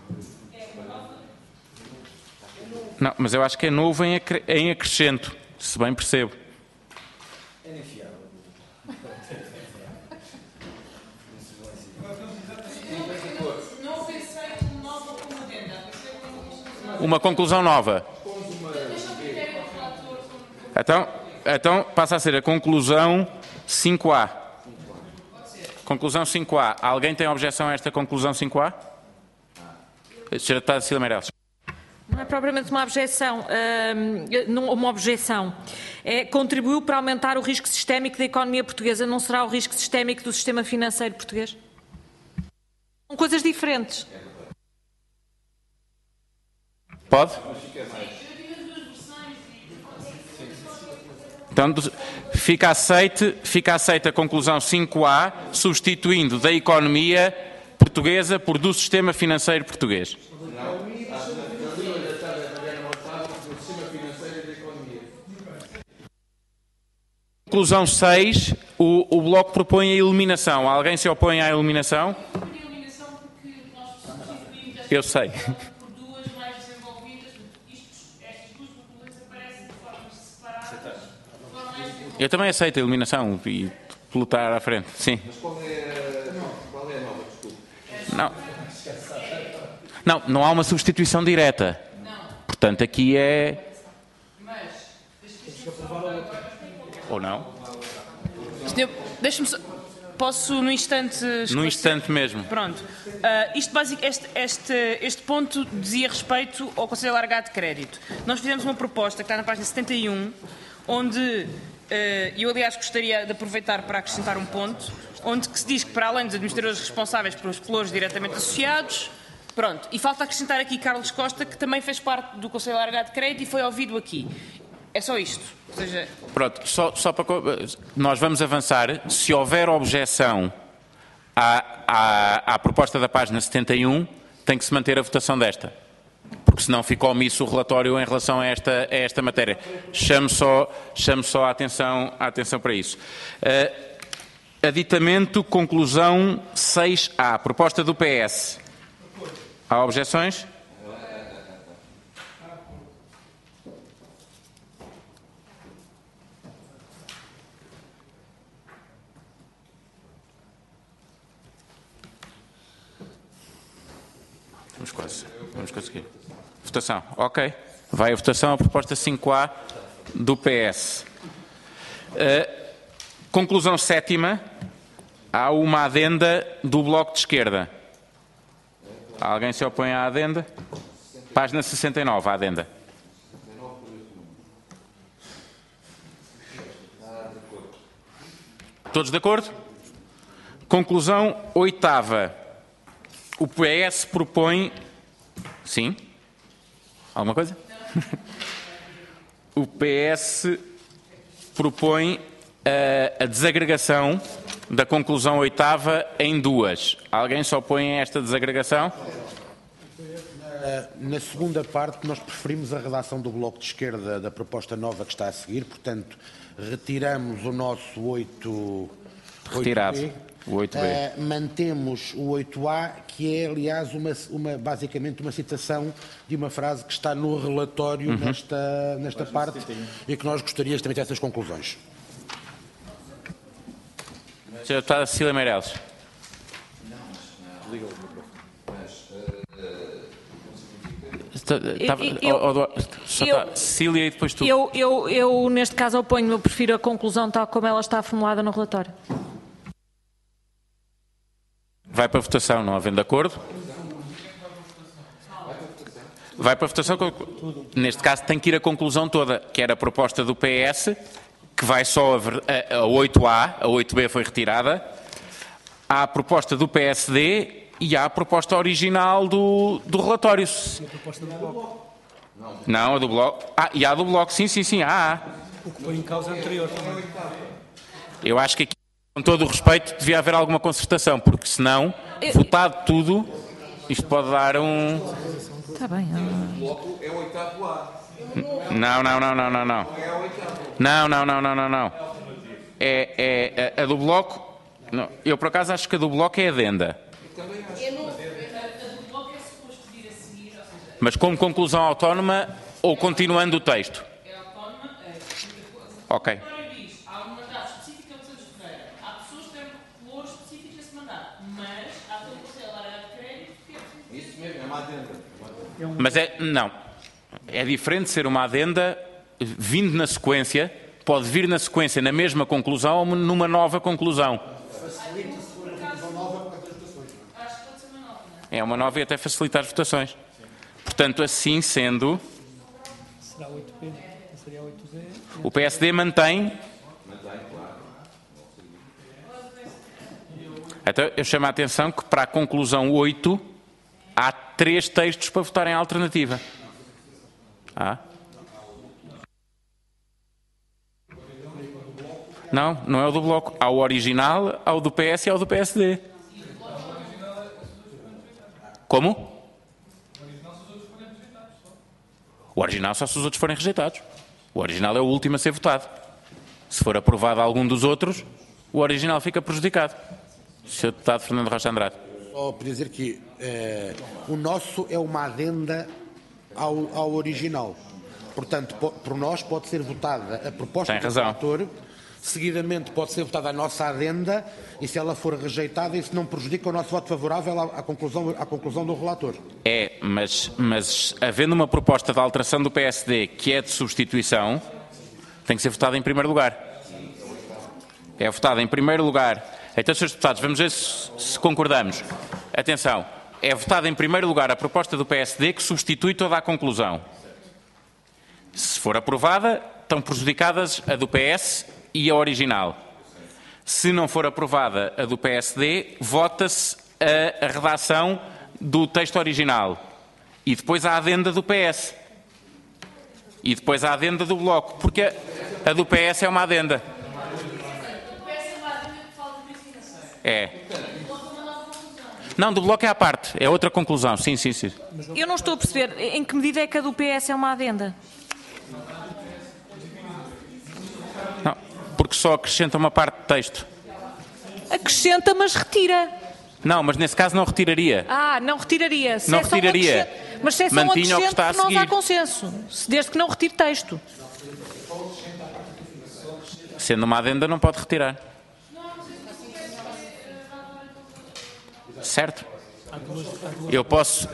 Não, mas eu acho que é novo em, acre em acrescento, se bem percebo. Uma conclusão nova. Então, então passa a ser a conclusão cinco A. Conclusão cinco A. Alguém tem objeção a esta conclusão cinco A? senhora Deputada Cecília Meirelles. Não é propriamente uma objeção. Uma objeção. É, contribuiu para aumentar o risco sistémico da economia portuguesa. Não será o risco sistémico do sistema financeiro português? São coisas diferentes. Pode? Então, fica aceite, fica aceita a conclusão cinco A, substituindo da economia portuguesa por do sistema financeiro português. Conclusão seis, o, o Bloco propõe a eliminação. Alguém se opõe à eliminação? Eu sei. Eu também aceito a eliminação e lutar à frente, sim. Mas qual é, qual é a nova, desculpe? Não. Não, não há uma substituição direta. Portanto, aqui é... Ou não? Deixa-me só... Posso, no instante... esclarecer? No instante mesmo. Pronto. Uh, isto, basic, este, este, este ponto dizia respeito ao Conselho Alargado de Crédito. Nós fizemos uma proposta que está na página setenta e um, onde... Uh, eu, aliás, gostaria de aproveitar para acrescentar um ponto, onde que se diz que, para além dos administradores responsáveis pelos valores diretamente associados, pronto, e falta acrescentar aqui Carlos Costa, que também fez parte do Conselho Alargado de Crédito e foi ouvido aqui. É só isto. Ou seja... Pronto, só, só para... Nós vamos avançar. Se houver objeção à, à, à proposta da página setenta e um, tem que se manter a votação desta. Porque senão fica omisso o relatório em relação a esta, a esta matéria. Chamo só, chamo só a, atenção, a atenção para isso. Uh, aditamento, conclusão seis A, proposta do P S. Há objeções? Vamos quase. Vamos conseguir. Votação. Ok. Vai a votação a proposta cinco A do P S. Uh, conclusão sétima. Há uma adenda do Bloco de Esquerda. Alguém se opõe à adenda? Página sessenta e nove, a adenda. Todos de acordo? Conclusão oitava. O P S propõe... Sim? Alguma coisa? O P S propõe a, a desagregação da conclusão oitava em duas. Alguém se opõe a esta desagregação? Na segunda parte, nós preferimos a redação do Bloco de Esquerda da proposta nova que está a seguir, portanto, retiramos o nosso oito, Retirado. oito B. O oito B. Uh, mantemos o oito A, que é, aliás, uma, uma, basicamente uma citação de uma frase que está no relatório uhum. nesta, nesta parte e que nós gostaríamos também de ter essas conclusões. senhor Deputado Cecília Meireles. Estava, eu, eu, oh, oh, só eu, tá, Cecília e depois tu. Eu, eu, eu, neste caso, oponho, eu prefiro a conclusão tal como ela está formulada no relatório. Vai para a votação, não havendo acordo. Vai para a votação. Neste caso tem que ir a conclusão toda, que era a proposta do P S, que vai só a, a, a oito A, a oito B foi retirada. Há a proposta do P S D e há a proposta original do, do relatório. E a proposta do Bloco? Não, a do Bloco. Ah, e há a do Bloco, sim, sim, sim, há. O que foi em causa anterior também. Eu acho que aqui, com todo o respeito, devia haver alguma concertação, porque senão, eu... votado tudo, isto pode dar um... Está bem. O Bloco é o oitavo A. Não, não, não, não, não, não. Não, não, não, não, não, não. É, é, a, a do Bloco... Não, eu, por acaso, acho que a do Bloco é adenda. Mas como conclusão autónoma ou continuando o texto? É autónoma. Ok. Há um mandato específico a Santos Ferreira. Há pessoas que têm valores específicos nesse mandato. Mas há todo o Conselho de área de crédito que é... Isso mesmo, é uma adenda. Mas é... Não. É diferente ser uma adenda vindo na sequência, pode vir na sequência na mesma conclusão ou numa nova conclusão. Facilita se for a conclusão nova por causa das votações. Acho que pode ser uma nova, não é? É uma nova e até facilitar as votações. Portanto, assim sendo... Será oito B, seria oito D. O P S D mantém... Então, eu chamo a atenção que para a conclusão oito há três textos para votar em alternativa. Ah? Não, não é o do Bloco. Há o original, há o do P S e há o do P S D. Como? O original só se os outros forem rejeitados. O original é o último a ser votado. Se for aprovado algum dos outros, o original fica prejudicado. senhor Deputado Fernando Rocha Andrade. Só para dizer que eh, o nosso é uma adenda ao, ao original. Portanto, po, por nós pode ser votada a proposta Tem do razão. relator, seguidamente pode ser votada a nossa adenda e se ela for rejeitada, isso não prejudica o nosso voto favorável à, à, conclusão, à conclusão do relator. É, mas, mas havendo uma proposta de alteração do P S D que é de substituição, tem que ser votada em primeiro lugar. É votada em primeiro lugar. Então, senhores deputados, vamos ver se, se concordamos. Atenção, é votada em primeiro lugar a proposta do P S D que substitui toda a conclusão. Se for aprovada, estão prejudicadas a do P S e a original. Se não for aprovada a do P S D, vota-se a, a redação do texto original. E depois a adenda do P S. E depois a adenda do Bloco. Porque a, a do P S é uma adenda. É. Não, do Bloco é à parte. É outra conclusão. Sim, sim, sim. Eu não estou a perceber em que medida é que a do P S é uma adenda. Não, porque só acrescenta uma parte de texto. Acrescenta, mas retira. Não, mas nesse caso não retiraria. Ah, não retiraria. Se não é só um retiraria. acrescento, mas se é só um Mantinha o que acrescento, está a nós há seguir. consenso. Desde que não retire texto. Sendo uma adenda, não pode retirar. Certo? Eu posso...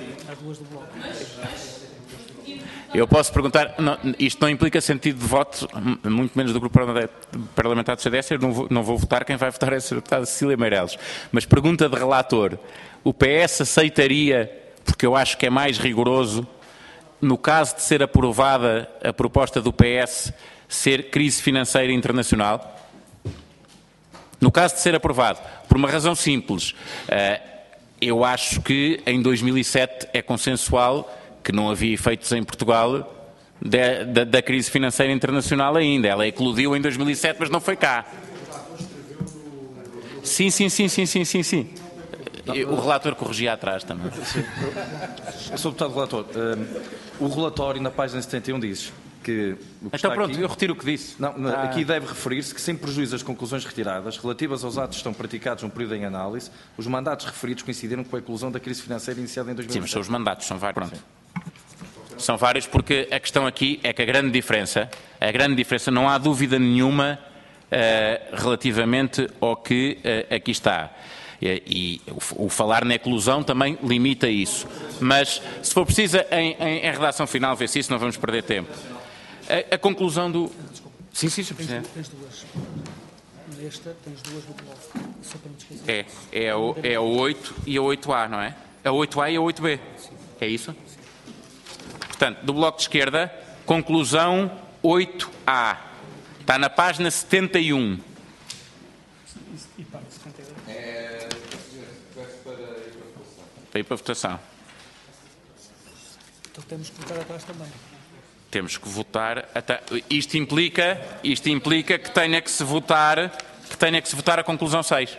Eu posso perguntar, não, isto não implica sentido de voto, muito menos do grupo parlamentar do C D S, eu não vou, não vou votar, quem vai votar é a senhora deputada Cecília Meireles. Mas pergunta de relator, o P S aceitaria, porque eu acho que é mais rigoroso, no caso de ser aprovada a proposta do P S, ser crise financeira internacional? No caso de ser aprovado, por uma razão simples, eu acho que em dois mil e sete é consensual que não havia efeitos em Portugal da, da, da crise financeira internacional ainda. Ela eclodiu em dois mil e sete, mas não foi cá. Sim, sim, sim, sim, sim, sim, sim. O relator corrigia atrás também. senhor Deputado Relator, um, o relatório na página setenta e um diz que que... O que Então pronto, aqui, eu retiro o que disse. Não, Ah. Aqui deve referir-se que, sem prejuízo das conclusões retiradas, relativas aos atos que estão praticados no período em análise, os mandatos referidos coincidiram com a eclosão da crise financeira iniciada em dois mil e sete. Sim, mas são os mandatos, são vários. Pronto. São vários porque a questão aqui é que a grande diferença, a grande diferença, não há dúvida nenhuma uh, relativamente ao que uh, aqui está. E, e o, o falar na eclosão também limita isso. Mas, se for preciso, em, em, em redação final, vê-se isso, não vamos perder tempo. A, a conclusão do... Sim, sim, senhor Presidente. Tens duas. Nesta, tens duas do bloco. Só para me esquecer. É, é, o, é o oito e a oito A, não é? A oito A e a oito B. É isso? Portanto, do Bloco de Esquerda, conclusão oito A. Está na página setenta e um. E parte setenta e dois. É, Para ir para a votação. Então temos que votar atrás também. Temos que votar. Até, isto implica, isto implica que tenha que se votar, que tenha que se votar a conclusão seis.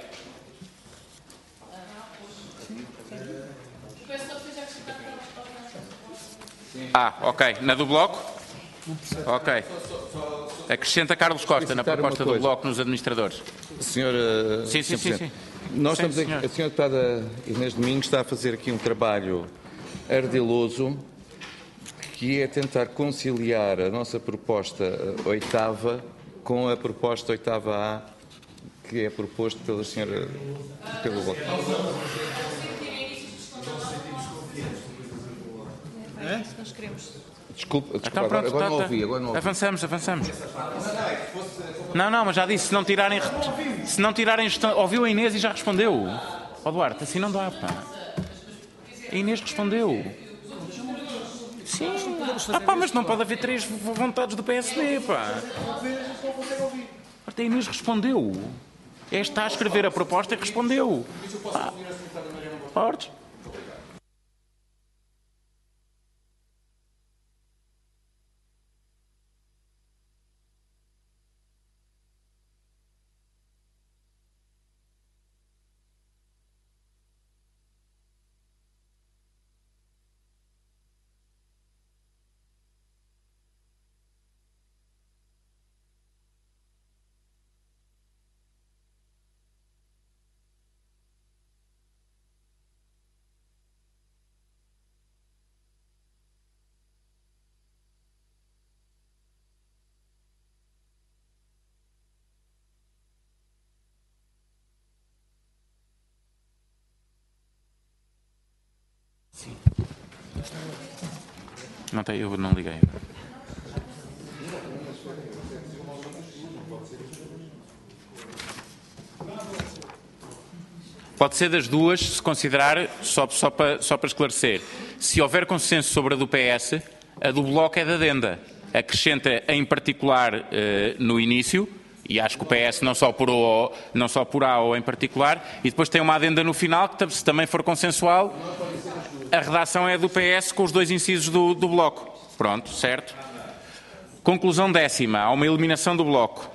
Ah, ok. Na do Bloco? Ok. Acrescenta Carlos Costa na proposta do Bloco nos administradores. Senhora, sim, sim, sim, sim. Nós sim, estamos aqui, a senhora deputada Inês Domingos está a fazer aqui um trabalho ardiloso, que é tentar conciliar a nossa proposta oitava com a proposta oitava A, que é proposto pela senhora, pelo Bloco. É isso que nós queremos. Desculpa, desculpa Então, agora, pronto, agora tá, não tá. ouvi, agora não ouvi. Avançamos, avançamos. Não, não, mas já disse, se não tirarem... Se não tirarem... Ouviu a Inês e já respondeu. Ó oh, Duarte, assim não dá, pá. A Inês respondeu. Sim. Ah pá, mas não pode haver três vontades do P S D, pá. A Inês respondeu. É, está a escrever a proposta e respondeu. Ah. Podes? Sim. Não tem, eu não liguei. Pode ser das duas, se considerar, só, só, para, só para esclarecer, se houver consenso sobre a do P S, a do Bloco é da adenda. Acrescenta em particular eh, no início, e acho que o P S não só por O, não só por A ou em particular, e depois tem uma adenda no final, que se também for consensual, a redação é do P S com os dois incisos do, do Bloco. Pronto, certo? Conclusão décima, há uma eliminação do Bloco.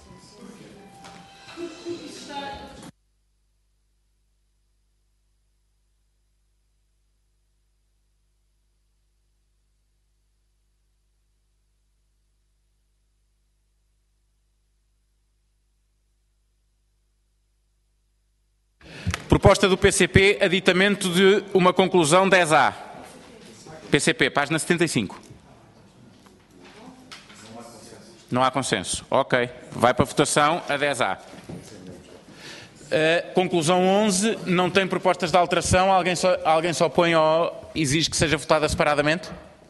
Proposta do P C P, aditamento de uma conclusão dez A. P C P, página setenta e cinco. Não há consenso. Ok. Vai para a votação a dez A. Uh, conclusão onze, não tem propostas de alteração. Alguém só, alguém só põe ou exige que seja votada separadamente?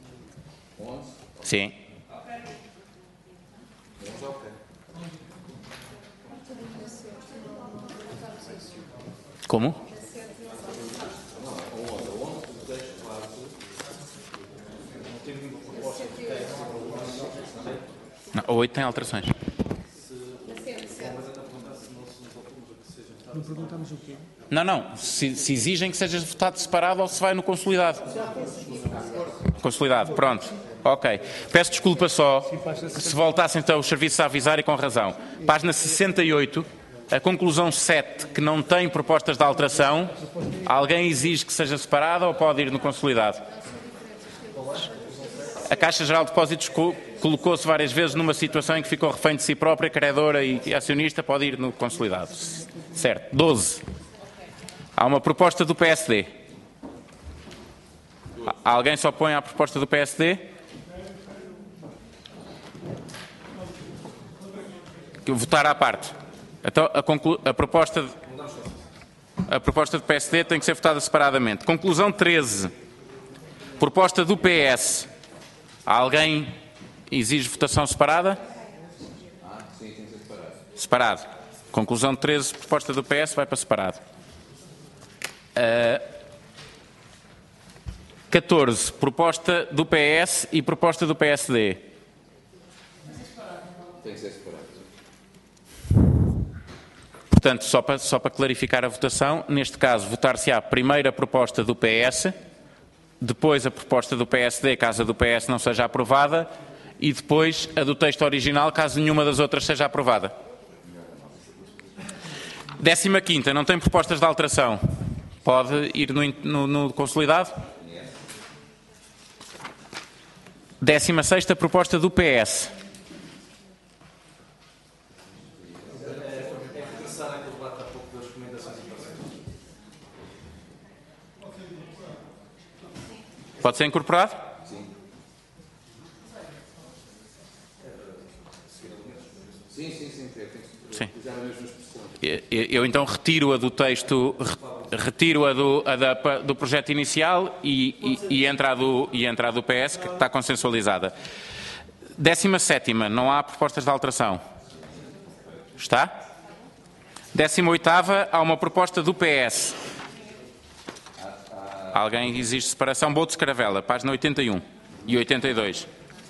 Sim. Como? Não, o oito tem alterações. Não perguntamos o quê? Não, não. Se, se exigem que seja votado separado ou se vai no consolidado. Consolidado, pronto. Ok. Peço desculpa só se voltassem então os serviços a avisar e com razão. Página sessenta e oito. A conclusão sete, que não tem propostas de alteração, alguém exige que seja separada ou pode ir no consolidado? A Caixa Geral de Depósitos colocou-se várias vezes numa situação em que ficou refém de si própria, credora e, e acionista, pode ir no consolidado. Certo. doze. Há uma proposta do P S D. Alguém se opõe à proposta do P S D? Votar à parte. Então, a, conclu... a, proposta de... a proposta do P S D tem que ser votada separadamente. Conclusão treze. Proposta do P S. Alguém exige votação separada? Sim, tem que ser separado. Separado. Conclusão treze. Proposta do P S vai para separado. Uh... catorze. Proposta do P S e proposta do P S D. Tem que ser separado. Portanto, só para, só para clarificar a votação, neste caso, votar-se-á primeiro a proposta do P S, depois a proposta do P S D, caso a do P S não seja aprovada, e depois a do texto original, caso nenhuma das outras seja aprovada. Décima quinta, não tem propostas de alteração. Pode ir no, no, no consolidado? Décima sexta, proposta do P S. Pode ser incorporado? Sim. Sim, sim, sim. Sim. Eu, eu então retiro a do texto, retiro a do, a da, do projeto inicial e, e, e, entra a do, e entra a do P S, que está consensualizada. Décima sétima, não há propostas de alteração. Está? Décima oitava, há uma proposta do P S. Alguém exige separação? Boto Escaravela, página oitenta e um e oitenta e dois.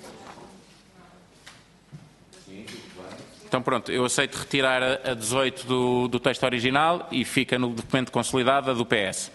Então pronto, eu aceito retirar a dezoito do, do texto original e fica no documento consolidado a do P S.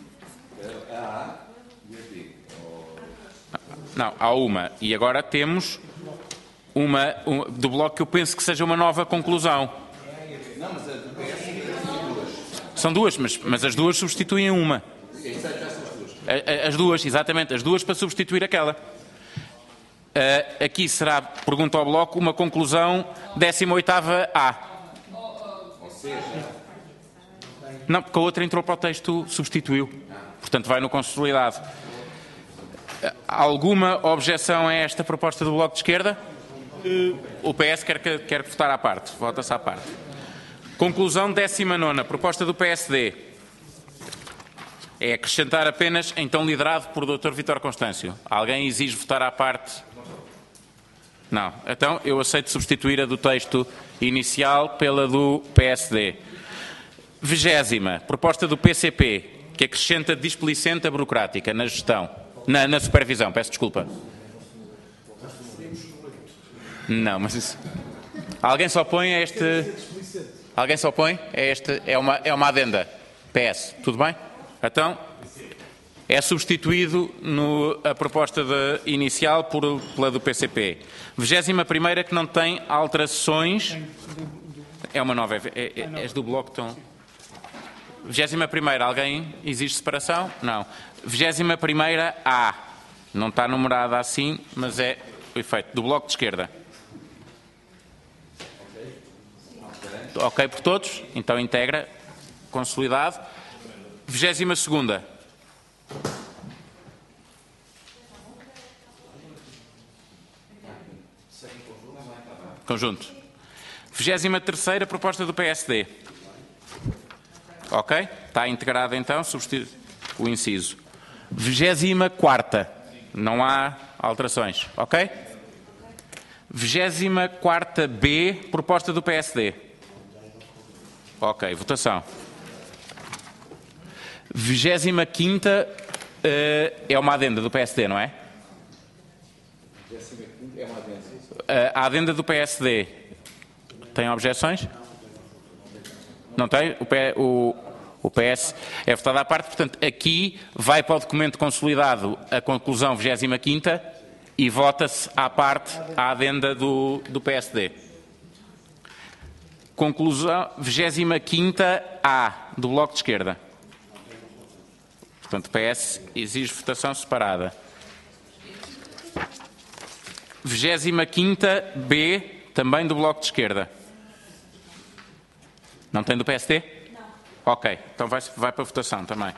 Não, há uma. E agora temos uma, uma do bloco que eu penso que seja uma nova conclusão. Não, mas a do P S são duas. São duas, mas, mas as duas substituem uma. As duas, exatamente, as duas para substituir aquela. Uh, aqui será, pergunta ao Bloco, uma conclusão décima oitava A. Ou seja... Não, porque a outra entrou para o texto, substituiu. Portanto, vai no consolidado. Uh, alguma objeção a esta proposta do Bloco de Esquerda? Uh, o P S quer, quer votar à parte. Vota-se à parte. Conclusão décima nona, proposta do P S D. É acrescentar apenas, então liderado por doutor Vítor Constâncio. Alguém exige votar à parte? Não. Então eu aceito substituir a do texto inicial pela do P S D. Vigésima, proposta do P C P, que acrescenta displicência burocrática na gestão, na, na supervisão, peço desculpa. Não, mas isso... Alguém se opõe a este... Alguém se opõe a este... É uma, é uma adenda. P S, tudo bem? Então, é substituído no, a proposta de, inicial por, pela do P C P. Vigésima primeira que não tem alterações. É uma nova. É, é, és do Bloco, então. Vigésima primeira, alguém exige separação? Não. Vigésima primeira A. Não está numerada assim, mas é o efeito do Bloco de Esquerda. Ok por todos? Então integra. Consolidado. Vigésima segunda. Conjunto. Vigésima terceira proposta do P S D. Ok? Está integrada então, substituir o inciso. Vigésima quarta. Não há alterações. Ok? Vigésima quarta B, proposta do P S D. Ok, votação. Vigésima quinta uh, é uma adenda do P S D, não é? Vigésima quinta é uma adenda. Uh, a adenda do P S D tem objeções? Não tem? O, P, o, o P S é votado à parte, portanto, aqui vai para o documento consolidado a conclusão vigésima quinta e vota-se à parte a adenda do, do P S D. Conclusão vigésima quinta A, do Bloco de Esquerda. Portanto, o P S exige votação separada. vigésima quinta B, também do Bloco de Esquerda. Não tem do P S D? Não. Ok, então vai, vai para a votação também.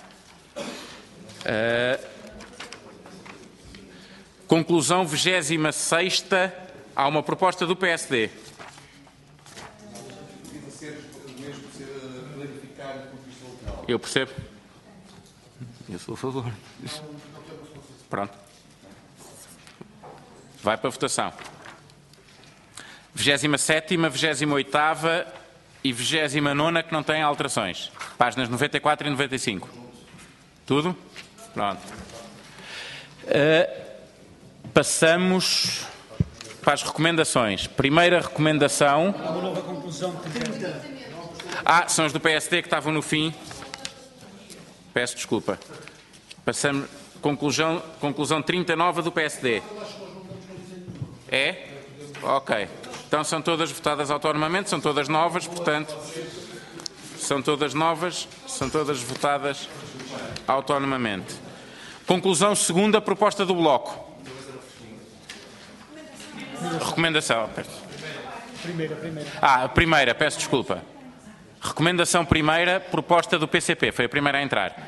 Uh, conclusão vigésima sexta, há uma proposta do P S D. Eu percebo. Eu sou a favor. Pronto. Vai para a votação. vigésima sétima, vigésima oitava e vigésima nona que não têm alterações. Páginas noventa e quatro e noventa e cinco. Tudo? Pronto. Uh, passamos para as recomendações. Primeira recomendação. Há uma nova conclusão. Ah, são as do P S D que estavam no fim. Peço desculpa. Passamos. Conclusão, conclusão trinta e nove do P S D. É? Ok. Então são todas votadas autonomamente, são todas novas, portanto, são todas novas, são todas votadas autonomamente. Conclusão segunda, proposta do Bloco. Recomendação. Primeira, primeira. Ah, a primeira, peço desculpa. Recomendação primeira, proposta do P C P, foi a primeira a entrar.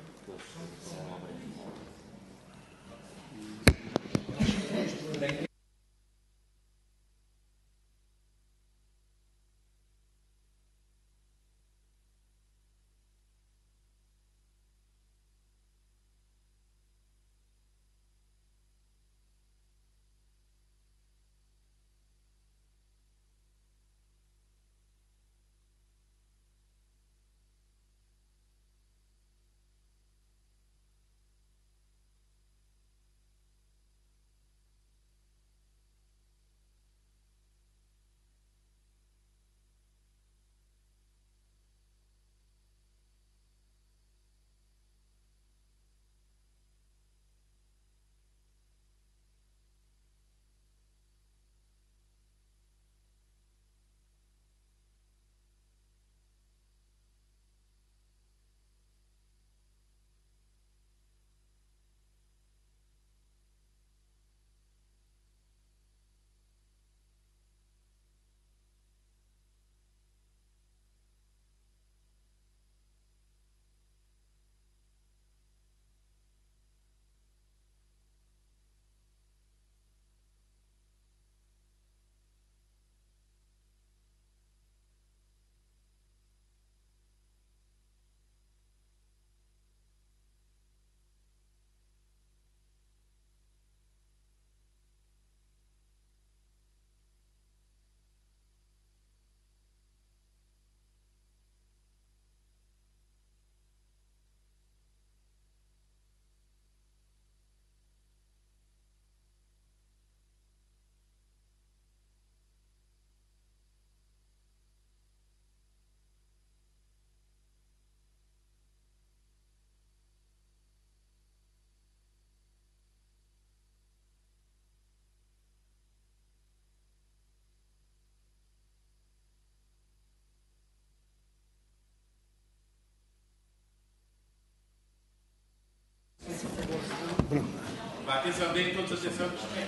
Atenção, deem todos atenção,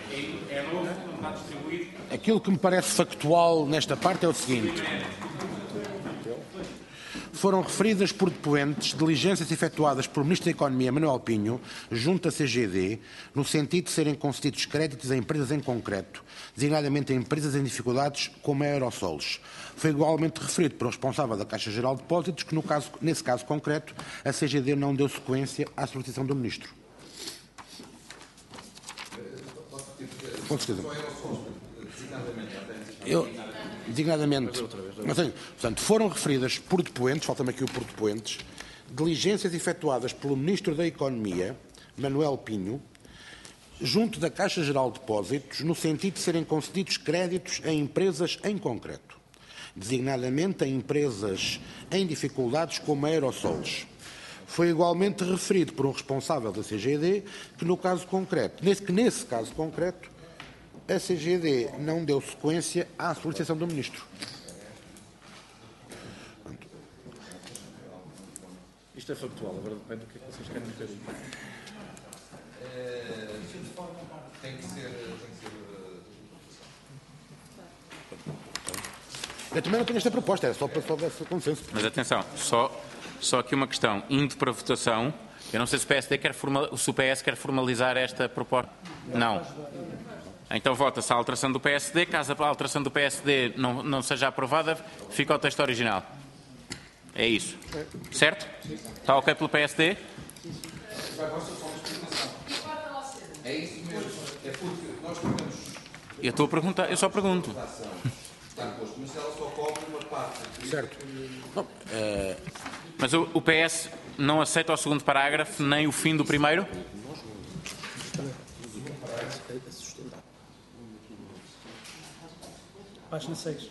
é novo, não está distribuído. Aquilo que me parece factual nesta parte é o seguinte. Foram referidas por depoentes diligências efetuadas pelo Ministro da Economia, Manuel Pinho, junto à C G D, no sentido de serem concedidos créditos a empresas em concreto, designadamente a empresas em dificuldades como a Aerosols. Foi igualmente referido pelo responsável da Caixa Geral de Depósitos que, no caso, nesse caso concreto, a C G D não deu sequência à solicitação do Ministro. Com certeza. Eu, designadamente, mas, portanto, foram referidas por depoentes, falta-me aqui o por depoentes, diligências efetuadas pelo Ministro da Economia, Manuel Pinho, junto da Caixa Geral de Depósitos, no sentido de serem concedidos créditos a empresas em concreto, designadamente a empresas em dificuldades como a Aerosols. Foi igualmente referido por um responsável da C G D que, no caso concreto, nesse, que nesse caso concreto, a C G D não deu sequência à solicitação do Ministro. Isto é factual, agora depende do que é que vocês querem meter. Tem que ser, tem que ser Eu também não tenho esta proposta, é só para só esse consenso. Mas atenção, só, só aqui uma questão. Indo para a votação, eu não sei se o P S D quer formal, se o P S quer formalizar esta proposta. Não. Então vota-se a alteração do P S D. Caso a alteração do P S D não, não seja aprovada, fica o texto original. É isso. Certo? Está ok pelo P S D? É isso mesmo. É porque nós podemos... Eu estou a perguntar, eu só pergunto. Está posto, mas ela só cobre uma parte. Certo. Não, é... Mas o, o P S não aceita o segundo parágrafo, nem o fim do primeiro? Página seis.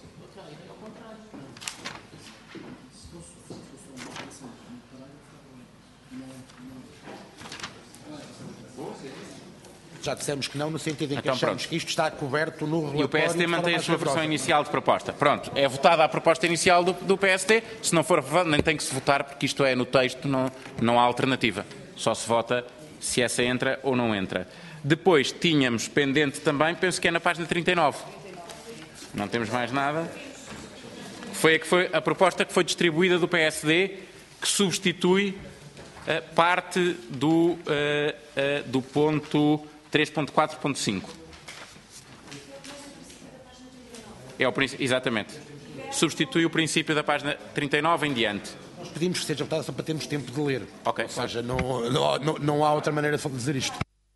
Já dissemos que não, no sentido em que Então, achamos pronto. que isto está coberto no relatório. E o P S D de forma mantém a mais sua versão rigorosa. inicial de proposta. Pronto, é votada a proposta inicial do, do P S D. Se não for aprovada, nem tem que se votar, porque isto é no texto, não, não há alternativa. Só se vota se essa entra ou não entra. Depois tínhamos pendente também, penso que é na página trinta e nove. Não temos mais nada. Foi a, que foi a proposta que foi distribuída do P S D, que substitui uh, parte do, uh, uh, do ponto três ponto quatro ponto cinco. É o princípio, exatamente. Substitui o princípio da página trinta e nove em diante. Nós pedimos que seja votada só para termos tempo de ler. Ok. Ou seja, não, não, não, não há outra maneira de dizer isto.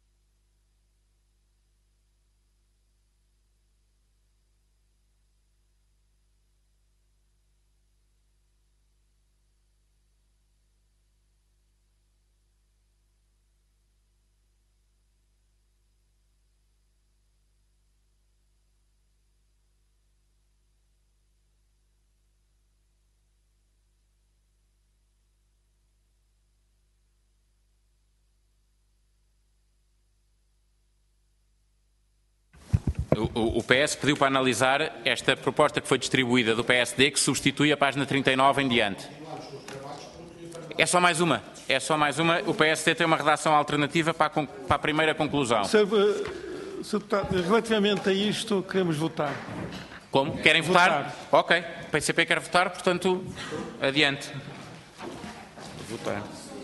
O, o P S pediu para analisar esta proposta que foi distribuída do P S D, que substitui a página trinta e nove em diante. É só mais uma. É só mais uma. O P S D tem uma redação alternativa para a, para a primeira conclusão. Senhor, Senhor Deputado, relativamente a isto, queremos votar. Como? Querem votar? Votar. Ok. O P C P quer votar, portanto, adiante. Votar.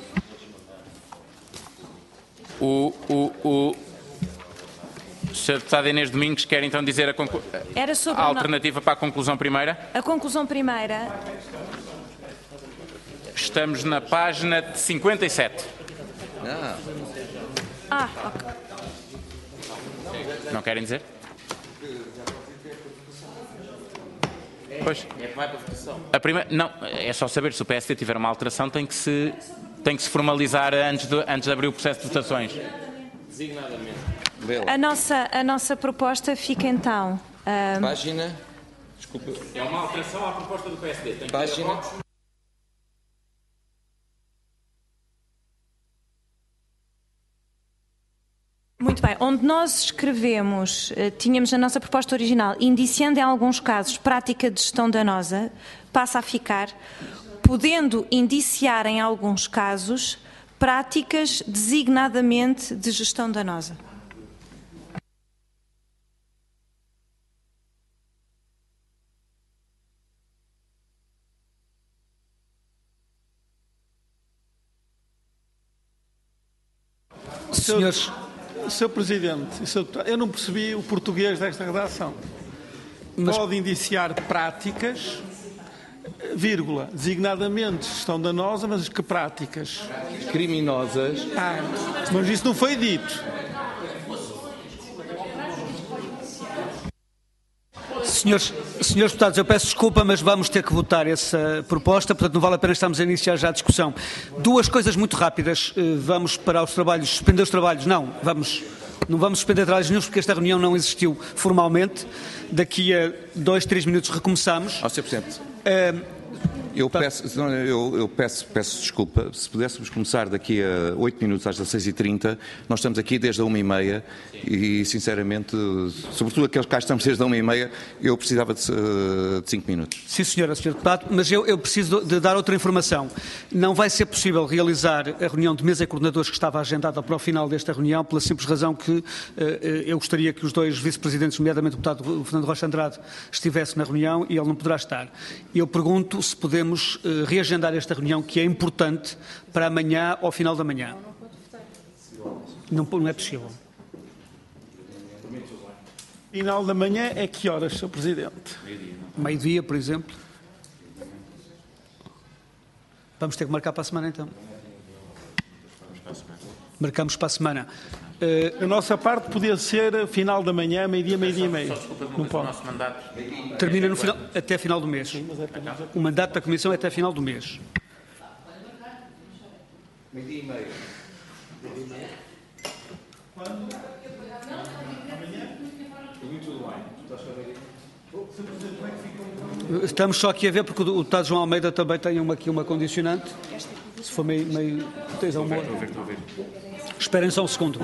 O... o, o senhor Deputado Inês Domingos quer então dizer a, conclu... Era sobre a a alternativa para a conclusão primeira? A conclusão primeira. Estamos na página cinquenta e sete. Ah. Ah, ok. Não querem dizer? Pois. É que vai para a votação. A primeira... Não, é só saber se o P S D tiver uma alteração, tem que se, tem que se formalizar antes de, antes de abrir o processo de votações. Designadamente. A nossa, a nossa proposta fica então. Um... Página. Desculpe. É uma alteração à proposta do P S D. Tem que Página. Muito bem, onde nós escrevemos, eh, tínhamos a nossa proposta original, indiciando em alguns casos prática de gestão danosa, passa a ficar, podendo indiciar em alguns casos práticas designadamente de gestão danosa. Senhores, Senhor Presidente, Senhor Deputado, eu não percebi o português desta redação. Mas... Pode indiciar práticas, vírgula, designadamente gestão danosa, mas que práticas? Criminosas. Ah, mas isso não foi dito. Senhores, senhores deputados, eu peço desculpa, mas vamos ter que votar essa proposta, portanto não vale a pena estarmos a iniciar já a discussão. Duas coisas muito rápidas. Vamos para os trabalhos, suspender os trabalhos? Não, vamos, não vamos suspender trabalhos nenhum, porque esta reunião não existiu formalmente. Daqui a dois, três minutos recomeçamos. Ó, senhor Presidente. Uh, Eu, peço, não, eu, eu peço, peço desculpa, se pudéssemos começar daqui a oito minutos às dezasseis e trinta, nós estamos aqui desde a uma e meia e, sinceramente, sobretudo aqueles que cá estamos desde a uma e meia, eu precisava de, de cinco minutos. Sim, senhora, senhor Deputado, mas eu, eu preciso de dar outra informação. Não vai ser possível realizar a reunião de mesa e coordenadores que estava agendada para o final desta reunião, pela simples razão que uh, eu gostaria que os dois vice-presidentes, nomeadamente o deputado Fernando Rocha Andrade, estivesse na reunião e ele não poderá estar. Eu pergunto se podemos Podemos uh, reagendar esta reunião, que é importante, para amanhã, ao final da manhã. Não, não é possível. Final da manhã é que horas, senhor Presidente? Meio-dia, por exemplo. Vamos ter que marcar para a semana, então. Marcamos para a semana. Uh, a nossa parte podia ser final da manhã, meio-dia, meio-dia e meio. Não pode. Termina no final, até final do mês. O mandato da Comissão é até final do mês. Meio-dia e meio. Estamos só aqui a ver, porque o deputado João Almeida também tem uma, aqui uma condicionante. Se for meio... meio tens uma hora. Esperem só um segundo.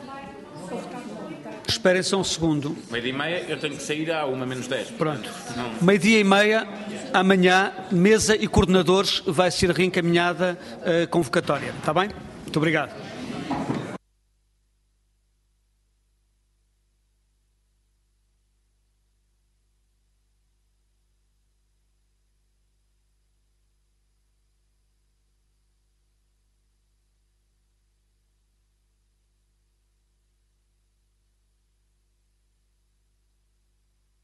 Esperem só um segundo. Meio-dia e meia, eu tenho que sair à uma menos dez. Pronto. Meio-dia e meia, amanhã, mesa e coordenadores, vai ser reencaminhada a convocatória. Está bem? Muito obrigado.